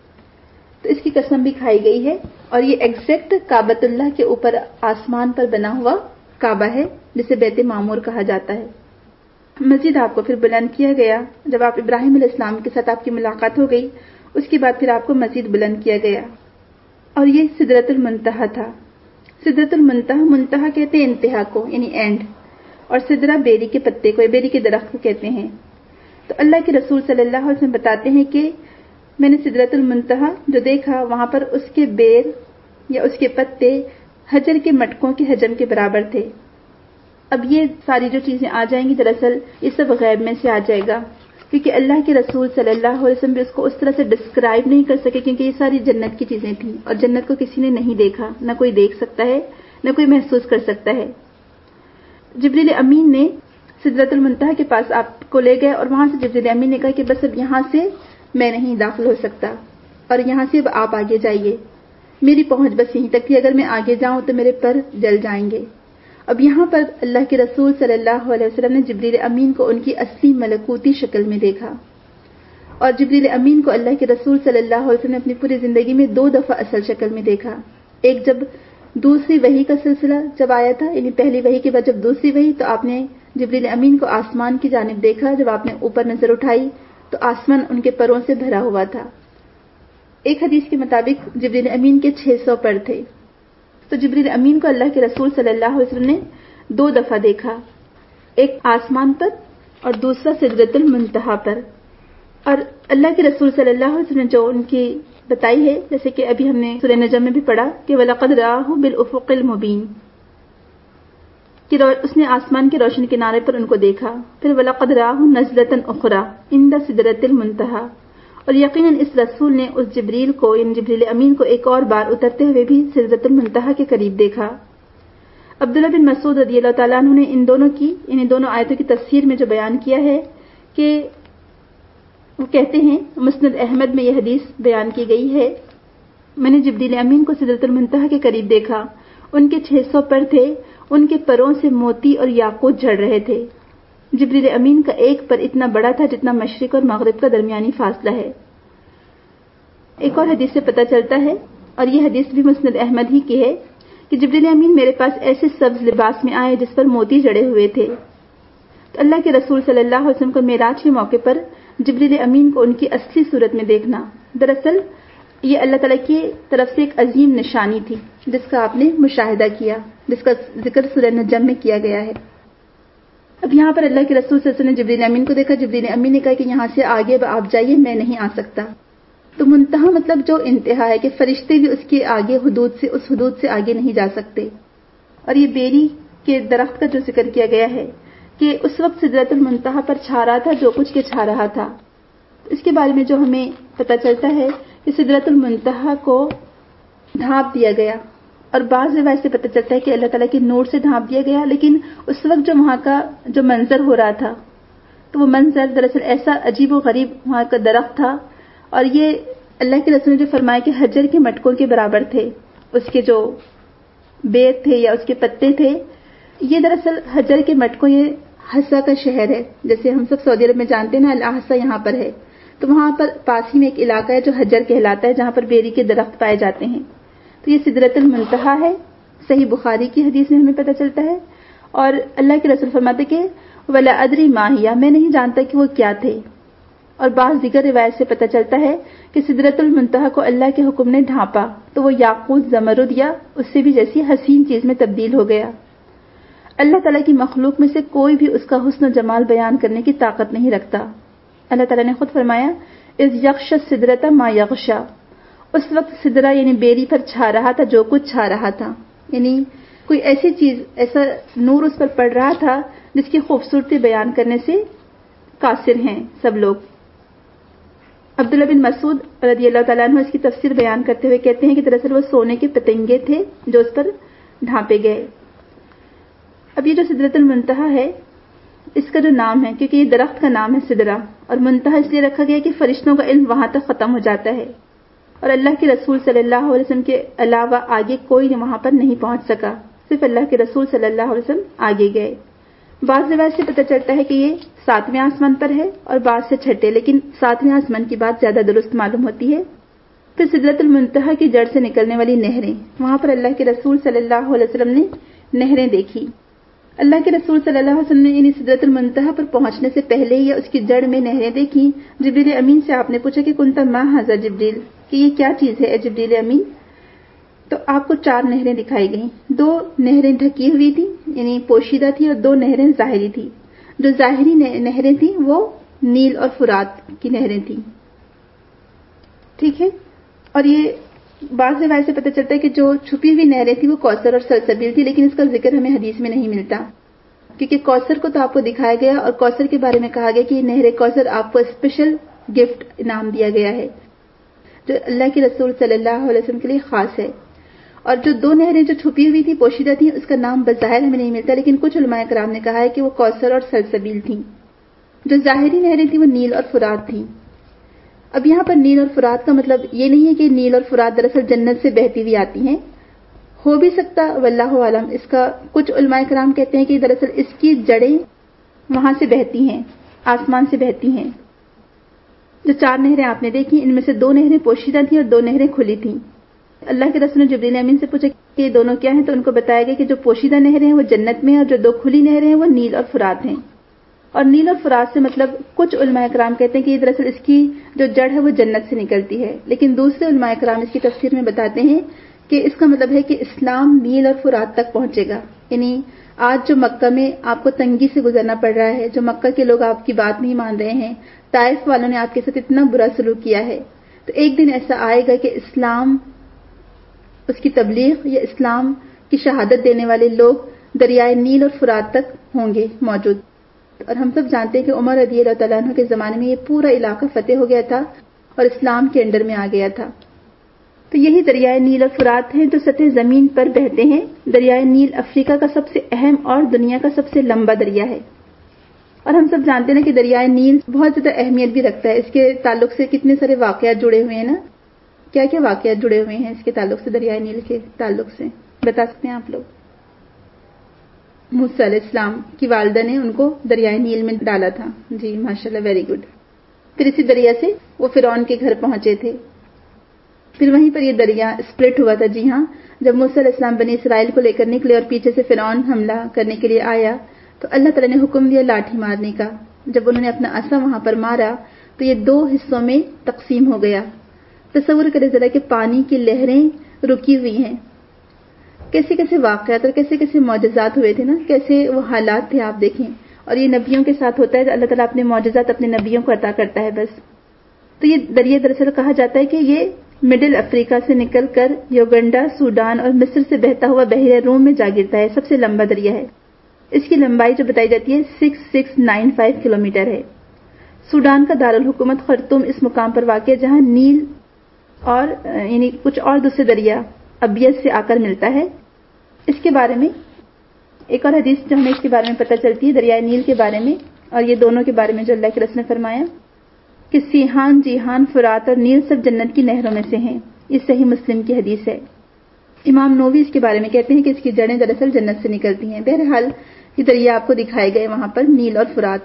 تو اس کی قسم بھی کھائی گئی ہے، اور یہ ایگزیکٹ کعبۃ اللہ کے اوپر آسمان پر بنا ہوا کعبہ ہے جسے بیت معمور کہا جاتا ہے. مزید آپ کو پھر بلند کیا گیا جب آپ ابراہیم علیہ السلام کے ساتھ آپ کی ملاقات ہو گئی. اس کے بعد پھر آپ کو مزید بلند کیا گیا اور یہ سدرۃ المنتہا تھا. سدرۃ المنتہا، منتہا کہتے ہیں انتہا کو، یعنی اینڈ، اور سدرہ بیری کے پتے کو، بیری کے درخت کو کہتے ہیں. تو اللہ کے رسول صلی اللہ علیہ وسلم بتاتے ہیں کہ میں نے سدرۃ المنتہا جو دیکھا وہاں پر اس کے بیر یا اس کے پتے حجر کے مٹکوں کے حجم کے برابر تھے. اب یہ ساری جو چیزیں آ جائیں گی دراصل یہ سب غیب میں سے آ جائے گا، کیونکہ اللہ کے رسول صلی اللہ علیہ وسلم بھی اس کو اس طرح سے ڈسکرائب نہیں کر سکے، کیونکہ یہ ساری جنت کی چیزیں تھیں اور جنت کو کسی نے نہیں دیکھا، نہ کوئی دیکھ سکتا ہے، نہ کوئی محسوس کر سکتا ہے. جبریل امین نے سدرۃ المنتہا کے پاس آپ کو لے گئے اور وہاں سے جبریل امین نے کہا کہ بس اب یہاں سے میں نہیں داخل ہو سکتا. اور یہاں سے اب آپ آگے جائیے، میری پہنچ بس یہیں تک تھی، اگر میں آگے جاؤں تو میرے پر جل جائیں گے۔ اب یہاں پر اللہ کے رسول صلی اللہ علیہ وسلم نے جبریل امین کو ان کی اصلی ملکوتی شکل میں دیکھا، اور جبریل امین کو اللہ کے رسول صلی اللہ علیہ وسلم نے اپنی پوری زندگی میں دو دفعہ اصل شکل میں دیکھا۔ ایک جب دوسری وحی کا سلسلہ جب آیا تھا، یعنی پہلی وحی کے بعد جب دوسری وحی، تو آپ نے جبریل امین کو آسمان کی جانب دیکھا۔ جب آپ نے اوپر نظر اٹھائی تو آسمان ان کے پروں سے بھرا ہوا تھا۔ ایک حدیث کے مطابق جبریل امین کے چھ سو پر تھے۔ تو جبریل امین کو اللہ کے رسول صلی اللہ علیہ وسلم نے دو دفعہ دیکھا، ایک آسمان پر اور دوسرا سدرۃ المنتہا پر۔ اور اللہ کے رسول صلی اللہ علیہ وسلم نے جو ان کی بتائی ہے، جیسے کہ ابھی ہم نے سورہ نجم میں بھی پڑھا کہ وَلَقَدْ رَآهُ بِالْأُفُقِ الْمُبِينِ، کہ اس نے آسمان کے روشن کنارے پر ان کو دیکھا۔ پھر وَلَقَدْ رَآهُ نَزْلَةً أُخْرَىٰ عِندَ سِدْرَةِ الْمُنتَهَىٰ، اور یقیناً اس رسول نے اس جبریل کو، یعنی جبریل امین کو، ایک اور بار اترتے ہوئے بھی سدرۃ المنتہا کے قریب دیکھا۔ عبداللہ بن مسعود رضی اللہ تعالیٰ عنہ نے ان دونوں کی، یعنی دونوں آیتوں کی تفسیر میں جو بیان کیا ہے کہ وہ کہتے ہیں، مسند احمد میں یہ حدیث بیان کی گئی ہے، میں نے جبریل امین کو سدرۃ المنتہا کے قریب دیکھا، ان کے چھ سو پر تھے، ان کے پروں سے موتی اور یاقوت جھڑ رہے تھے۔ جبریل امین کا ایک پر اتنا بڑا تھا جتنا مشرق اور مغرب کا درمیانی فاصلہ ہے۔ ایک اور حدیث سے پتہ چلتا ہے، اور یہ حدیث بھی مسند احمد ہی کی ہے، کہ جبریل امین میرے پاس ایسے سبز لباس میں آئے جس پر موتی جڑے ہوئے تھے۔ تو اللہ کے رسول صلی اللہ علیہ وسلم کو معراج کے موقع پر جبریل امین کو ان کی اصلی صورت میں دیکھنا، دراصل یہ اللہ تعالیٰ کی طرف سے ایک عظیم نشانی تھی جس کا آپ نے مشاہدہ کیا، جس کا ذکر سورہ نجم میں کیا گیا ہے۔ اب یہاں پر اللہ کے رسول صلی اللہ علیہ وسلم نے جبریل امین کو دیکھا، جبریل امین نے کہا کہ یہاں سے آگے اب آپ جائیے، میں نہیں آ سکتا۔ تو منتہا مطلب جو انتہا ہے، کہ فرشتے بھی اس کے آگے حدود سے، اس حدود سے آگے نہیں جا سکتے۔ اور یہ بیری کے درخت کا جو ذکر کیا گیا ہے کہ اس وقت سدرۃ المنتہا پر چھا رہا تھا جو کچھ کے چھا رہا تھا، اس کے بارے میں جو ہمیں پتہ چلتا ہے کہ سدرۃ المنتہا کو ڈھانپ دیا گیا، اور بعض روایت سے پتہ چلتا ہے کہ اللہ تعالیٰ کے نور سے ڈھانپ دیا گیا، لیکن اس وقت جو وہاں کا جو منظر ہو رہا تھا، تو وہ منظر دراصل ایسا عجیب و غریب وہاں کا درخت تھا، اور یہ اللہ کے رسول نے جو فرمایا کہ حجر کے مٹکوں کے برابر تھے، اس کے جو بیر تھے یا اس کے پتے تھے، یہ دراصل حجر کے مٹکوں، یہ حصہ کا شہر ہے، جیسے ہم سب سعودی عرب میں جانتے ہیں نا، الحصہ یہاں پر ہے، تو وہاں پر پاس ہی میں ایک علاقہ ہے جو حجر کہلاتا ہے، جہاں پر بیری کے درخت پائے جاتے ہیں۔ تو یہ سدرۃ المنتہا ہے، صحیح بخاری کی حدیث میں ہمیں پتہ چلتا ہے، اور اللہ کے رسول فرماتے کہ ولا ادری ما ہی، میں نہیں جانتا کہ وہ کیا تھے۔ اور بعض دیگر روایت سے پتہ چلتا ہے کہ سدرۃ المنتہا کو اللہ کے حکم نے ڈھانپا تو وہ یاقوت، زمرد یا اس سے بھی جیسی حسین چیز میں تبدیل ہو گیا۔ اللہ تعالیٰ کی مخلوق میں سے کوئی بھی اس کا حسن و جمال بیان کرنے کی طاقت نہیں رکھتا۔ اللہ تعالیٰ نے خود فرمایا اذ یغشی السدرۃ ما یغشی، اس وقت سدرہ یعنی بیری پر چھا رہا تھا جو کچھ چھا رہا تھا، یعنی کوئی ایسی چیز، ایسا نور اس پر پڑ رہا تھا جس کی خوبصورتی بیان کرنے سے قاصر ہیں سب لوگ۔ عبداللہ بن مسعود رضی اللہ تعالیٰ عنہ اس کی تفسیر بیان کرتے ہوئے کہتے ہیں کہ دراصل وہ سونے کے پتنگے تھے جو اس پر ڈھانپے گئے۔ اب یہ جو سدرۃ المنتہا ہے، اس کا جو نام ہے، کیونکہ یہ درخت کا نام ہے سدرہ، اور منتہا اس لیے رکھا گیا کہ فرشتوں کا علم وہاں تک ختم ہو جاتا ہے، اور اللہ کے رسول صلی اللہ علیہ وسلم کے علاوہ آگے کوئی وہاں پر نہیں پہنچ سکا، صرف اللہ کے رسول صلی اللہ علیہ وسلم آگے گئے۔ بعض روایت سے پتہ چلتا ہے کہ یہ ساتویں آسمان پر ہے اور بعض سے چھٹے، لیکن ساتویں آسمان کی بات زیادہ درست معلوم ہوتی ہے۔ پھر سدرۃ المنتہا کی جڑ سے نکلنے والی نہریں، وہاں پر اللہ کے رسول صلی اللہ علیہ وسلم نے نہریں دیکھی۔ اللہ کے رسول صلی اللہ علیہ وسلم نے انہیں سدرۃ المنتہا پر پہنچنے سے پہلے یا اس کی جڑ میں نہریں دیکھی۔ جبریل امین سے آپ نے پوچھا کہ کنت ما ھذا جبریل، کہ یہ کیا چیز ہے اے جبریل امین؟ تو آپ کو چار نہریں دکھائی گئیں، دو نہریں ڈھکی ہوئی تھیں یعنی پوشیدہ تھی، اور دو نہریں ظاہری تھیں۔ جو ظاہری نہریں تھیں وہ نیل اور فرات کی نہریں تھیں، ٹھیک ہے۔ اور یہ بعض روایت سے پتہ چلتا ہے کہ جو چھپی ہوئی نہریں تھیں وہ کوثر اور سلسبیل تھی، لیکن اس کا ذکر ہمیں حدیث میں نہیں ملتا، کیونکہ کوثر کو تو آپ کو دکھایا گیا، اور کوثر کے بارے میں کہا گیا کہ یہ نہر کوثر آپ کو اسپیشل گفٹ انعام دیا گیا ہے جو اللہ کے رسول صلی اللہ علیہ وسلم کے لیے خاص ہے۔ اور جو دو نہریں جو چھپی ہوئی تھی، پوشیدہ تھیں، اس کا نام بظاہر ہمیں نہیں ملتا، لیکن کچھ علماء کرام نے کہا ہے کہ وہ کوثر اور سلسبیل تھیں۔ جو ظاہری نہریں تھیں وہ نیل اور فرات تھیں۔ اب یہاں پر نیل اور فرات کا مطلب یہ نہیں ہے کہ نیل اور فرات دراصل جنت سے بہتی ہوئی آتی ہیں، ہو بھی سکتا واللہ عالم. اس کا کچھ علماء کرام کہتے ہیں کہ دراصل اس کی جڑیں وہاں سے بہتی ہیں، آسمان سے بہتی ہیں. جو چار نہریں آپ نے دیکھی ان میں سے دو نہریں پوشیدہ تھیں اور دو نہریں کھلی تھیں. اللہ کے رسول نے جبریل امین سے پوچھا کہ یہ دونوں کیا ہیں، تو ان کو بتایا گیا کہ جو پوشیدہ نہریں ہیں وہ جنت میں ہیں اور جو دو کھلی نہریں ہیں وہ نیل اور فرات ہیں. اور نیل اور فرات سے مطلب کچھ علماء کرام کہتے ہیں کہ یہ دراصل اس کی جو جڑ ہے وہ جنت سے نکلتی ہے، لیکن دوسرے علماء کرام اس کی تفسیر میں بتاتے ہیں کہ اس کا مطلب ہے کہ اسلام نیل اور فرات تک پہنچے گا. یعنی آج جو مکہ میں آپ کو تنگی سے گزرنا پڑ رہا ہے، جو مکہ کے لوگ آپ کی بات نہیں مان رہے ہیں، طائف والوں نے آپ کے ساتھ اتنا برا سلوک کیا ہے، تو ایک دن ایسا آئے گا کہ اسلام، اس کی تبلیغ یا اسلام کی شہادت دینے والے لوگ دریائے نیل اور فرات تک ہوں گے موجود. اور ہم سب جانتے ہیں کہ عمر رضی اللہ تعالیٰ عنہ کے زمانے میں یہ پورا علاقہ فتح ہو گیا تھا اور اسلام کے انڈر میں آ گیا تھا. تو یہی دریائے نیل اور فرات ہیں جو سطح زمین پر بہتے ہیں. دریائے نیل افریقہ کا سب سے اہم اور دنیا کا سب سے لمبا دریا ہے. اور ہم سب جانتے ہیں کہ دریائے نیل بہت زیادہ اہمیت بھی رکھتا ہے. اس کے تعلق سے کتنے سارے واقعات جڑے ہوئے ہیں نا. کیا کیا واقعات جڑے ہوئے ہیں اس کے تعلق سے، دریائے نیل کے تعلق سے بتا سکتے ہیں آپ لوگ؟ موسیٰ علیہ السلام کی والدہ نے ان کو دریائے نیل میں ڈالا تھا. جی ماشاءاللہ، ویری گڈ. پھر اسی دریا سے وہ فرعون کے گھر پہنچے تھے. پھر وہیں پر یہ دریا اسپلٹ ہوا تھا. جی ہاں، جب موسیٰ علیہ السلام بنی اسرائیل کو لے کر نکلے اور پیچھے سے فرعون حملہ کرنے کے لیے آیا تو اللہ تعالیٰ نے حکم دیا لاٹھی مارنے کا. جب انہوں نے اپنا عصا وہاں پر مارا تو یہ دو حصوں میں تقسیم ہو گیا. تصور کرے ذرا کہ پانی کی لہریں رکی ہوئی ہیں. کیسے کیسے واقعات اور کیسے کیسے معجزات ہوئے تھے نا، کیسے وہ حالات تھے آپ دیکھیں. اور یہ نبیوں کے ساتھ ہوتا ہے، اللہ تعالیٰ اپنے معجزات اپنے نبیوں کو عطا کرتا ہے بس. تو یہ دریا دراصل کہا جاتا ہے کہ یہ مڈل افریقہ سے نکل کر یوگنڈا، سوڈان اور مصر سے بہتا ہوا بحیرہ روم میں جا گرتا ہے. سب سے لمبا دریا ہے. اس کی لمبائی جو بتائی جاتی ہے six six nine five kilometre ہے. سوڈان کا دارالحکومت خرطوم اس مقام پر واقع ہے جہاں نیل اور یعنی کچھ اور دوسرے دریا ابیض سے آ کر ملتا ہے. اس کے بارے میں ایک اور حدیث جو ہمیں اس کے بارے میں پتہ چلتی ہے دریائے نیل کے بارے میں اور یہ دونوں کے بارے میں جو اللہ کے رسول نے فرمایا کہ سیحان، جیحان، فرات اور نیل سب جنت کی نہروں میں سے ہیں. یہ صحیح مسلم کی حدیث ہے. امام نووی اس کے بارے میں کہتے ہیں کہ اس کی جڑیں دراصل جنت سے نکلتی ہیں. بہرحال یہ دریا آپ کو دکھائے گئے وہاں پر نیل اور فرات.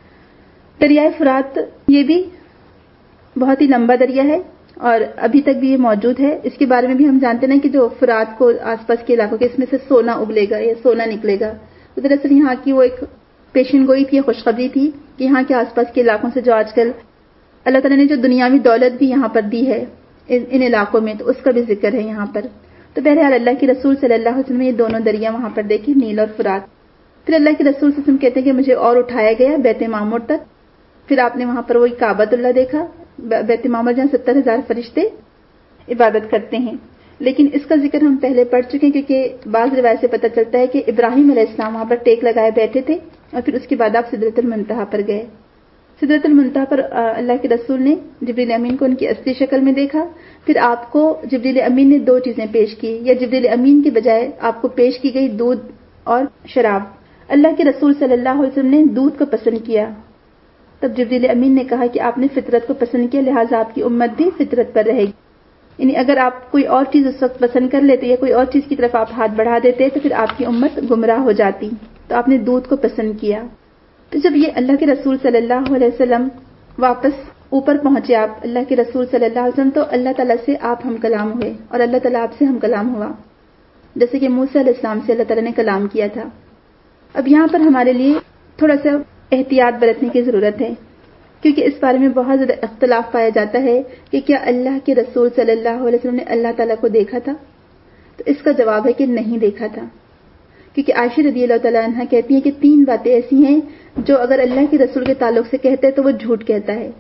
دریائے فرات یہ بھی بہت ہی لمبا دریا ہے اور ابھی تک بھی یہ موجود ہے. اس کے بارے میں بھی ہم جانتے ہیں کہ جو فرات کو آس پاس کے علاقوں کے اس میں سے سونا ابلے گا یا سونا نکلے گا. تو دراصل یہاں کی وہ ایک پیشن گوئی تھی، خوشخبری تھی کہ یہاں کے آس پاس کے علاقوں سے جو آج کل اللہ تعالیٰ نے جو دنیاوی دولت بھی یہاں پر دی ہے ان علاقوں میں، تو اس کا بھی ذکر ہے یہاں پر. تو بہرحال اللہ کے رسول صلی اللہ علیہ وسلم نے یہ دونوں دریا وہاں پر دیکھی، نیل اور فرات. پھر اللہ کے رسول صلی اللہ علیہ وسلم کہتے ہیں کہ مجھے اور اٹھایا گیا بیت معمور تک. پھر آپ نے وہاں پر وہی کعبۃ اللہ دیکھا، بیت معمور جہاں ستر ہزار فرشتے عبادت کرتے ہیں. لیکن اس کا ذکر ہم پہلے پڑھ چکے ہیں کیونکہ بعض روایت سے پتہ چلتا ہے کہ ابراہیم علیہ السلام وہاں پر ٹیک لگائے بیٹھے تھے اور پھر اس کے بعد آپ سدرۃ المنتہا پر گئے. سدرۃ المنتہا پر اللہ کے رسول نے جبریل امین کو ان کی اصلی شکل میں دیکھا. پھر آپ کو جبریل امین نے دو چیزیں پیش کی، یا جبریل امین کے بجائے آپ کو پیش کی گئی دودھ اور شراب. اللہ کے رسول صلی اللہ علیہ وسلم نے دودھ کو پسند کیا. تب جبریل امین نے کہا کہ آپ نے فطرت کو پسند کیا، لہٰذا آپ کی امت بھی فطرت پر رہے گی. یعنی اگر آپ کوئی اور چیز اس وقت پسند کر لیتے یا کوئی اور چیز کی طرف آپ ہاتھ بڑھا دیتے تو پھر آپ کی امت گمراہ ہو جاتی. تو آپ نے دودھ کو پسند کیا. تو جب یہ اللہ کے رسول صلی اللہ علیہ وسلم واپس اوپر پہنچے، آپ اللہ کے رسول صلی اللہ علیہ وسلم، تو اللہ تعالیٰ سے آپ ہم کلام ہوئے اور اللہ تعالیٰ آپ سے ہم کلام ہوا، جیسے کہ موسیٰ علیہ السلام سے اللہ تعالیٰ نے کلام کیا تھا. اب یہاں پر ہمارے لیے تھوڑا سا احتیاط برتنے کی ضرورت ہے کیونکہ اس بارے میں بہت زیادہ اختلاف پایا جاتا ہے کہ کیا اللہ کے رسول صلی اللہ علیہ وسلم نے اللہ تعالیٰ کو دیکھا تھا. تو اس کا جواب ہے کہ نہیں دیکھا تھا، کیونکہ عائشہ رضی اللہ تعالیٰ عنہ کہتی ہیں کہ تین باتیں ایسی ہیں جو اگر اللہ کے رسول کے تعلق سے کہتے ہیں تو وہ جھوٹ کہتا ہے.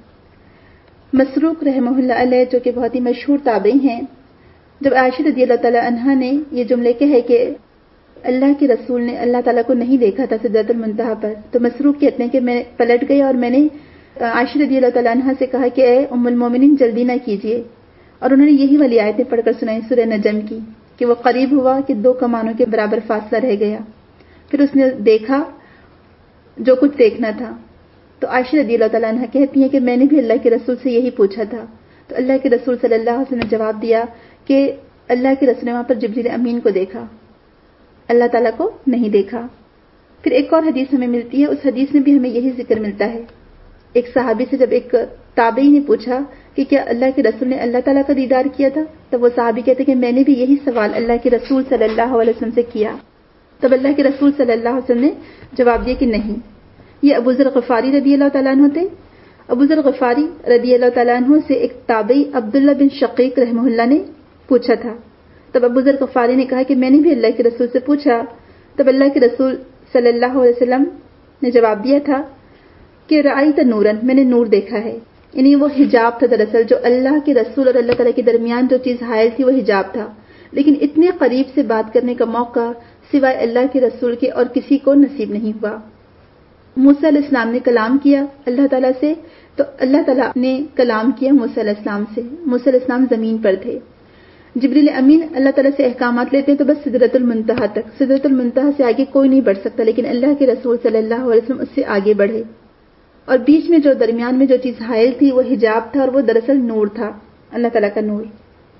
مسروق رحمہ اللہ علیہ جو کہ بہت ہی مشہور تابعی ہیں، جب عائشہ رضی اللہ تعالیٰ عنہ نے یہ جملے کہے کہ اللہ کے رسول نے اللہ تعالیٰ کو نہیں دیکھا تھا سدرۃ المنتہا پر، تو مسروق کہتے ہیں کہ میں پلٹ گئی اور میں نے عائشہ رضی اللہ تعالیٰ عنہ سے کہا کہ اے ام المومنین جلدی نہ کیجیے. اور انہوں نے یہی والی آیتیں پڑھ کر سنائی سورہ نجم کی کہ وہ قریب ہوا کہ دو کمانوں کے برابر فاصلہ رہ گیا. پھر اس نے دیکھا جو کچھ دیکھنا تھا. تو عائشہ رضی اللہ تعالیٰ عنہ کہتی ہیں کہ میں نے بھی اللہ کے رسول سے یہی پوچھا تھا، تو اللہ کے رسول صلی اللہ علیہ وسلم نے جواب دیا کہ اللہ کے رسول نے وہاں پر جبریل امین کو دیکھا، اللہ تعالیٰ کو نہیں دیکھا۔ پھر ایک اور حدیث ہمیں ملتی ہے، اس حدیث میں بھی ہمیں یہی ذکر ملتا ہے۔ ایک صحابی سے جب ایک تابعی نے پوچھا کہ کیا اللہ کے رسول نے اللہ تعالیٰ کا دیدار کیا تھا، تب وہ صحابی کہتے کہ میں نے بھی یہی سوال اللہ کے رسول صلی اللہ علیہ وسلم سے کیا۔ تب اللہ کے رسول صلی اللہ علیہ وسلم نے جواب دیا کہ نہیں۔ یہ ابو ذر غفاری رضی اللہ تعالیٰ عنہ تھے۔ ابو ذر غفاری رضی اللہ تعالیٰ عنہ سے ایک تابعی عبداللہ بن شقیق رحمہ اللہ نے پوچھا تھا۔ تب ابو ذر غفاری نے کہا کہ میں نے بھی اللہ کے رسول سے پوچھا۔ تب اللہ کے رسول صلی اللہ علیہ وسلم نے جواب دیا تھا کہ رأیت نورن، میں نے نور دیکھا ہے، یعنی وہ حجاب تھا دراصل، جو اللہ کے رسول اور اللہ تعالیٰ کے درمیان جو چیز حائل تھی وہ حجاب تھا، لیکن اتنے قریب سے بات کرنے کا موقع سوائے اللہ کے رسول کے اور کسی کو نصیب نہیں ہوا۔ موسیٰ علیہ السلام نے کلام کیا اللہ تعالیٰ سے، تو اللہ تعالیٰ نے کلام کیا موسیٰ علیہ السلام سے۔ موسیٰ علیہ السلام زمین پر تھے۔ جبریل امین اللہ تعالیٰ سے احکامات لیتے ہیں تو بس سدرۃ المنتہا تک، سدرۃ المنتہا سے آگے کوئی نہیں بڑھ سکتا، لیکن اللہ کے رسول صلی اللہ علیہ وسلم اس سے آگے بڑھے، اور بیچ میں جو درمیان میں جو چیز حائل تھی وہ حجاب تھا، اور وہ دراصل نور تھا، اللہ تعالیٰ کا نور۔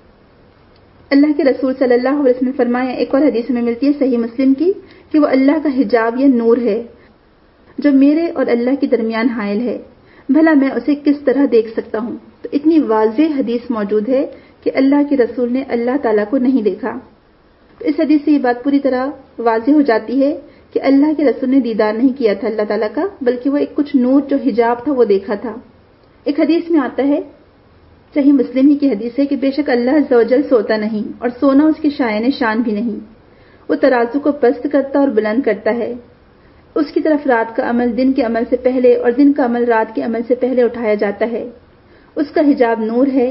اللہ کے رسول صلی اللہ علیہ وسلم نے فرمایا، ایک اور حدیث میں ملتی ہے صحیح مسلم کی، کہ وہ اللہ کا حجاب یا نور ہے جو میرے اور اللہ کے درمیان حائل ہے، بھلا میں اسے کس طرح دیکھ سکتا ہوں۔ تو اتنی واضح حدیث موجود ہے کہ اللہ کے رسول نے اللہ تعالیٰ کو نہیں دیکھا۔ تو اس حدیث سے یہ بات پوری طرح واضح ہو جاتی ہے کہ اللہ کے رسول نے دیدار نہیں کیا تھا اللہ تعالیٰ کا، بلکہ وہ ایک کچھ نور جو حجاب تھا وہ دیکھا تھا۔ ایک حدیث میں آتا ہے، صحیح مسلم ہی کی حدیث ہے، کہ بے شک اللہ عز و جل سوتا نہیں، اور سونا اس کی شائن شان بھی نہیں۔ وہ ترازو کو پست کرتا اور بلند کرتا ہے، اس کی طرف رات کا عمل دن کے عمل سے پہلے اور دن کا عمل رات کے عمل سے پہلے اٹھایا جاتا ہے۔ اس کا حجاب نور ہے،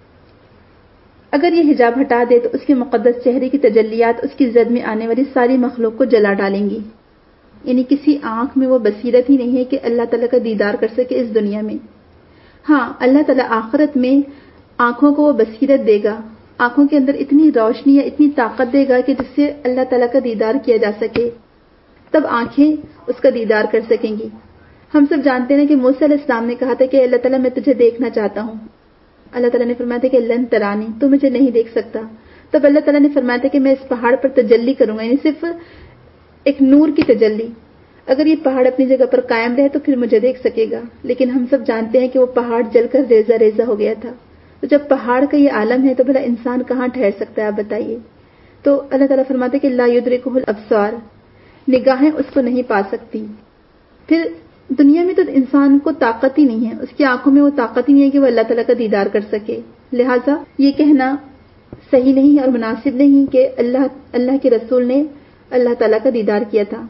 اگر یہ حجاب ہٹا دے تو اس کے مقدس چہرے کی تجلیات اس کی زد میں آنے والی ساری مخلوق کو جلا ڈالیں گی، یعنی کسی آنکھ میں وہ بصیرت ہی نہیں ہے کہ اللہ تعالیٰ کا دیدار کر سکے اس دنیا میں۔ ہاں، اللہ تعالیٰ آخرت میں آنکھوں کو وہ بصیرت دے گا، آنکھوں کے اندر اتنی روشنی یا اتنی طاقت دے گا کہ جس سے اللہ تعالیٰ کا دیدار کیا جا سکے، تب آنکھیں اس کا دیدار کر سکیں گی۔ ہم سب جانتے ہیں کہ موسیٰ علیہ السلام نے کہا تھا کہ اللہ تعالیٰ میں تجھے دیکھنا چاہتا ہوں، اللہ تعالیٰ نے فرمایا تھا کہ لن ترانی، تو مجھے نہیں دیکھ سکتا۔ تب اللہ تعالیٰ نے فرمایا تھا کہ میں اس پہاڑ پر تجلی کروں گا، یعنی صرف ایک نور کی تجلی، اگر یہ پہاڑ اپنی جگہ پر قائم رہے تو پھر مجھے دیکھ سکے گا، لیکن ہم سب جانتے ہیں کہ وہ پہاڑ جل کر ریزہ ریزہ ہو گیا تھا۔ تو جب پہاڑ کا یہ عالم ہے تو بھلا انسان کہاں ٹھہر سکتا ہے، آپ بتائیے۔ تو اللہ تعالیٰ فرماتے ہیں کہ لا یدرکہ الابصار، نگاہیں اس کو نہیں پا سکتی۔ پھر دنیا میں تو انسان کو طاقت ہی نہیں ہے، اس کی آنکھوں میں وہ طاقت ہی نہیں ہے کہ وہ اللہ تعالیٰ کا دیدار کر سکے، لہٰذا یہ کہنا صحیح نہیں ہے اور مناسب نہیں کہ اللہ اللہ کے رسول نے اللہ تعالیٰ کا دیدار کیا تھا۔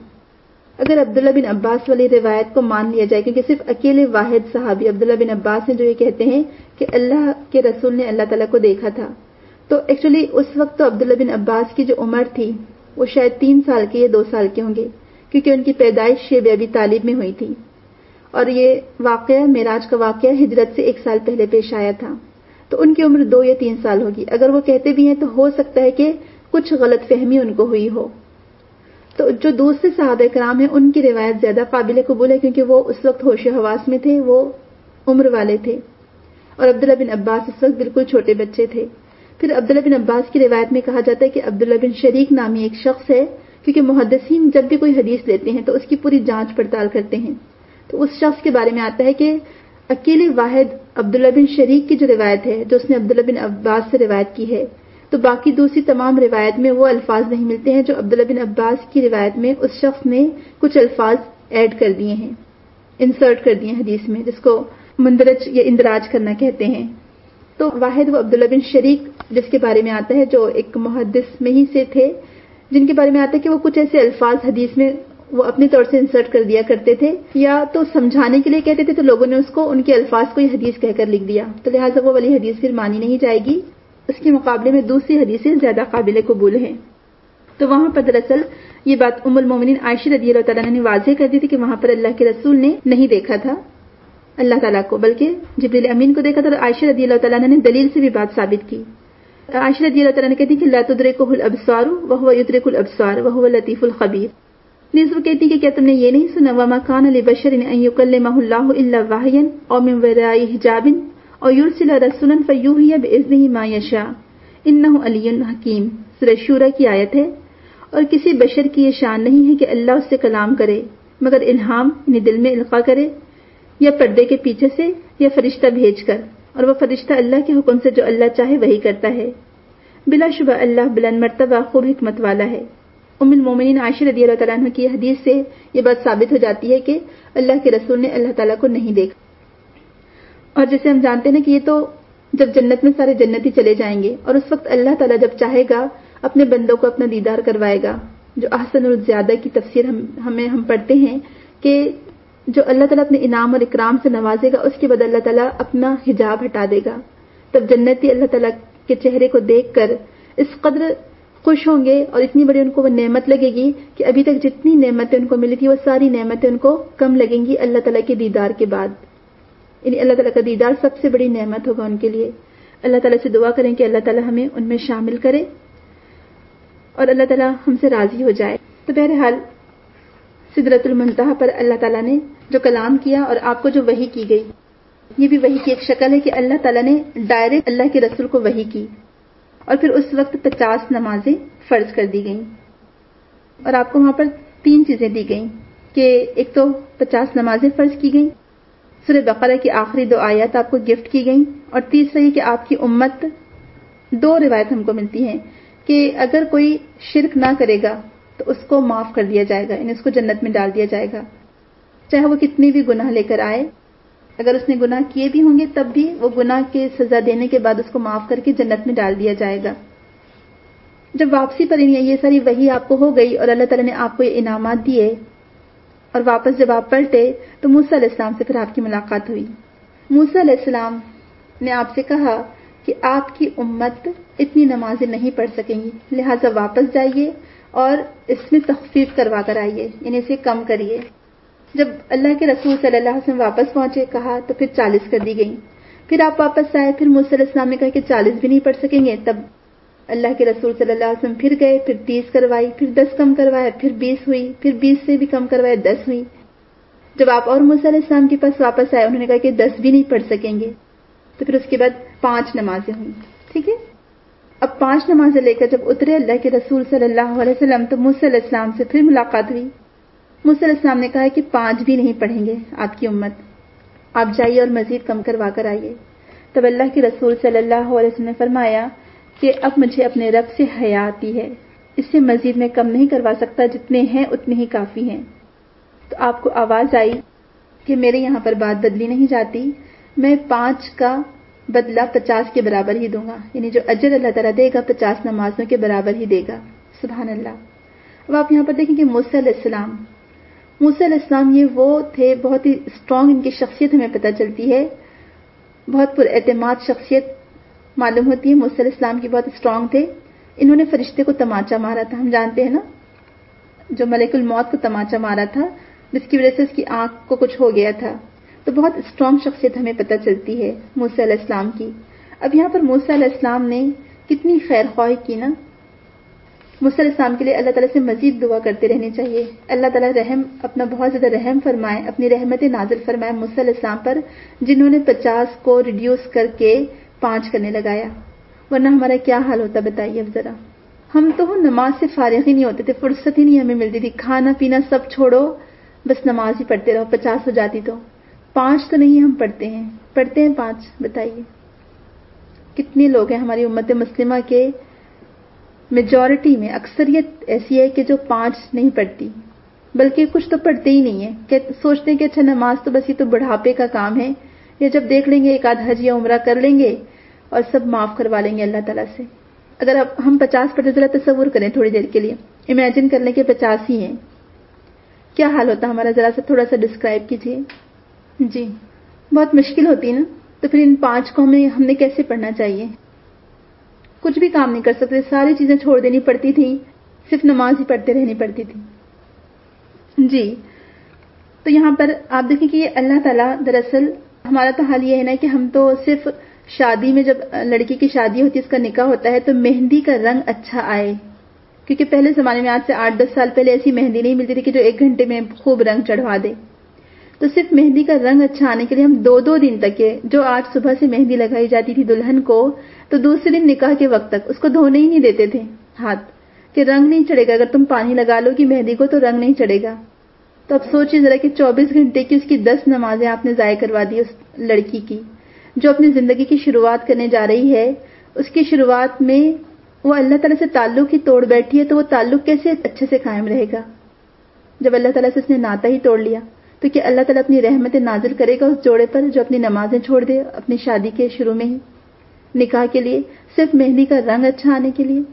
اگر عبداللہ بن عباس والی روایت کو مان لیا جائے، کیونکہ صرف اکیلے واحد صحابی عبداللہ بن عباس ہیں جو یہ کہتے ہیں کہ اللہ کے رسول نے اللہ تعالیٰ کو دیکھا تھا، تو ایکچولی اس وقت تو عبداللہ بن عباس کی جو عمر تھی وہ شاید تین سال کے یا دو سال کے ہوں گے، کیونکہ ان کی پیدائش شیب ابی طالب میں ہوئی تھی، اور یہ واقعہ معراج کا واقعہ ہجرت سے ایک سال پہلے پیش آیا تھا، تو ان کی عمر دو یا تین سال ہوگی۔ اگر وہ کہتے بھی ہیں تو ہو سکتا ہے کہ کچھ غلط فہمی ان کو ہوئی ہو۔ تو جو دوسرے صحابہ کرام ہیں ان کی روایت زیادہ قابل قبول ہے، کیونکہ وہ اس وقت ہوش و حواس میں تھے، وہ عمر والے تھے، اور عبداللہ بن عباس اس وقت بالکل چھوٹے بچے تھے۔ پھر عبداللہ بن عباس کی روایت میں کہا جاتا ہے کہ عبداللہ بن شریک نامی ایک شخص ہے، کیونکہ محدثین جب بھی کوئی حدیث لیتے ہیں تو اس کی پوری جانچ پڑتال کرتے ہیں، تو اس شخص کے بارے میں آتا ہے کہ اکیلے واحد عبداللہ بن شریک کی جو روایت ہے جو اس نے عبداللہ بن عباس سے روایت کی ہے، تو باقی دوسری تمام روایت میں وہ الفاظ نہیں ملتے ہیں جو عبداللہ بن عباس کی روایت میں اس شخص نے کچھ الفاظ ایڈ کر دیے ہیں، انسرٹ کر دیے ہیں حدیث میں، جس کو مندرج یا اندراج کرنا کہتے ہیں۔ تو واحد وہ عبداللہ بن شریک جس کے بارے میں آتا ہے، جو ایک محدث میں ہی سے تھے، جن کے بارے میں آتا ہے کہ وہ کچھ ایسے الفاظ حدیث میں وہ اپنے طور سے انسرٹ کر دیا کرتے تھے، یا تو سمجھانے کے لیے کہتے تھے تو لوگوں نے اس کو ان کے الفاظ کو یہ حدیث کہہ کر لکھ دیا، تو لہٰذا وہ والی حدیث پھر مانی نہیں جائے گی، اس کے مقابلے میں دوسری حدیثیں زیادہ قابل قبول ہیں۔ تو وہاں پر دراصل یہ بات ام المومنین عائشہ رضی اللہ تعالیٰ نے واضح کر دی تھی کہ وہاں پر اللہ کے رسول نے نہیں دیکھا تھا اللہ تعالیٰ کو، بلکہ جبریل امین کو دیکھا تھا، اور عائشہ رضی اللہ تعالیٰ نے دلیل سے بھی بات ثابت کی۔ عائشہ رضی اللہ تعالیٰ نے کہتی کہ لا تدرکہ الابصار وہو یدرک الابصار وہو اللطیف الخبیر، نیز وہ کہتی کہ کیا تم نے یہ نہیں سنا وما کان لبشر ان یکلمہ اللہ الا وحیا او من وراء حجاب او یرسل رسولا فیوحی باذنہ ما یشاء انہ علی حکیم. سورہ شورى کی آیت ہے. اور کسی بشر کی یہ شان نہیں ہے کہ اللہ اس سے کلام کرے مگر الہام یعنی دل میں القاء کرے یا پردے کے پیچھے سے یا فرشتہ بھیج کر, اور وہ فرشتہ اللہ کے حکم سے جو اللہ چاہے وہی کرتا ہے. بلا شبہ اللہ بلند مرتبہ خوب حکمت والا ہے. ام المومنین عائشہ رضی اللہ تعالیٰ عنہ کی حدیث سے یہ بات ثابت ہو جاتی ہے کہ اللہ کے رسول نے اللہ تعالیٰ کو نہیں دیکھا. اور جیسے ہم جانتے ہیں نا کہ یہ تو جب جنت میں سارے جنتی چلے جائیں گے اور اس وقت اللہ تعالیٰ جب چاہے گا اپنے بندوں کو اپنا دیدار کروائے گا. جو احسن الزیادہ کی تفسیر ہم ہمیں ہم پڑھتے ہیں کہ جو اللہ تعالیٰ اپنے انعام اور اکرام سے نوازے گا اس کے بعد اللہ تعالیٰ اپنا حجاب ہٹا دے گا. تب جنتی اللہ تعالیٰ کے چہرے کو دیکھ کر اس قدر خوش ہوں گے اور اتنی بڑی ان کو وہ نعمت لگے گی کہ ابھی تک جتنی نعمتیں ان کو ملی تھی وہ ساری نعمتیں ان کو کم لگیں گی اللہ تعالیٰ کے دیدار کے بعد. یعنی اللہ تعالیٰ کا دیدار سب سے بڑی نعمت ہوگا ان کے لیے. اللہ تعالیٰ سے دعا کریں کہ اللہ تعالیٰ ہمیں ان میں شامل کرے اور اللہ تعالیٰ ہم سے راضی ہو جائے. تو بہرحال سدرۃ المنتہا پر اللہ تعالیٰ نے جو کلام کیا اور آپ کو جو وحی کی گئی, یہ بھی وحی کی ایک شکل ہے کہ اللہ تعالیٰ نے ڈائریکٹ اللہ کے رسول کو وحی کی اور پھر اس وقت پچاس نمازیں فرض کر دی گئیں. اور آپ کو وہاں پر تین چیزیں دی گئیں کہ ایک تو پچاس نمازیں فرض کی گئیں, سورہ بقرہ کی آخری دو آیات آپ کو گفٹ کی گئیں, اور تیسرا یہ کہ آپ کی امت, دو روایت ہم کو ملتی ہیں کہ اگر کوئی شرک نہ کرے گا تو اس کو معاف کر دیا جائے گا, یعنی اس کو جنت میں ڈال دیا جائے گا چاہے وہ کتنی بھی گناہ لے کر آئے. اگر اس نے گناہ کیے بھی ہوں گے تب بھی وہ گناہ کے سزا دینے کے بعد اس کو معاف کر کے جنت میں ڈال دیا جائے گا. جب واپسی پر یہ ساری وحی آپ کو ہو گئی اور اللہ تعالیٰ نے آپ کو یہ انعامات دیے اور واپس جب آپ پلٹے تو موسیٰ علیہ السلام سے پھر آپ کی ملاقات ہوئی. موسیٰ علیہ السلام نے آپ سے کہا کہ آپ کی امت اتنی نمازیں نہیں پڑھ سکیں گی, لہٰذا واپس جائیے اور اس میں تخفیف کروا کر آئیے, یعنی اسے کم کریے. جب اللہ کے رسول صلی اللہ علیہ وسلم واپس پہنچے کہا تو پھر چالیس کر دی گئی. پھر آپ واپس آئے, پھر موسیٰ علیہ السلام نے کہا کہ چالیس بھی نہیں پڑھ سکیں گے. تب اللہ کے رسول صلی اللہ علیہ وسلم پھر گئے, پھر تیس کروائی, پھر دس کم کروایا, پھر بیس ہوئی, پھر بیس سے بھی کم کروایا, دس ہوئی. جب آپ اور موسیٰ علیہ السلام کے پاس واپس آئے انہوں نے کہا کہ دس بھی نہیں پڑھ سکیں گے, تو پھر اس کے بعد پانچ نمازیں ہوئیں. ٹھیک ہے, اب پانچ نمازیں لے کر جب اترے اللہ کے رسول صلی اللہ علیہ وسلم تو موسیٰ علیہ السلام سے پھر ملاقات ہوئی. موسیٰ علیہ السلام نے کہا کہ پانچ بھی نہیں پڑھیں گے آپ کی امت, آپ جائیے اور مزید کم کروا کر آئیے. تب اللہ کے رسول صلی اللہ علیہ وسلم نے فرمایا کہ اب مجھے اپنے رب سے حیا آتی ہے, اس سے مزید میں کم نہیں کروا سکتا, جتنے ہیں اتنے ہی کافی ہیں. تو آپ کو آواز آئی کہ میرے یہاں پر بات بدلی نہیں جاتی, میں پانچ کا بدلہ پچاس کے برابر ہی دوں گا, یعنی جو اجر اللہ تعالیٰ دے گا پچاس نمازوں کے برابر ہی دے گا. سبحان اللہ. اب آپ یہاں پر دیکھیں کہ موسیٰ علیہ السلام موسیٰ علیہ السلام یہ وہ تھے, بہت ہی اسٹرانگ ان کی شخصیت ہمیں پتہ چلتی ہے, بہت پر اعتماد شخصیت معلوم ہوتی ہے. موسیٰ علیہ السلام کی بہت اسٹرانگ تھے. انہوں نے فرشتے کو تماچا مارا تھا, ہم جانتے ہیں نا, جو ملک الموت کو تماچا مارا تھا جس کی وجہ سے اس کی آنکھ کو کچھ ہو گیا تھا. تو بہت اسٹرانگ شخصیت ہمیں پتہ چلتی ہے موسیٰ علیہ السلام کی. اب یہاں پر موسیٰ علیہ السلام نے کتنی خیر خواہی کی نا. موسیٰ علیہ السلام کے لیے اللہ تعالیٰ سے مزید دعا کرتے رہنی چاہیے. اللہ تعالیٰ رحم اپنا بہت زیادہ رحم فرمائے, اپنی رحمت نازل فرمائے موسیٰ علیہ السلام پر, جنہوں نے پچاس کو ریڈیوس کر کے پانچ کرنے لگایا. ورنہ ہمارا کیا حال ہوتا بتائیے اب ذرا. ہم تو نماز سے فارغ ہی نہیں ہوتے تھے, فرصت ہی نہیں ہمیں ملتی تھی, کھانا پینا سب چھوڑو بس نماز ہی پڑھتے رہو. پچاس ہو جاتی تو پانچ تو نہیں ہم پڑھتے ہیں, پڑھتے ہیں پانچ. بتائیے کتنے لوگ ہیں ہماری امت مسلمہ کے, میجورٹی میں اکثریت ایسی ہے کہ جو پانچ نہیں پڑھتی, بلکہ کچھ تو پڑھتے ہی نہیں ہیں, کہ سوچتے ہیں کہ اچھا نماز تو بس یہ تو بڑھاپے کا کام ہے, یا جب دیکھ لیں گے ایک آدھ حج یا عمرہ کر لیں گے اور سب معاف کروا لیں گے اللہ تعالیٰ سے. اگر اب ہم پچاس پڑھتے ذرا تصور کریں تھوڑی دیر کے لیے, امیجن کر لیں کہ پچاس ہی ہیں, کیا حال ہوتا ہمارا, ذرا سا تھوڑا سا ڈسکرائب کیجیے. جی بہت مشکل ہوتی نا. تو پھر ان پانچ کو ہمیں ہم نے کیسے پڑھنا چاہیے؟ کچھ بھی کام نہیں کر سکتے, ساری چیزیں چھوڑ دینی پڑتی تھی, صرف نماز ہی پڑھتے رہنی پڑتی تھی. جی تو یہاں پر آپ دیکھیں کہ یہ اللہ تعالیٰ, دراصل ہمارا تو حال یہ ہے نا کہ ہم تو صرف شادی میں, جب لڑکی کی شادی ہوتی ہے, اس کا نکاح ہوتا ہے, تو مہندی کا رنگ اچھا آئے, کیونکہ پہلے زمانے میں آج سے آٹھ دس سال پہلے ایسی مہندی نہیں ملتی تھی کہ جو ایک گھنٹے میں خوب رنگ چڑھوا دے. تو صرف مہندی کا رنگ اچھا آنے کے لیے ہم دو دو دن تک کے جو آج صبح سے مہندی لگائی جاتی تھی دلہن کو, تو دوسرے دن نکاح کے وقت تک اس کو دھونے ہی نہیں دیتے تھے ہاتھ, کہ رنگ نہیں چڑھے گا, اگر تم پانی لگا لو گی مہندی کو تو رنگ نہیں چڑھے گا. تو اب سوچیے ذرا کہ چوبیس گھنٹے کی اس کی دس نمازیں آپ نے ضائع کروا دی اس لڑکی کی, جو اپنی زندگی کی شروعات کرنے جا رہی ہے. اس کی شروعات میں وہ اللہ تعالیٰ سے تعلق ہی توڑ بیٹھی ہے, تو وہ تعلق کیسے اچھے سے قائم رہے گا جب اللہ تعالیٰ سے اس نے ناتا ہی توڑ لیا؟ تو کہ اللہ تعالیٰ اپنی رحمت نازل کرے گا اس جوڑے پر جو اپنی نمازیں چھوڑ دے اپنی شادی کے شروع میں ہی, نکاح کے لیے, صرف مہندی کا رنگ اچھا آنے کے لیے.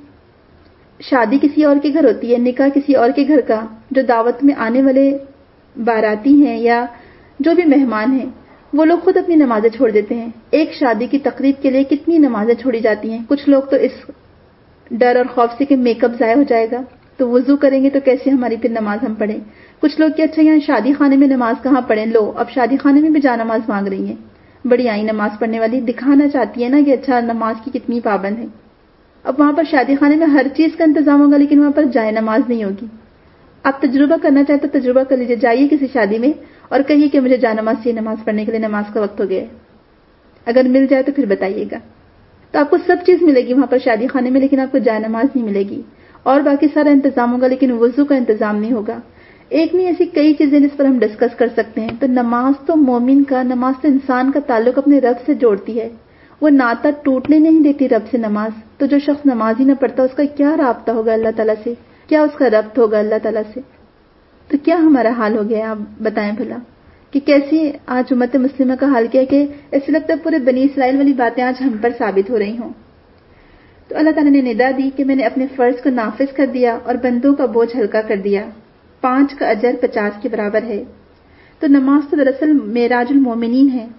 شادی کسی اور کے گھر ہوتی ہے, نکاح کسی اور کے گھر کا. جو دعوت میں آنے والے باراتی ہیں یا جو بھی مہمان ہیں وہ لوگ خود اپنی نمازیں چھوڑ دیتے ہیں. ایک شادی کی تقریب کے لیے کتنی نمازیں چھوڑی جاتی ہیں. کچھ لوگ تو اس ڈر اور خوف سے کہ میک اپ ضائع ہو جائے گا تو وضو کریں گے تو کیسے ہماری پھر نماز ہم پڑھیں. کچھ لوگ کہ اچھا یہاں شادی خانے میں نماز کہاں پڑھیں, لو اب شادی خانے میں بھی جا نماز مانگ رہی ہیں. بڑی آئی نماز پڑھنے والی, دکھانا چاہتی ہے نا کہ اچھا نماز کی کتنی پابند ہے. اب وہاں پر شادی خانے میں ہر چیز کا انتظام ہوگا لیکن وہاں پر جائے نماز نہیں ہوگی. آپ تجربہ کرنا چاہتے تو تجربہ کر لیجیے, جائیے کسی شادی میں اور کہیے کہ مجھے جا نماز سے نماز پڑھنے کے لیے نماز کا وقت ہو گیا ہے. اگر مل جائے تو پھر بتائیے گا. تو آپ کو سب چیز ملے گی وہاں پر شادی خانے میں, لیکن آپ کو جائے نماز نہیں ملے گی. اور باقی سارا انتظام ہوگا لیکن وضو کا انتظام نہیں ہوگا. ایک نہیں ایسی کئی چیزیں جس پر ہم ڈسکس کر سکتے ہیں. تو نماز تو مومن کا, نماز تو انسان کا تعلق اپنے رب سے جوڑتی ہے, وہ ناتا ٹوٹنے نہیں دیتی رب سے نماز. تو جو شخص نماز ہی نہ پڑھتا اس کا کیا رابطہ ہوگا اللہ تعالیٰ سے, کیا اس کا ربط ہوگا اللہ تعالیٰ سے. تو کیا ہمارا حال ہو گیا, آپ بتائیں بھلا کہ کیسی آج امت مسلمہ کا حال کیا کہ ایسے لگتا ہے پورے بنی اسرائیل والی باتیں آج ہم پر ثابت ہو رہی ہوں. تو اللہ تعالیٰ نے ندا دی کہ میں نے اپنے فرض کو نافذ کر دیا اور بندوں کا بوجھ ہلکا کر دیا. پانچ کا اجر پچاس کے برابر ہے. تو نماز تو دراصل معراج المومنین ہے.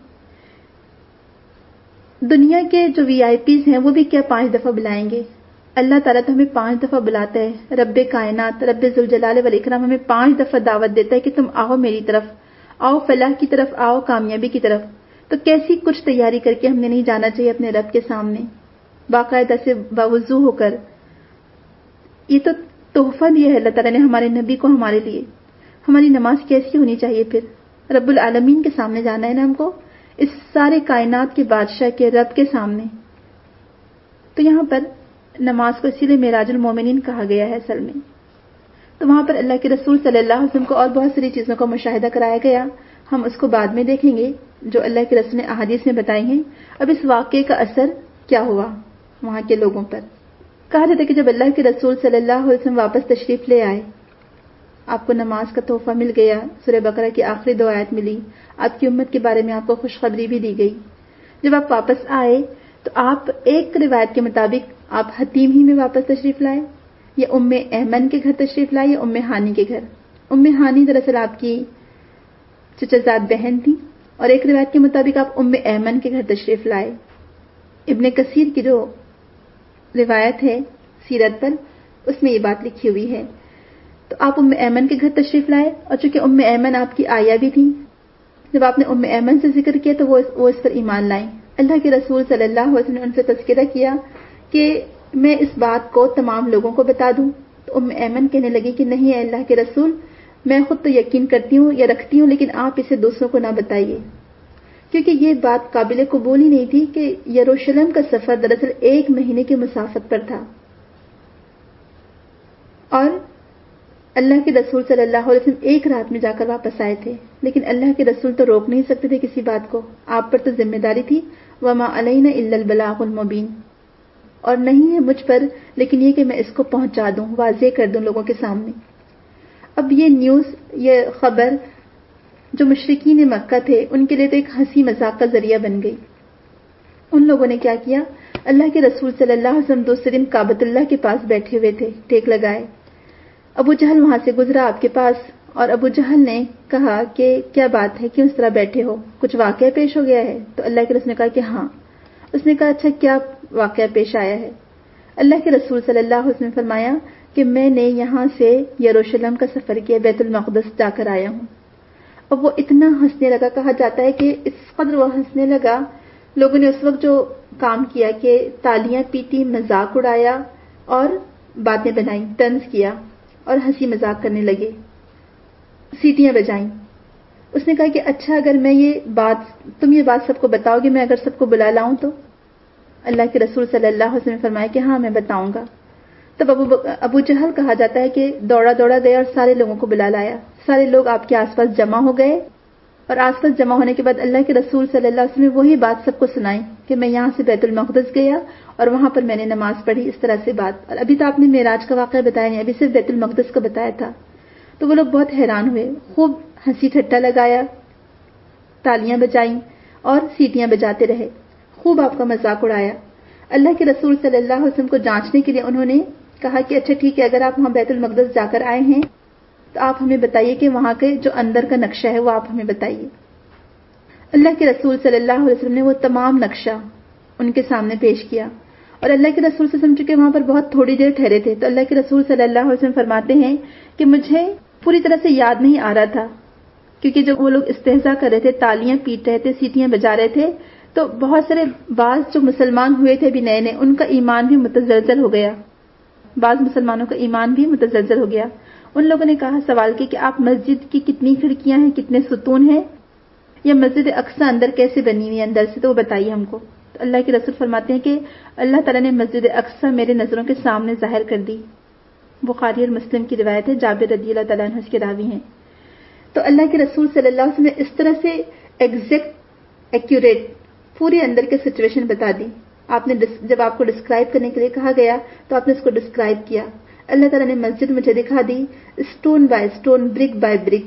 دنیا کے جو وی آئی پیز ہیں وہ بھی کیا پانچ دفعہ بلائیں گے؟ اللہ تعالیٰ تو ہمیں پانچ دفعہ بلاتا ہے. رب کائنات رب ذوالجلال والاکرام ہمیں پانچ دفعہ دعوت دیتا ہے کہ تم آؤ میری طرف, آؤ فلاح کی طرف, آؤ کامیابی کی طرف. تو کیسی کچھ تیاری کر کے ہم نے نہیں جانا چاہیے اپنے رب کے سامنے باقاعدہ سے باوضو ہو کر. یہ تو تحفہ دیا ہے اللہ تعالیٰ نے ہمارے نبی کو ہمارے لیے. ہماری نماز کیسی ہونی چاہیے پھر؟ رب العالمین کے سامنے جانا ہے نا ہم کو, اس سارے کائنات کے بادشاہ کے رب کے سامنے. تو یہاں پر نماز کو اسی لیے معراج المومنین کہا گیا ہے اصل میں. تو وہاں پر اللہ کے رسول صلی اللہ علیہ وسلم کو اور بہت ساری چیزوں کا مشاہدہ کرایا گیا. ہم اس کو بعد میں دیکھیں گے جو اللہ کے رسول نے احادیث میں بتائی ہیں. اب اس واقعے کا اثر کیا ہوا وہاں کے لوگوں پر؟ کہا جاتا ہے کہ جب اللہ کے رسول صلی اللہ علیہ وسلم واپس تشریف لے آئے, آپ کو نماز کا تحفہ مل گیا, سورہ بقرہ کی آخری دو آیت ملی, آپ کی امت کے بارے میں آپ کو خوشخبری بھی دی گئی. جب آپ واپس آئے تو آپ ایک روایت کے مطابق آپ حتیم ہی میں واپس تشریف لائے, یا ام ایمن کے گھر تشریف لائے, یا ام ہانی کے گھر. ام ہانی دراصل آپ کی چچازاد بہن تھی, اور ایک روایت کے مطابق آپ ام ایمن کے گھر تشریف لائے. ابن کثیر کی جو روایت ہے سیرت پر اس میں یہ بات لکھی ہوئی ہے. تو آپ ام ایمن کے گھر تشریف لائے, اور چونکہ ام ایمن آپ کی آیا بھی تھی, جب آپ نے ام ایمن سے ذکر کیا تو وہ وہ اس پر ایمان لائیں. اللہ کے رسول صلی اللہ علیہ وسلم نے ان سے تذکرہ کیا کہ میں اس بات کو تمام لوگوں کو بتا دوں. تو ام ایمن کہنے لگی کہ نہیں اے اللہ کے رسول, میں خود تو یقین کرتی ہوں یا رکھتی ہوں, لیکن آپ اسے دوسروں کو نہ بتائیے, کیونکہ یہ بات قابل قبول ہی نہیں تھی کہ یروشلم کا سفر دراصل ایک مہینے کی مسافت پر تھا, اور اللہ کے رسول صلی اللہ علیہ وسلم ایک رات میں جا کر واپس آئے تھے. لیکن اللہ کے رسول تو روک نہیں سکتے تھے کسی بات کو, آپ پر تو ذمہ داری تھی, وما علینا الا البلاغ المبین, اور نہیں ہے مجھ پر لیکن یہ کہ میں اس کو پہنچا دوں, واضح کر دوں لوگوں کے سامنے. اب یہ نیوز, یہ خبر جو مشرکین مکہ تھے ان کے لیے تو ایک ہنسی مذاق کا ذریعہ بن گئی. ان لوگوں نے کیا کیا, اللہ کے رسول صلی اللہ علیہ وسلم دوسرے دن کعبۃ اللہ کے پاس بیٹھے ہوئے تھے, ٹیک لگائے. ابو جہل وہاں سے گزرا آپ کے پاس, اور ابو جہل نے کہا کہ کیا بات ہے, کیوں اس طرح بیٹھے ہو, کچھ واقعہ پیش ہو گیا ہے؟ تو اللہ کے رسول نے کہا کہ ہاں. اس نے کہا اچھا کیا واقعہ پیش آیا ہے؟ اللہ کے رسول صلی اللہ علیہ وسلم نے فرمایا کہ میں نے یہاں سے یروشلم کا سفر کیا, بیت المقدس جا کر آیا ہوں. اب وہ اتنا ہنسنے لگا, کہا جاتا ہے کہ اس قدر وہ ہنسنے لگا, لوگوں نے اس وقت جو کام کیا کہ تالیاں پیٹی, مذاق اڑایا, اور باتیں بنائیں، طنز کیا اور ہنسی مذاق کرنے لگے، سیٹیاں بجائیں۔ اس نے کہا کہ اچھا اگر میں یہ بات تم یہ بات سب کو بتاؤ گے، میں اگر سب کو بلا لاؤں تو؟ اللہ کے رسول صلی اللہ علیہ وسلم نے فرمایا کہ ہاں میں بتاؤں گا۔ تب ابو ابو جہل کہا جاتا ہے کہ دوڑا دوڑا گیا اور سارے لوگوں کو بلا لایا، سارے لوگ آپ کے آس پاس جمع ہو گئے، اور آس پاس جمع ہونے کے بعد اللہ کے رسول صلی اللہ علیہ وسلم نے وہی بات سب کو سنائی کہ میں یہاں سے بیت المقدس گیا اور وہاں پر میں نے نماز پڑھی، اس طرح سے بات۔ اور ابھی تو آپ نے معراج کا واقعہ بتایا نہیں، ابھی صرف بیت المقدس کا بتایا تھا۔ تو وہ لوگ بہت حیران ہوئے، خوب ہنسی ٹھٹا لگایا، تالیاں بجائیں اور سیٹیاں بجاتے رہے، خوب آپ کا مذاق اڑایا۔ اللہ کے رسول صلی اللہ علیہ وسلم کو جانچنے کے لیے انہوں نے کہا کہ اچھا ٹھیک ہے، اگر آپ وہاں بیت المقدس جا کر آئے ہیں تو آپ ہمیں بتائیے کہ وہاں کے جو اندر کا نقشہ ہے وہ آپ ہمیں بتائیے۔ اللہ کے رسول صلی اللہ علیہ وسلم نے وہ تمام نقشہ ان کے سامنے پیش کیا، اور اللہ کے رسول صلی اللہ علیہ وسلم چونکہ وہاں پر بہت تھوڑی دیر ٹھہرے تھے تو اللہ کے رسول صلی اللہ علیہ وسلم فرماتے ہیں کہ مجھے پوری طرح سے یاد نہیں آ رہا تھا، کیونکہ جب وہ لوگ استہزاء کر رہے تھے، تالیاں پیٹ رہے تھے، سیٹیاں بجا رہے تھے، تو بہت سارے بعض جو مسلمان ہوئے تھے ابھی نئے نئے، ان کا ایمان بھی متزلزل ہو گیا، بعض مسلمانوں کا ایمان بھی متزلزل ہو گیا۔ ان لوگوں نے کہا، سوال کیا کہ آپ مسجد کی کتنی کھڑکیاں ہیں، کتنے ستون ہیں، یا مسجد اقصی اندر کیسے بنی ہوئی ہے اندر سے، تو وہ بتائیے ہم کو۔ تو اللہ کے رسول فرماتے ہیں کہ اللہ تعالیٰ نے مسجد اقصی میرے نظروں کے سامنے ظاہر کر دی۔ بخاری اور مسلم کی روایت ہے، جابر رضی اللہ تعالیٰ عنہ اس کے راوی ہیں۔ تو اللہ کے رسول صلی اللہ علیہ وسلم نے اس طرح سے ایگزیکٹ ایکوریٹ پوری اندر کی سچویشن بتا دی۔ آپ نے جب آپ کو ڈسکرائب کرنے کے لیے کہا گیا تو آپ نے اس کو ڈسکرائب کیا۔ اللہ تعالیٰ نے مسجد مجھے دکھا دی، stone by stone, brick by brick,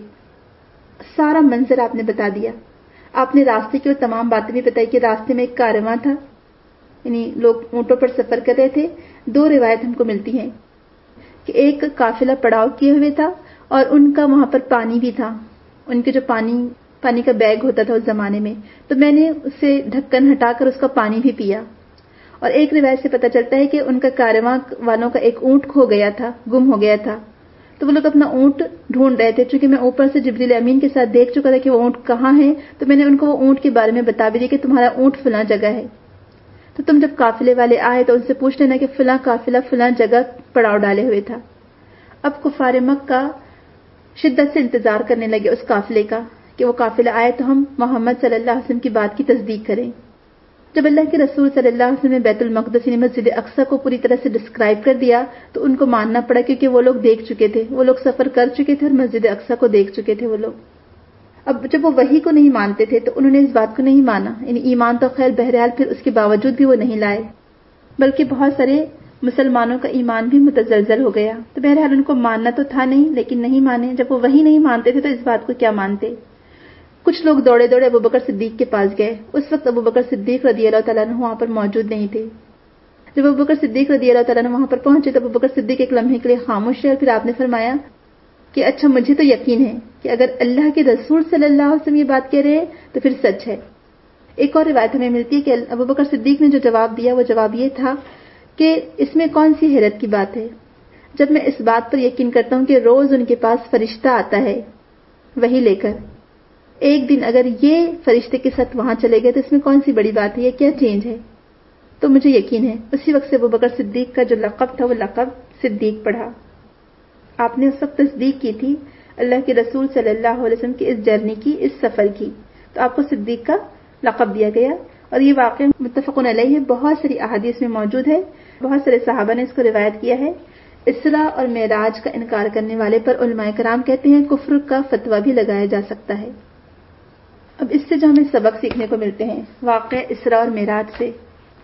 سارا منظر آپ نے بتا دیا۔ آپ نے راستے کی اور تمام باتیں بھی بتائی کہ راستے میں ایک کارواں تھا، یعنی لوگ اونٹوں پر سفر کر رہے تھے۔ دو روایت ہم کو ملتی ہیں کہ ایک قافلہ پڑاؤ کیے ہوئے تھا اور ان کا وہاں پر پانی بھی تھا، ان کے جو پانی پانی کا بیگ ہوتا تھا اس زمانے میں، تو میں نے اسے ڈھکن ہٹا کر اس کا پانی بھی پیا۔ اور ایک روایت سے پتہ چلتا ہے کہ ان کا کارواں والوں کا ایک اونٹ کھو گیا تھا، گم ہو گیا تھا، تو وہ لوگ اپنا اونٹ ڈھونڈ رہے تھے۔ چونکہ میں اوپر سے جبریل امین کے ساتھ دیکھ چکا تھا کہ وہ اونٹ کہاں ہے، تو میں نے ان کو وہ اونٹ کے بارے میں بتا بھی دیا کہ تمہارا اونٹ فلاں جگہ ہے، تو تم جب قافلے والے آئے تو ان سے پوچھ لینا کہ فلاں قافلہ فلاں جگہ پڑاؤ ڈالے ہوئے تھا۔ اب کفار مکہ شدت سے انتظار کرنے لگے اس قافلے کا کہ وہ قافلہ آئے تو ہم محمد صلی اللہ علیہ وسلم کی بات کی تصدیق کریں۔ جب اللہ کے رسول صلی اللہ علیہ وسلم نے بیت المقدس یعنی مسجد اقصی کو پوری طرح سے ڈسکرائب کر دیا تو ان کو ماننا پڑا، کیونکہ وہ لوگ دیکھ چکے تھے، وہ لوگ سفر کر چکے تھے اور مسجد اقصی کو دیکھ چکے تھے وہ لوگ۔ اب جب وہ وحی کو نہیں مانتے تھے تو انہوں نے اس بات کو نہیں مانا، یعنی ایمان تو خیر بہرحال پھر اس کے باوجود بھی وہ نہیں لائے، بلکہ بہت سارے مسلمانوں کا ایمان بھی متزلزل ہو گیا۔ تو بہرحال ان کو ماننا تو تھا نہیں، لیکن نہیں مانے۔ جب وہ وحی نہیں مانتے تھے تو اس بات کو کیا مانتے۔ کچھ لوگ دوڑے دوڑے ابو بکر صدیق کے پاس گئے۔ اس وقت ابو بکر صدیق رضی اللہ تعالیٰ عنہ وہاں پر موجود نہیں تھے۔ جب ابو بکر صدیق رضی اللہ تعالیٰ عنہ وہاں پر پہنچے تو ابو بکر صدیق ایک لمحے کے لیے خاموش ہے، اور پھر آپ نے فرمایا کہ اچھا مجھے تو یقین ہے کہ اگر اللہ کے رسول صلی اللہ علیہ وسلم یہ بات کہہ رہے ہیں تو پھر سچ ہے۔ ایک اور روایت ہمیں ملتی ہے کہ ابو بکر صدیق نے جو جواب دیا وہ جواب یہ تھا کہ اس میں کون سی حیرت کی بات ہے، جب میں اس بات پر یقین کرتا ہوں کہ روز ان کے پاس فرشتہ آتا ہے وہی لے کر، ایک دن اگر یہ فرشتے کے ساتھ وہاں چلے گئے تو اس میں کون سی بڑی بات ہے، یہ کیا چینج ہے، تو مجھے یقین ہے۔ اسی وقت سے ابو بکر صدیق کا جو لقب تھا وہ لقب صدیق پڑھا۔ آپ نے اس وقت تصدیق کی تھی اللہ کے رسول صلی اللہ علیہ وسلم کی اس جرنی کی، اس سفر کی، تو آپ کو صدیق کا لقب دیا گیا۔ اور یہ واقعہ متفقن علیہ ہے، بہت ساری احادیث میں موجود ہے، بہت سارے صحابہ نے اس کو روایت کیا ہے۔ اسراء اور معراج کا انکار کرنے والے پر علماء کرام کہتے ہیں کفر کا فتویٰ بھی لگایا جا سکتا ہے۔ اب اس سے جو ہمیں سبق سیکھنے کو ملتے ہیں واقعہ اسراء اور معراج سے،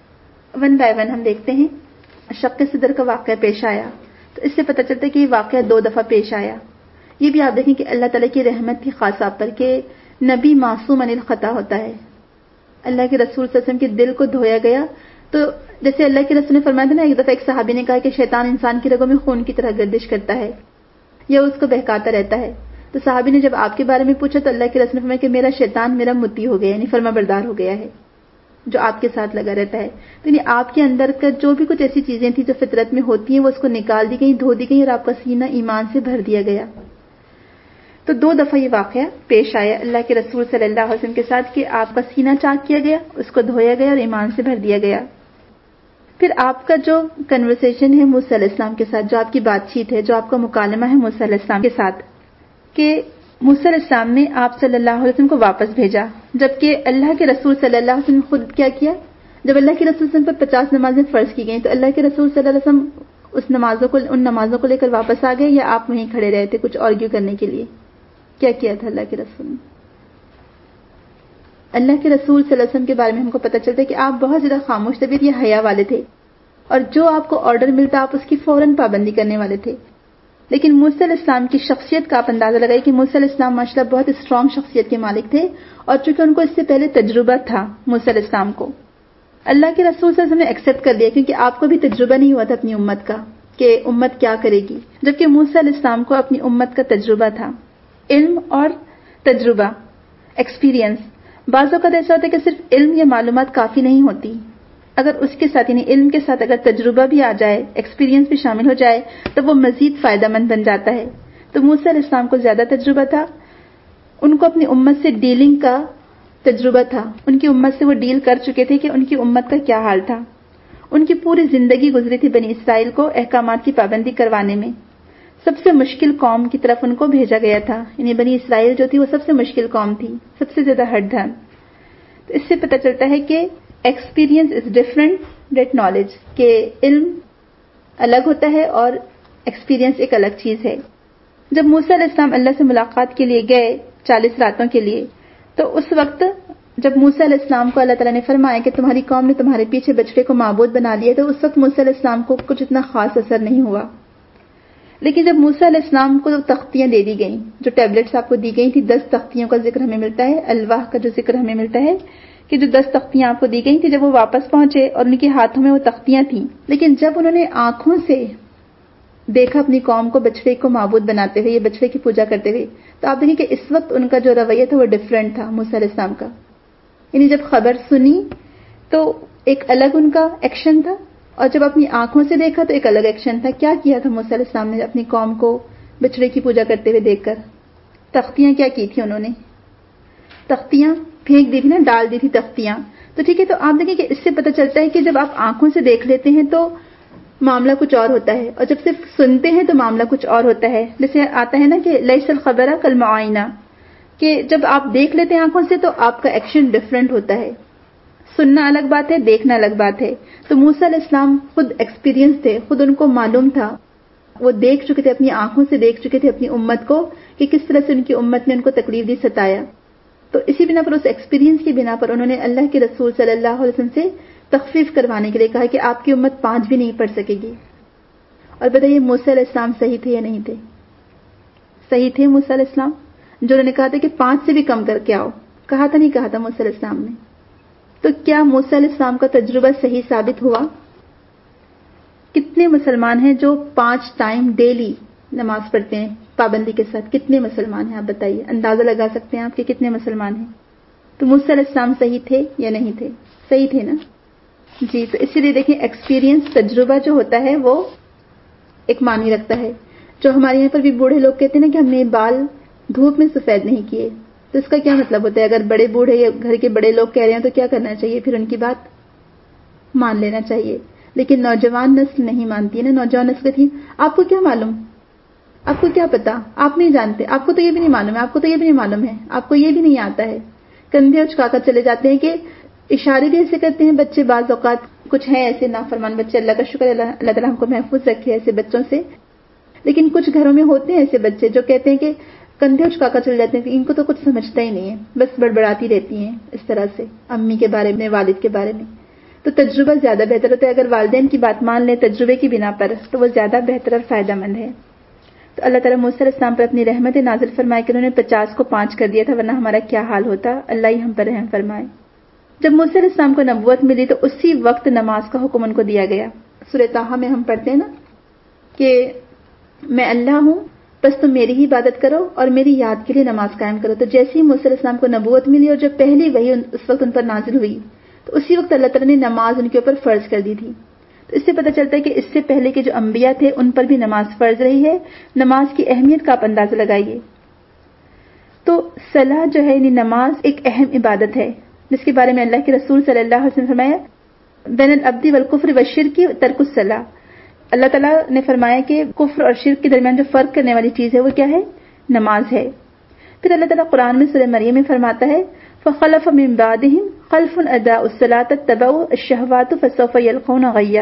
ون بائی ون ہم دیکھتے ہیں۔ شق صدر کا واقعہ پیش آیا تو اس سے پتہ چلتا ہے کہ یہ واقعہ دو دفعہ پیش آیا۔ یہ بھی آپ دیکھیں کہ اللہ تعالیٰ کی رحمت تھی خاص آپ پر کہ نبی معصوم عن الخطا ہوتا ہے۔ اللہ کے رسول صلی اللہ علیہ وسلم کے دل کو دھویا گیا، تو جیسے اللہ کے رسول نے فرمایا تھا نا، ایک دفعہ ایک صحابی نے کہا کہ شیطان انسان کی رگوں میں خون کی طرح گردش کرتا ہے یا اس کو بہکاتا رہتا ہے، تو صحابی نے جب آپ کے بارے میں پوچھا تو اللہ کے رسول نے فرمایا کہ میرا شیطان میرا متی ہو گیا، یعنی فرما بردار ہو گیا ہے جو آپ کے ساتھ لگا رہتا ہے۔ تو یعنی آپ کے اندر کا جو بھی کچھ ایسی چیزیں تھیں جو فطرت میں ہوتی ہیں وہ اس کو نکال دی گئی، دھو دی گئی، اور آپ کا سینہ ایمان سے بھر دیا گیا۔ تو دو دفعہ یہ واقعہ پیش آیا اللہ کے رسول صلی اللہ علیہ وسلم کے ساتھ کہ آپ کا سینہ چاک کیا گیا، اس کو دھویا گیا اور ایمان سے بھر دیا گیا۔ پھر آپ کا جو کنورسیشن ہے موسیٰ علیہ السلام کے ساتھ، جو آپ کی بات چیت ہے، جو آپ کا مکالمہ ہے موسیٰ علیہ السلام کے ساتھ، کہ موسیٰ علیہ السلام نے آپ صلی اللہ علیہ وسلم کو واپس بھیجا، جبکہ اللہ کے رسول صلی اللہ علیہ وسلم خود کیا کیا؟ جب اللہ کے رسول صلی اللہ علیہ وسلم پر پچاس نمازیں فرض کی گئیں تو اللہ کے رسول صلی اللہ علیہ وسلم اس نمازوں کو ان نمازوں کو لے کر واپس آ گئے، یا آپ وہیں کھڑے رہے تھے کچھ آرگیو کرنے کے لیے؟ کیا کیا تھا اللہ کے رسول نے؟ اللہ کے رسول صلی اللہ علیہ وسلم کے بارے میں ہم کو پتہ چلتا ہے کہ آپ بہت زیادہ خاموش طبیعت یا حیا والے تھے، اور جو آپ کو آرڈر ملتا آپ اس کی فوراً پابندی کرنے والے تھے. لیکن موسیٰ علیہ السلام کی شخصیت کا آپ اندازہ لگائیں کہ موسیٰ علیہ السلام ماشاءاللہ بہت اسٹرانگ شخصیت کے مالک تھے، اور چونکہ ان کو اس سے پہلے تجربہ تھا موسیٰ علیہ السلام کو، اللہ کے رسول صلی اللہ علیہ وسلم نے ایکسیپٹ کر لیا، کیونکہ آپ کو بھی تجربہ نہیں ہوا تھا اپنی امت کا کہ امت کیا کرے گی، جبکہ موسیٰ علیہ السلام کو اپنی امت کا تجربہ تھا. علم اور تجربہ، ایکسپیرینس. بعض اوقات ایسا ہوتا ہے کہ صرف علم یا معلومات کافی نہیں ہوتی، اگر اس کے ساتھ یعنی علم کے ساتھ اگر تجربہ بھی آ جائے، ایکسپیرینس بھی شامل ہو جائے تو وہ مزید فائدہ مند بن جاتا ہے. تو موسیٰ علیہ السلام کو زیادہ تجربہ تھا، ان کو اپنی امت سے ڈیلنگ کا تجربہ تھا، ان کی امت سے وہ ڈیل کر چکے تھے کہ ان کی امت کا کیا حال تھا. ان کی پوری زندگی گزری تھی بنی اسرائیل کو احکامات کی پابندی کروانے میں. سب سے مشکل قوم کی طرف ان کو بھیجا گیا تھا، یعنی بنی اسرائیل جو تھی وہ سب سے مشکل قوم تھی، سب سے زیادہ ہٹ دھن. تو اس سے پتہ چلتا ہے کہ experience is different that knowledge, کہ علم الگ ہوتا ہے اور ایکسپیرینس ایک الگ چیز ہے. جب موسیٰ علیہ السلام اللہ سے ملاقات کے لیے گئے چالیس راتوں کے لیے، تو اس وقت جب موسیٰ علیہ السلام کو اللہ تعالیٰ نے فرمایا کہ تمہاری قوم نے تمہارے پیچھے بچڑے کو معبود بنا لیا، تو اس وقت موسیٰ علیہ السلام کو کچھ اتنا خاص اثر نہیں ہوا. لیکن جب موسیٰ علیہ السلام کو تختیاں دے دی گئیں، جو ٹیبلٹس آپ کو دی گئی تھی، دس تختیوں کا ذکر ہمیں ملتا ہے، الواح کا جو ذکر ہمیں ملتا ہے کہ جو دس تختیاں آپ کو دی گئی تھی، جب وہ واپس پہنچے اور ان کے ہاتھوں میں وہ تختیاں تھیں، لیکن جب انہوں نے آنکھوں سے دیکھا اپنی قوم کو بچڑے کو معبود بناتے ہوئے، یہ بچڑے کی پوجا کرتے ہوئے، تو آپ دیکھیں کہ اس وقت ان کا جو رویہ تھا وہ ڈفرینٹ تھا موسیٰ علیہ السلام کا. یعنی جب خبر سنی تو ایک الگ ان کا ایکشن تھا، اور جب اپنی آنکھوں سے دیکھا تو ایک الگ ایکشن تھا. کیا کیا تھا موسیٰ علیہ السلام نے اپنی قوم کو بچڑے کی پوجا کرتے ہوئے دیکھ کر؟ تختیاں کیا کی تھی انہوں نے؟ تختیاں پھینک دی تھی نا، ڈال دی تھی تختیاں. تو ٹھیک ہے، تو آپ دیکھیں کہ اس سے پتہ چلتا ہے کہ جب آپ آنکھوں سے دیکھ لیتے ہیں تو معاملہ کچھ اور ہوتا ہے، اور جب صرف سنتے ہیں تو معاملہ کچھ اور ہوتا ہے. جیسے آتا ہے نا کہ لیس الخبر کالمعائنہ، کہ جب آپ دیکھ لیتے ہیں آنکھوں سے تو آپ کا ایکشن ڈفرینٹ ہوتا ہے. سننا الگ بات ہے، دیکھنا الگ بات ہے. تو موسیٰ علیہ السلام خود ایکسپیرینس تھے، خود ان کو معلوم تھا، وہ دیکھ چکے تھے، اپنی آنکھوں سے دیکھ چکے تھے اپنی امت کو کہ کس طرح سے ان کی امت نے ان کو تکلیف دی، ستایا. تو اسی بنا پر، اس ایکسپیرینس کی بنا پر انہوں نے اللہ کے رسول صلی اللہ علیہ وسلم سے تخفیف کروانے کے لیے کہا کہ آپ کی امت پانچ بھی نہیں پڑھ سکے گی. اور بتائیے موسیٰ علیہ السلام صحیح تھے یا نہیں تھے؟ صحیح تھے موسیٰ علیہ السلام، جو انہوں نے کہا تھا کہ پانچ سے بھی کم کر کے آؤ. کہا تھا نہیں کہا تھا موسیٰ علیہ السلام نے؟ تو کیا موسیٰ علیہ السلام کا تجربہ صحیح ثابت ہوا؟ کتنے مسلمان ہیں جو پانچ ٹائم ڈیلی نماز پڑھتے ہیں پابندی کے ساتھ؟ کتنے مسلمان ہیں آپ بتائیے، اندازہ لگا سکتے ہیں آپ کہ کتنے مسلمان ہیں؟ تو موسیٰ علیہ السلام صحیح تھے یا نہیں تھے؟ صحیح تھے نا جی. تو اسی لیے دیکھیں ایکسپیرینس، تجربہ جو ہوتا ہے وہ ایک معنی رکھتا ہے. جو ہمارے یہاں پر بھی بوڑھے لوگ کہتے ہیں نا کہ ہم نے بال دھوپ میں سفید نہیں کیے، تو اس کا کیا مطلب ہوتا ہے؟ اگر بڑے بوڑھے یا گھر کے بڑے لوگ کہہ رہے ہیں تو کیا کرنا چاہیے؟ پھر ان کی بات مان لینا چاہیے. لیکن نوجوان نسل نہیں مانتی ہے نا. نوجوان نسل تھی، آپ کو کیا معلوم، آپ کو کیا پتا، آپ نہیں جانتے، آپ کو تو یہ بھی نہیں معلوم ہے، آپ کو تو یہ بھی نہیں معلوم ہے، آپ کو یہ بھی نہیں آتا ہے. کندھے اچکا کر چلے جاتے ہیں، کہ اشارے بھی ایسے کرتے ہیں بچے. بعض اوقات کچھ ہیں ایسے نافرمان بچے، اللہ کا شکر اللہ اللہ تعالیٰ ہم کو محفوظ رکھے ایسے بچوں سے. لیکن کچھ گھروں میں ہوتے ہیں ایسے بچے جو کہتے ہیں کہ کندھے اچکا کر چلے جاتے ہیں کہ ان کو تو کچھ سمجھتا ہی نہیں ہے، بس بڑبڑاتی رہتی ہیں اس طرح سے امی کے بارے میں، والد کے بارے میں. تو تجربہ زیادہ بہتر ہوتا ہے. اگر والدین کی بات مان لیں تجربے کی بنا پر تو وہ زیادہ بہتر اور فائدہ مند ہے. تو اللہ تعالیٰ موسیٰ علیہ السلام پر اپنی رحمت نازل فرمائے کہ انہوں نے پچاس کو پانچ کر دیا تھا، ورنہ ہمارا کیا حال ہوتا. اللہ ہی ہم پر رحم فرمائے. جب موسیٰ علیہ السلام کو نبوت ملی تو اسی وقت نماز کا حکم ان کو دیا گیا. سورہ طٰہٰ میں ہم پڑھتے ہیں نا کہ میں اللہ ہوں، بس تم میری ہی عبادت کرو اور میری یاد کے لیے نماز قائم کرو. تو جیسے ہی موسیٰ علیہ السلام کو نبوت ملی اور جب پہلی وحی اس وقت ان پر نازل ہوئی تو اسی وقت اللہ تعالیٰ نے نماز ان کے اوپر فرض کر دی تھی. تو اس سے پتہ چلتا ہے کہ اس سے پہلے کے جو انبیاء تھے ان پر بھی نماز فرض رہی ہے. نماز کی اہمیت کا آپ اندازہ لگائیے. تو صلاح جو ہے یعنی نماز ایک اہم عبادت ہے، جس کے بارے میں اللہ کے رسول صلی اللہ علیہ وسلم نے فرمایا بین العبد والکفر والشرک ترک الصلاۃ. اللہ تعالیٰ نے فرمایا کہ کفر اور شرک کے درمیان جو فرق کرنے والی چیز ہے وہ کیا ہے؟ نماز ہے. پھر اللہ تعالیٰ قرآن میں سورہ مریم میں فرماتا ہے فخلف من بعدهم خلف اضاعوا الصلاۃ اتبعوا الشہوات فسوف یلقون غیا،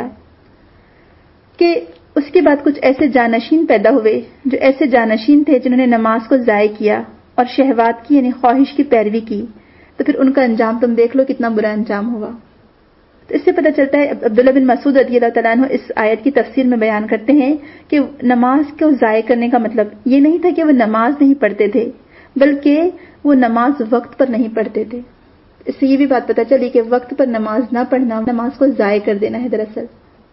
کہ اس کے بعد کچھ ایسے جانشین پیدا ہوئے جو ایسے جانشین تھے جنہوں نے نماز کو ضائع کیا اور شہوات کی یعنی خواہش کی پیروی کی، تو پھر ان کا انجام تم دیکھ لو کتنا برا انجام ہوگا. تو اس سے پتہ چلتا ہے عبداللہ بن مسعود رضی اللہ تعالیٰ عنہ اس آیت کی تفسیر میں بیان کرتے ہیں کہ نماز کو ضائع کرنے کا مطلب یہ نہیں تھا کہ وہ نماز نہیں پڑھتے تھے، بلکہ وہ نماز وقت پر نہیں پڑھتے تھے. اس سے یہ بھی بات پتہ چلی کہ وقت پر نماز نہ پڑھنا نماز کو ضائع کر دینا ہے. دراصل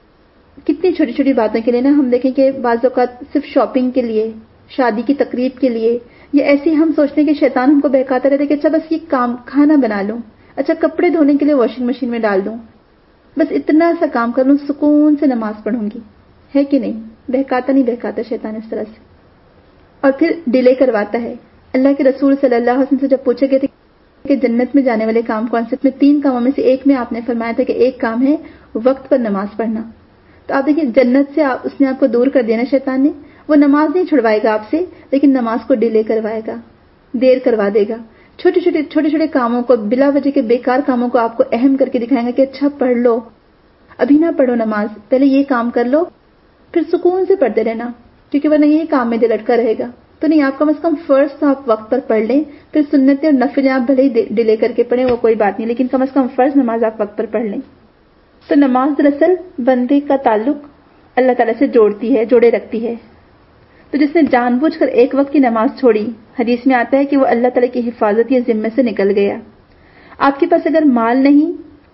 کتنی چھوٹی چھوٹی باتوں کے لیے نا ہم دیکھیں کہ بعض اوقات صرف شاپنگ کے لیے، شادی کی تقریب کے لیے، یا ایسے ہی ہم سوچتے ہیں کہ شیطان ہم کو بہکاتا رہتا ہے کہ اچھا بس یہ کام کھانا بنا لوں، اچھا کپڑے دھونے کے لیے واشنگ مشین میں ڈال دوں، بس اتنا سا کام کر لوں، سکون سے نماز پڑھوں گی. ہے کہ نہیں؟ بہکاتا نہیں بہکاتا شیطان اس طرح سے، اور پھر ڈیلے کرواتا ہے. اللہ کے رسول صلی اللہ علیہ وسلم سے جب پوچھے گئے تھے کہ جنت میں جانے والے کام کون سے، میں تین کاموں میں سے ایک میں آپ نے فرمایا تھا کہ ایک کام ہے وقت پر نماز پڑھنا. تو آپ دیکھیں جنت سے اس نے آپ کو دور کر دیا نا شیطان نے. وہ نماز نہیں چھڑوائے گا آپ سے، لیکن نماز کو ڈیلے کروائے گا، دیر کروا دے گا. چھوٹے چھوٹے چھوٹے چھوٹے کاموں کو، بلا وجہ کے بیکار کاموں کو آپ کو اہم کر کے دکھائیں گا کہ اچھا پڑھ لو، ابھی نہ پڑھو نماز، پہلے یہ کام کر لو، پھر سکون سے پڑھتے رہنا، کیونکہ ورنہ یہ کام میں دل اٹکا رہے گا. تو نہیں، آپ کم از کم فرض تو آپ وقت پر پڑھ لیں، پھر سنتیں اور نفلیں آپ بھلے ہی ڈیلے کر کے پڑھیں، وہ کوئی بات نہیں، لیکن کم از کم فرض نماز آپ وقت پر پڑھ لیں. تو نماز دراصل بندے کا تعلق اللہ تعالیٰ سے جوڑتی ہے، جوڑے رکھتی ہے. تو جس نے جان بوجھ کر ایک وقت کی نماز چھوڑی، حدیث میں آتا ہے کہ وہ اللہ تعالیٰ کی حفاظت یا ذمے سے نکل گیا. آپ کے پاس اگر مال نہیں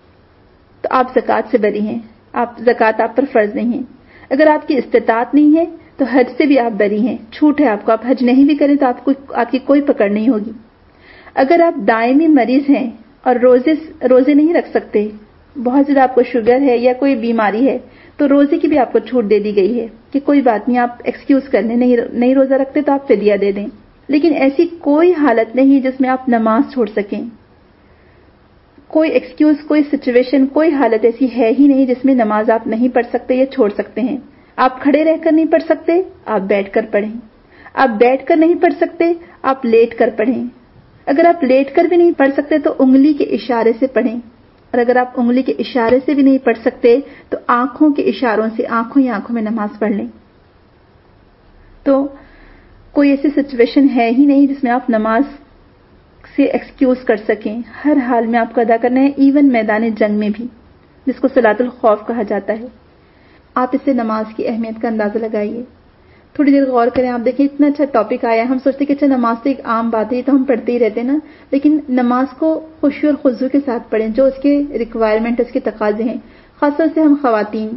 تو آپ زکوٰۃ سے بری ہیں، آپ زکوٰۃ آپ پر فرض نہیں ہے. اگر آپ کی استطاعت نہیں ہے تو حج سے بھی آپ بری ہیں، چھوٹ ہے آپ کو، آپ حج نہیں بھی کریں تو آپ کو آپ کی کوئی پکڑ نہیں ہوگی. اگر آپ دائمی مریض ہیں اور روزے روزے نہیں رکھ سکتے، بہت زیادہ آپ کو شوگر ہے یا کوئی بیماری ہے، تو روزے کی بھی آپ کو چھوٹ دے دی گئی ہے کہ کوئی بات نہیں، آپ ایکسکیوز کر لیں، نہیں نہیں روزہ رکھتے تو آپ فدیہ دے دیں. لیکن ایسی کوئی حالت نہیں جس میں آپ نماز چھوڑ سکیں. کوئی ایکسکیوز، کوئی سچویشن، کوئی حالت ایسی ہے ہی نہیں جس میں نماز آپ نہیں پڑھ سکتے یا چھوڑ سکتے ہیں. آپ کھڑے رہ کر نہیں پڑھ سکتے، آپ بیٹھ کر پڑھیں. آپ بیٹھ کر نہیں پڑھ سکتے، آپ لیٹ کر پڑھیں. اگر آپ لیٹ کر بھی نہیں پڑھ سکتے تو انگلی کے اشارے سے پڑھیں، اور اگر آپ انگلی کے اشارے سے بھی نہیں پڑھ سکتے تو آنکھوں کے اشاروں سے آنکھوں ہی آنکھوں میں نماز پڑھ لیں. تو کوئی ایسی سچویشن ہے ہی نہیں جس میں آپ نماز سے ایکسکیوز کر سکیں. ہر حال میں آپ کو ادا کرنا ہے، ایون میدان جنگ میں بھی، جس کو صلاۃ الخوف کہا جاتا ہے. آپ اس سے نماز کی اہمیت کا اندازہ لگائیے. تھوڑی دیر غور کریں، آپ دیکھیں اتنا اچھا ٹاپک آیا ہے. ہم سوچتے کہ اچھا نماز تو ایک عام بات ہے، تو ہم پڑھتے ہی رہتے ہیں نا، لیکن نماز کو خوشی اور خضوع کے ساتھ پڑھیں، جو اس کے ریکوائرمنٹ، اس کے تقاضے ہیں. خاص طور سے ہم خواتین،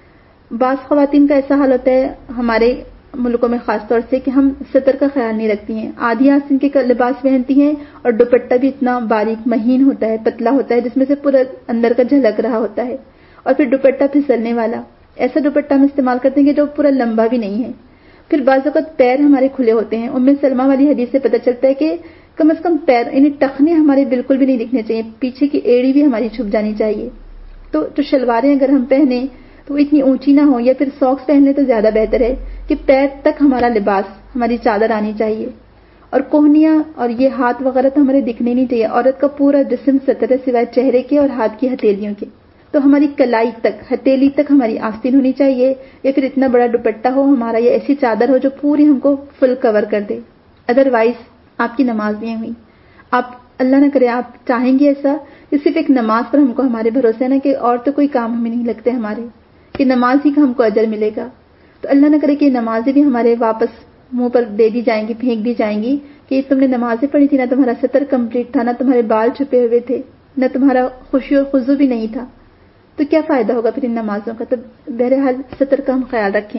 بعض خواتین کا ایسا حال ہوتا ہے ہمارے ملکوں میں خاص طور سے کہ ہم سطر کا خیال نہیں رکھتی ہیں. آدھی آستین کے لباس پہنتی ہیں اور دوپٹہ بھی اتنا باریک مہین ہوتا ہے، پتلا ہوتا ہے، جس میں سے پورا اندر کا جھلک رہا ہوتا ہے، اور پھر دوپٹہ پھسلنے والا ایسا دوپٹہ ہم استعمال کرتے ہیں کہ جو پورا لمبا بھی نہیں ہے. پھر بعض اوقات پیر ہمارے کھلے ہوتے ہیں. ام سلمہ والی حدیث سے پتہ چلتا ہے کہ کم از کم پیر یعنی ٹخنے ہمارے بالکل بھی نہیں دکھنے چاہیے، پیچھے کی ایڑی بھی ہماری چھپ جانی چاہیے. تو جو شلواریں اگر ہم پہنیں تو وہ اتنی اونچی نہ ہو، یا پھر ساکس پہن لیں تو زیادہ بہتر ہے کہ پیر تک ہمارا لباس، ہماری چادر آنی چاہیے. اور کوہنیاں اور یہ ہاتھ وغیرہ تو ہمارے دکھنے نہیں چاہیے. عورت کا پورا جسم ستر ہے سوائے چہرے کے اور ہاتھ کی ہتھیلیوں کے. تو ہماری کلائی تک، ہتھیلی تک ہماری آستین ہونی چاہیے، یا پھر اتنا بڑا دوپٹہ ہو ہمارا، یا ایسی چادر ہو جو پوری ہم کو فل کور کر دے. ادروائز آپ کی نماز نہیں ہوئی. آپ اللہ نہ کرے آپ چاہیں گے ایسا کہ صرف ایک نماز پر ہم کو ہمارے بھروسے ہے نا کہ اور تو کوئی کام ہمیں نہیں لگتے ہمارے، کہ نماز ہی کا ہم کو اجر ملے گا. تو اللہ نہ کرے کہ نمازیں بھی ہمارے واپس منہ پر دے دی جائیں گی، پھینک دی جائیں گی کہ تم نے نمازیں پڑھی تھی، نہ تمہارا ستر کمپلیٹ تھا، نہ تمہارے بال چھپے ہوئے تھے، نہ تمہارا خوشی اور خضوع بھی نہیں تھا. تو کیا فائدہ ہوگا پھر ان نمازوں کا؟ تو بہرحال ستر کا ہم خیال رکھیں.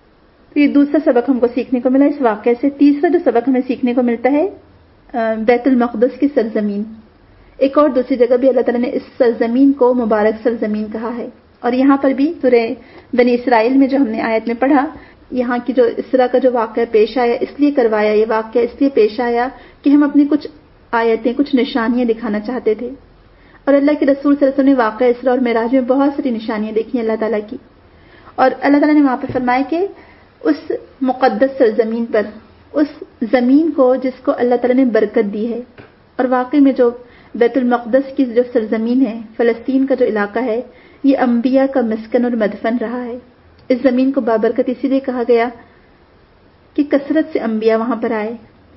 تو یہ دوسرا سبق ہم کو سیکھنے کو ملا اس واقعے سے. تیسرا جو سبق ہمیں سیکھنے کو ملتا ہے بیت المقدس کی سرزمین. ایک اور دوسری جگہ بھی اللہ تعالیٰ نے اس سرزمین کو مبارک سرزمین کہا ہے، اور یہاں پر بھی سورہ بنی اسرائیل میں جو ہم نے آیت میں پڑھا، یہاں کی جو اسرا کا جو واقعہ پیش آیا، اس لیے کروایا یہ واقعہ، اس لیے پیش آیا کہ ہم اپنی کچھ آیتیں، کچھ نشانیاں دکھانا چاہتے تھے. اور اللہ کے رسول صلی اللہ علیہ وسلم نے واقعہ اسراء اور معراج میں بہت ساری نشانیاں دیکھی اللہ تعالیٰ کی، اور اللہ تعالیٰ نے وہاں پہ فرمایا کہ اس مقدس سرزمین پر، اس زمین کو جس کو اللہ تعالیٰ نے برکت دی ہے، اور واقعی میں جو بیت المقدس کی جو سرزمین ہے، فلسطین کا جو علاقہ ہے، یہ انبیاء کا مسکن اور مدفن رہا ہے۔ اس زمین کو بابرکت اسی لیے کہا گیا کہ کثرت سے انبیاء وہاں پر آئے،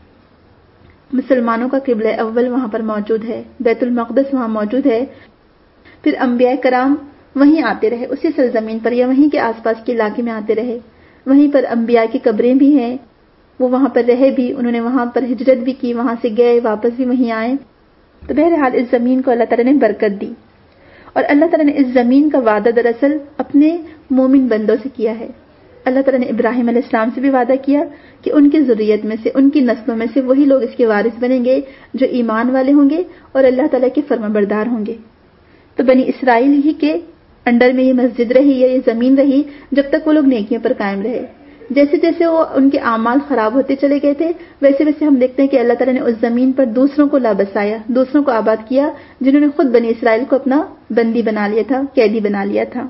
مسلمانوں کا قبلہ اول وہاں پر موجود ہے، بیت المقدس وہاں موجود ہے، پھر انبیاء کرام وہیں آتے رہے، اسی سرزمین پر یا وہیں کے آس پاس کے علاقے میں آتے رہے، وہیں پر انبیاء کی قبریں بھی ہیں، وہ وہاں پر رہے بھی، انہوں نے وہاں پر ہجرت بھی کی، وہاں سے گئے واپس بھی وہیں آئے۔ تو بہرحال اس زمین کو اللہ تعالیٰ نے برکت دی، اور اللہ تعالیٰ نے اس زمین کا وعدہ دراصل اپنے مومن بندوں سے کیا ہے۔ اللہ تعالیٰ نے ابراہیم علیہ السلام سے بھی وعدہ کیا کہ ان کی ذریت میں سے، ان کی نسلوں میں سے وہی لوگ اس کے وارث بنیں گے جو ایمان والے ہوں گے اور اللہ تعالیٰ کے فرمانبردار ہوں گے۔ تو بنی اسرائیل ہی کے انڈر میں یہ مسجد رہی یا یہ زمین رہی جب تک وہ لوگ نیکیوں پر قائم رہے۔ جیسے جیسے وہ ان کے اعمال خراب ہوتے چلے گئے تھے، ویسے ویسے ہم دیکھتے ہیں کہ اللہ تعالیٰ نے اس زمین پر دوسروں کو لابسایا، دوسروں کو آباد کیا، جنہوں نے خود بنی اسرائیل کو اپنا بندی بنا لیا تھا، قیدی بنا لیا تھا۔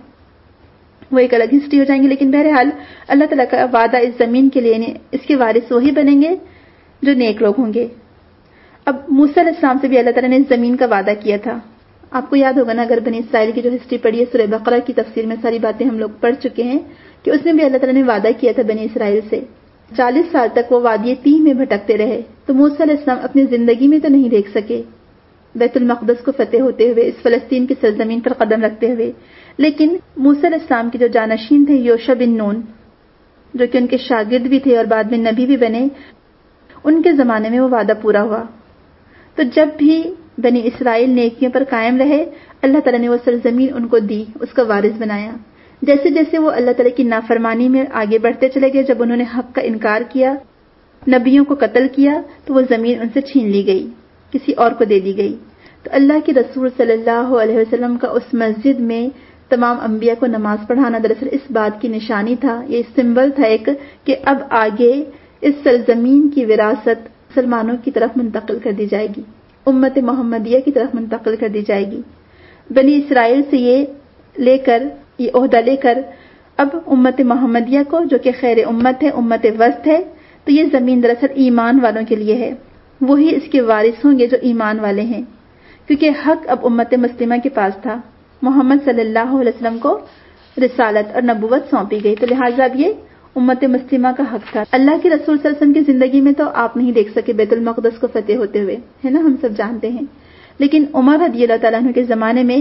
وہ ایک الگ ہسٹری ہو جائیں گے، لیکن بہرحال اللہ تعالیٰ کا وعدہ اس زمین کے لیے، اس کے وارث وہی بنیں گے جو نیک لوگ ہوں گے۔ اب موسیٰ علیہ السلام سے بھی اللہ تعالیٰ نے اس زمین کا وعدہ کیا تھا۔ آپ کو یاد ہوگا نا، اگر بنی اسرائیل کی جو ہسٹری پڑھی ہے، سورہ بقرہ کی تفسیر میں ساری باتیں ہم لوگ پڑھ چکے ہیں کہ اس میں بھی اللہ تعالیٰ نے وعدہ کیا تھا بنی اسرائیل سے۔ چالیس سال تک وہ وادی تیہ میں بھٹکتے رہے، تو موسیٰ علیہ السلام اپنی زندگی میں تو نہیں دیکھ سکے بیت المقدس کو فتح ہوتے ہوئے، اس فلسطین کی سرزمین پر قدم رکھتے ہوئے، لیکن موسیٰ علیہ السلام کے جو جانشین تھے یوشع بن نون، جو کہ ان کے شاگرد بھی تھے اور بعد میں نبی بھی بنے، ان کے زمانے میں وہ وعدہ پورا ہوا۔ تو جب بھی بنی اسرائیل نیکیوں پر قائم رہے، اللہ تعالیٰ نے وہ سرزمین ان کو دی، اس کا وارث بنایا۔ جیسے جیسے وہ اللہ تعالیٰ کی نافرمانی میں آگے بڑھتے چلے گئے، جب انہوں نے حق کا انکار کیا، نبیوں کو قتل کیا، تو وہ زمین ان سے چھین لی گئی، کسی اور کو دے دی گئی۔ تو اللہ کے رسول صلی اللہ علیہ وسلم کا اس مسجد میں تمام انبیاء کو نماز پڑھانا دراصل اس بات کی نشانی تھا، یہ سمبل تھا ایک، کہ اب آگے اس سرزمین کی وراثت مسلمانوں کی طرف منتقل کر دی جائے گی، امت محمدیہ کی طرف منتقل کر دی جائے گی۔ بنی اسرائیل سے یہ لے کر، یہ عہدہ لے کر اب امت محمدیہ کو، جو کہ خیر امت ہے، امت وسط ہے، تو یہ زمین دراصل ایمان والوں کے لیے ہے، وہی اس کے وارث ہوں گے جو ایمان والے ہیں، کیونکہ حق اب امت مسلمہ کے پاس تھا، محمد صلی اللہ علیہ وسلم کو رسالت اور نبوت سونپی گئی، تو لہٰذا اب یہ امت مسلمہ کا حق تھا۔ اللہ کے رسول صلی اللہ علیہ وسلم کی زندگی میں تو آپ نہیں دیکھ سکے بیت المقدس کو فتح ہوتے ہوئے، ہے نا، ہم سب جانتے ہیں، لیکن عمر رضی اللہ تعالیٰ عنہ کے زمانے میں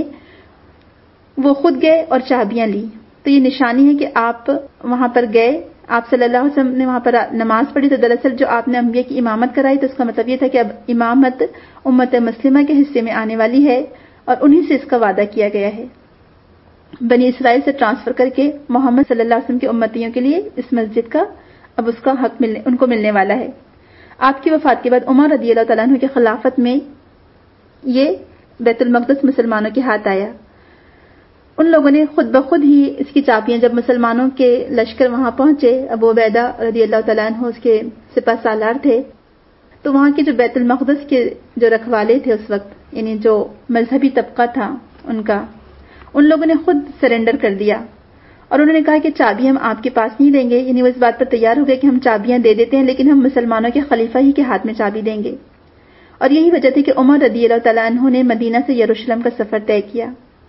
وہ خود گئے اور چابیاں لی، تو یہ نشانی ہے کہ آپ وہاں پر گئے، آپ صلی اللہ علیہ وسلم نے وہاں پر نماز پڑھی، تو دراصل جو آپ نے انبیاء کی امامت کرائی، تو اس کا مطلب یہ تھا کہ اب امامت امت مسلمہ کے حصے میں آنے والی ہے، اور انہی سے اس کا وعدہ کیا گیا ہے، بنی اسرائیل سے ٹرانسفر کر کے محمد صلی اللہ علیہ وسلم کے امتیوں کے لیے اس مسجد کا اب اس کا حق ملنے ان کو ملنے والا ہے۔ آپ کی وفات کے بعد عمر رضی اللہ تعالیٰ عنہ کی خلافت میں یہ بیت المقدس مسلمانوں کے ہاتھ آیا۔ ان لوگوں نے خود بخود ہی اس کی چابیاں، جب مسلمانوں کے لشکر وہاں پہنچے، ابو عبیدہ رضی اللہ تعالیٰ عنہ اس کے سپہ سالار تھے، تو وہاں کے جو بیت المقدس کے جو رکھوالے تھے اس وقت، یعنی جو مذہبی طبقہ تھا ان کا، ان لوگوں نے خود سرنڈر کر دیا، اور انہوں نے کہا کہ چابی ہم آپ کے پاس نہیں دیں گے، یعنی وہ اس بات پر تیار ہو گئے کہ ہم چابیاں دے دیتے ہیں، لیکن ہم مسلمانوں کے خلیفہ ہی کے ہاتھ میں چابی دیں گے۔ اور یہی وجہ تھی کہ عمر رضی اللہ تعالیٰ عنہ نے مدینہ سے یروشلم کا سفر طے کیا۔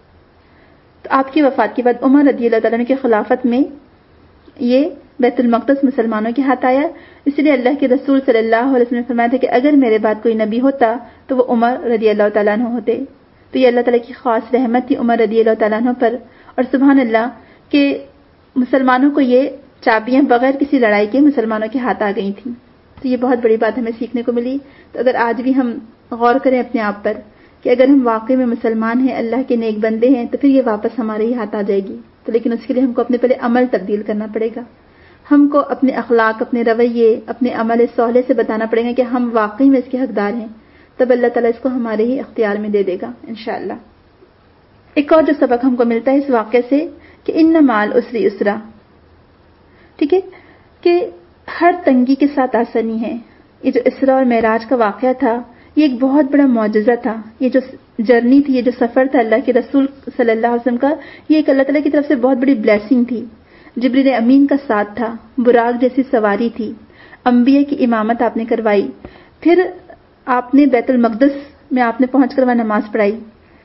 تو آپ کی وفات کے بعد عمر رضی اللہ تعالیٰ عنہ کی خلافت میں یہ بیت المقدس مسلمانوں کے ہاتھ آیا، اس لیے اللہ کے رسول صلی اللہ علیہ وسلم نے فرمایا تھا کہ اگر میرے بعد کوئی نبی ہوتا تو وہ عمر رضی اللہ تعالیٰ عنہ ہوتے۔ تو یہ اللہ تعالیٰ کی خاص رحمت تھی عمر رضی اللہ تعالیٰ عنہ پر، اور سبحان اللہ کہ مسلمانوں کو یہ چابیاں بغیر کسی لڑائی کے مسلمانوں کے ہاتھ آ گئی تھیں۔ تو یہ بہت بڑی بات ہمیں سیکھنے کو ملی۔ تو اگر آج بھی ہم غور کریں اپنے آپ پر کہ اگر ہم واقعی میں مسلمان ہیں، اللہ کے نیک بندے ہیں، تو پھر یہ واپس ہمارے ہی ہاتھ آ جائے گی۔ تو لیکن اس کے لیے ہم کو اپنے پہلے عمل تبدیل کرنا پڑے گا، ہم کو اپنے اخلاق، اپنے رویے، اپنے عمل صالح سے بتانا پڑے گا کہ ہم واقعی میں اس کے حقدار ہیں، تب اللہ تعالیٰ اس کو ہمارے ہی اختیار میں دے دے گا انشاءاللہ۔ ایک اور جو سبق ہم کو ملتا ہے اس واقعے سے کہ ان مع العسر یسرا، ٹھیک ہے، کہ ہر تنگی کے ساتھ آسانی ہے۔ یہ جو اسراء اور معراج کا واقعہ تھا، یہ ایک بہت بڑا معجزہ تھا. یہ جو جرنی تھی، یہ جو سفر تھا اللہ کے رسول صلی اللہ علیہ وسلم کا، یہ ایک اللہ تعالیٰ کی طرف سے بہت بڑی بلیسنگ تھی. جبریل امین کا ساتھ تھا، براق جیسی سواری تھی، انبیاء کی امامت آپ نے کروائی، پھر آپ نے بیت المقدس میں آپ نے پہنچ کر وہاں نماز پڑھائی،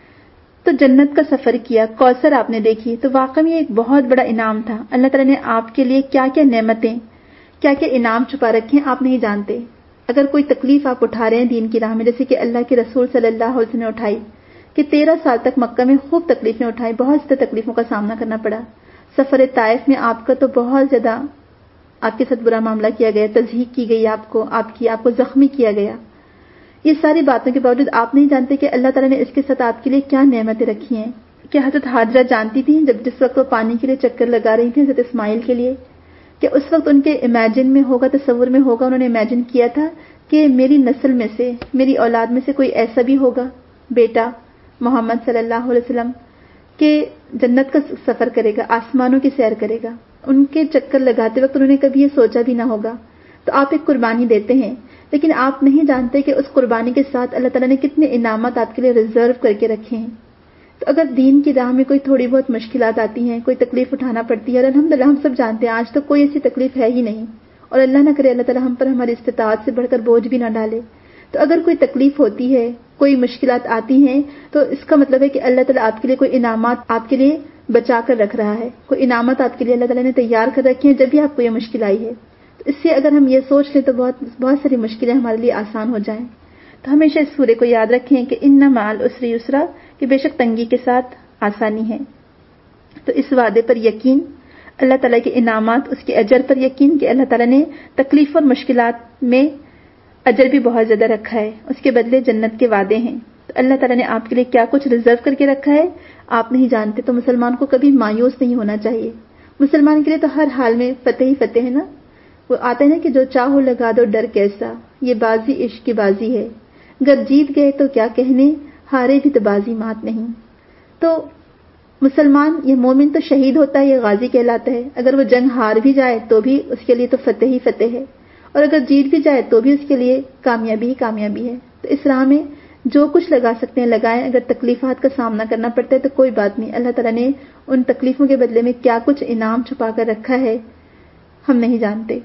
تو جنت کا سفر کیا، کوثر آپ نے دیکھی. تو واقعی یہ ایک بہت بڑا انعام تھا. اللہ تعالیٰ نے آپ کے لیے کیا کیا نعمتیں، کیا کیا انعام چھپا رکھے ہیں آپ نہیں جانتے. اگر کوئی تکلیف آپ اٹھا رہے ہیں دین کی راہ میں، جیسے کہ اللہ کے رسول صلی اللہ علیہ وسلم نے اٹھائی کہ تیرہ سال تک مکہ میں خوب تکلیفیں اٹھائی، بہت زیادہ تکلیفوں کا سامنا کرنا پڑا. سفر طائف میں آپ کا تو بہت زیادہ آپ کے ساتھ برا معاملہ کیا گیا، تضحیک کی گئی آپ کو، آپ کی آپ کو زخمی کیا گیا. یہ ساری باتوں کے باوجود آپ نہیں جانتے کہ اللہ تعالیٰ نے اس کے ساتھ آپ کے لیے کیا نعمتیں رکھی ہیں. کیا حضرت ہاجرہ جانتی تھیں جب جس وقت وہ پانی کے لیے چکر لگا رہی تھیں حضرت اسماعیل کے لیے، کہ اس وقت ان کے امیجن میں ہوگا، تصور میں ہوگا، انہوں نے امیجن کیا تھا کہ میری نسل میں سے، میری اولاد میں سے کوئی ایسا بھی ہوگا بیٹا محمد صلی اللہ علیہ وسلم کہ جنت کا سفر کرے گا، آسمانوں کی سیر کرے گا. ان کے چکر لگاتے وقت انہوں نے کبھی یہ سوچا بھی نہ ہوگا. تو آپ ایک قربانی دیتے ہیں، لیکن آپ نہیں جانتے کہ اس قربانی کے ساتھ اللہ تعالیٰ نے کتنے انعامات آپ کے لیے ریزرو کر کے رکھے ہیں. تو اگر دین کی راہ میں کوئی تھوڑی بہت مشکلات آتی ہیں، کوئی تکلیف اٹھانا پڑتی ہے، اور الحمدللہ ہم سب جانتے ہیں آج تو کوئی ایسی تکلیف ہے ہی نہیں، اور اللہ نہ کرے اللہ تعالیٰ ہم پر ہماری استطاعت سے بڑھ کر بوجھ بھی نہ ڈالے. تو اگر کوئی تکلیف ہوتی ہے، کوئی مشکلات آتی ہیں، تو اس کا مطلب ہے کہ اللہ تعالیٰ آپ کے لیے کوئی انعامات آپ کے لیے بچا کر رکھ رہا ہے، کوئی انعامات آپ کے لیے اللہ تعالیٰ نے تیار کر رکھے ہیں جب بھی آپ کو یہ مشکل آئی ہے. تو اس سے اگر ہم یہ سوچ لیں تو بہت بہت ساری مشکلیں ہمارے لیے آسان ہو جائیں. تو ہمیشہ اس سورے کو یاد رکھیں کہ ان مع العسر یسرا، کہ بے شک تنگی کے ساتھ آسانی ہے. تو اس وعدے پر یقین، اللہ تعالیٰ کے انعامات، اس کے اجر پر یقین کہ اللہ تعالیٰ نے تکلیف اور مشکلات میں اجر بھی بہت زیادہ رکھا ہے، اس کے بدلے جنت کے وعدے ہیں. تو اللہ تعالیٰ نے آپ کے لیے کیا کچھ ریزرو کر کے رکھا ہے آپ نہیں جانتے. تو مسلمان کو کبھی مایوس نہیں ہونا چاہیے. مسلمان کے لیے تو ہر حال میں فتح ہی فتح ہے نا. وہ آتا ہے نا کہ جو چاہو لگا دو ڈر کیسا، یہ بازی عشق کی بازی ہے، گر جیت گئے تو کیا کہنے، ہارے بھی تو بازی مات نہیں. تو مسلمان، یہ مومن تو شہید ہوتا ہے، یہ غازی کہلاتا ہے. اگر وہ جنگ ہار بھی جائے تو بھی اس کے لیے تو فتح ہی فتح ہے، اور اگر جیت بھی جائے تو بھی اس کے لیے کامیابی ہی کامیابی ہے. تو اس راہ میں جو کچھ لگا سکتے ہیں لگائیں. اگر تکلیفات کا سامنا کرنا پڑتا ہے تو کوئی بات نہیں، اللہ تعالیٰ نے ان تکلیفوں کے بدلے میں کیا کچھ انعام چھپا کر رکھا ہے ہم نہیں جانتے.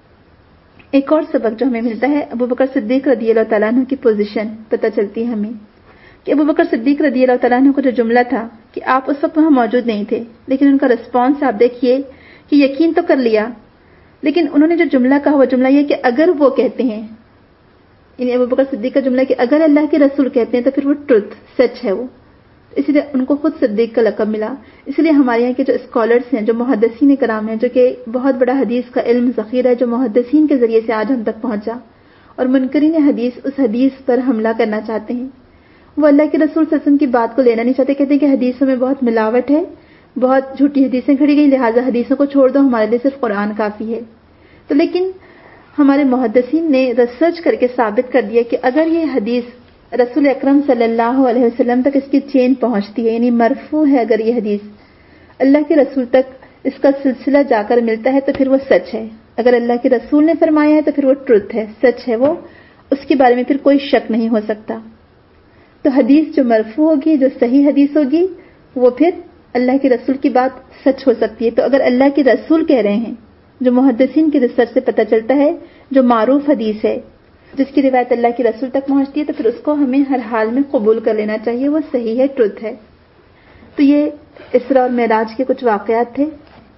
ایک اور سبق جو ہمیں ملتا ہے، ابو بکر صدیق رضی اللہ تعالیٰ عنہ کی پوزیشن پتہ چلتی ہے ہمیں کہ ابو بکر صدیق رضی اللہ تعالیٰ عنہ کو جو جملہ تھا کہ آپ اس وقت وہاں موجود نہیں تھے، لیکن ان کا رسپانس آپ دیکھیے کہ یقین تو کر لیا، لیکن انہوں نے جو جملہ کہا وہ جملہ یہ کہ اگر وہ کہتے ہیں، یعنی ابو بکر صدیق کا جملہ کہ اگر اللہ کے رسول کہتے ہیں تو پھر وہ ٹروتھ، سچ ہے وہ. اسی لیے ان کو خود صدیق کا لقب ملا. اسی لیے ہمارے یہاں کے جو اسکالرس ہیں، جو محدثین کرام ہیں، جو کہ بہت بڑا حدیث کا علم ذخیرہ ہے جو محدثین کے ذریعے سے آج ہم تک پہنچا، اور منکرین حدیث اس حدیث پر حملہ کرنا چاہتے ہیں، وہ اللہ کے رسول صلی اللہ علیہ وسلم کی بات کو لینا نہیں چاہتے. کہتے ہیں کہ حدیثوں میں بہت ملاوٹ ہے، بہت جھوٹی حدیثیں کھڑی گئی، لہٰذا حدیثوں کو چھوڑ دو، ہمارے لیے صرف قرآن کافی ہے. تو لیکن ہمارے محدثین نے ریسرچ کر کے ثابت کر دیا کہ اگر یہ حدیث رسول اکرم صلی اللہ علیہ وسلم تک اس کی چین پہنچتی ہے، یعنی مرفوع ہے، اگر یہ حدیث اللہ کے رسول تک اس کا سلسلہ جا کر ملتا ہے تو پھر وہ سچ ہے. اگر اللہ کے رسول نے فرمایا ہے تو پھر وہ ٹروتھ ہے، سچ ہے وہ، اس کے بارے میں پھر کوئی شک نہیں ہو سکتا. تو حدیث جو مرفوع ہوگی، جو صحیح حدیث ہوگی، وہ پھر اللہ کے رسول کی بات سچ ہو سکتی ہے. تو اگر اللہ کے رسول کہہ رہے ہیں، جو محدثین کی ریسرچ سے پتہ چلتا ہے، جو معروف حدیث ہے، جس کی روایت اللہ کے رسول تک پہنچتی ہے، تو پھر اس کو ہمیں ہر حال میں قبول کر لینا چاہیے، وہ صحیح ہے، ٹروتھ ہے. تو یہ اسراء اور معراج کے کچھ واقعات تھے.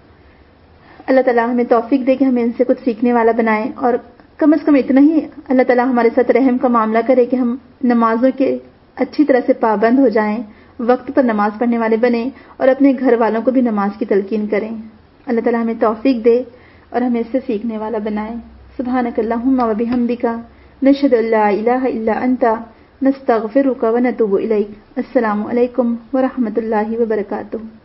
اللہ تعالیٰ ہمیں توفیق دے کہ ہمیں ان سے کچھ سیکھنے والا بنائیں، اور کم از کم اتنا ہی اللہ تعالیٰ ہمارے ساتھ رحم کا معاملہ کرے کہ ہم نمازوں کے اچھی طرح سے پابند ہو جائیں، وقت پر نماز پڑھنے والے بنیں، اور اپنے گھر والوں کو بھی نماز کی تلقین کریں. اللہ تعالیٰ ہمیں توفیق دے اور ہمیں اس سے سیکھنے والا بنائے. سبحانک اللہم و بحمدک، نشہد ان لا الہ الا انت، نستغفرک و نتوب الیک. السلام علیکم ورحمۃ اللہ وبرکاتہ.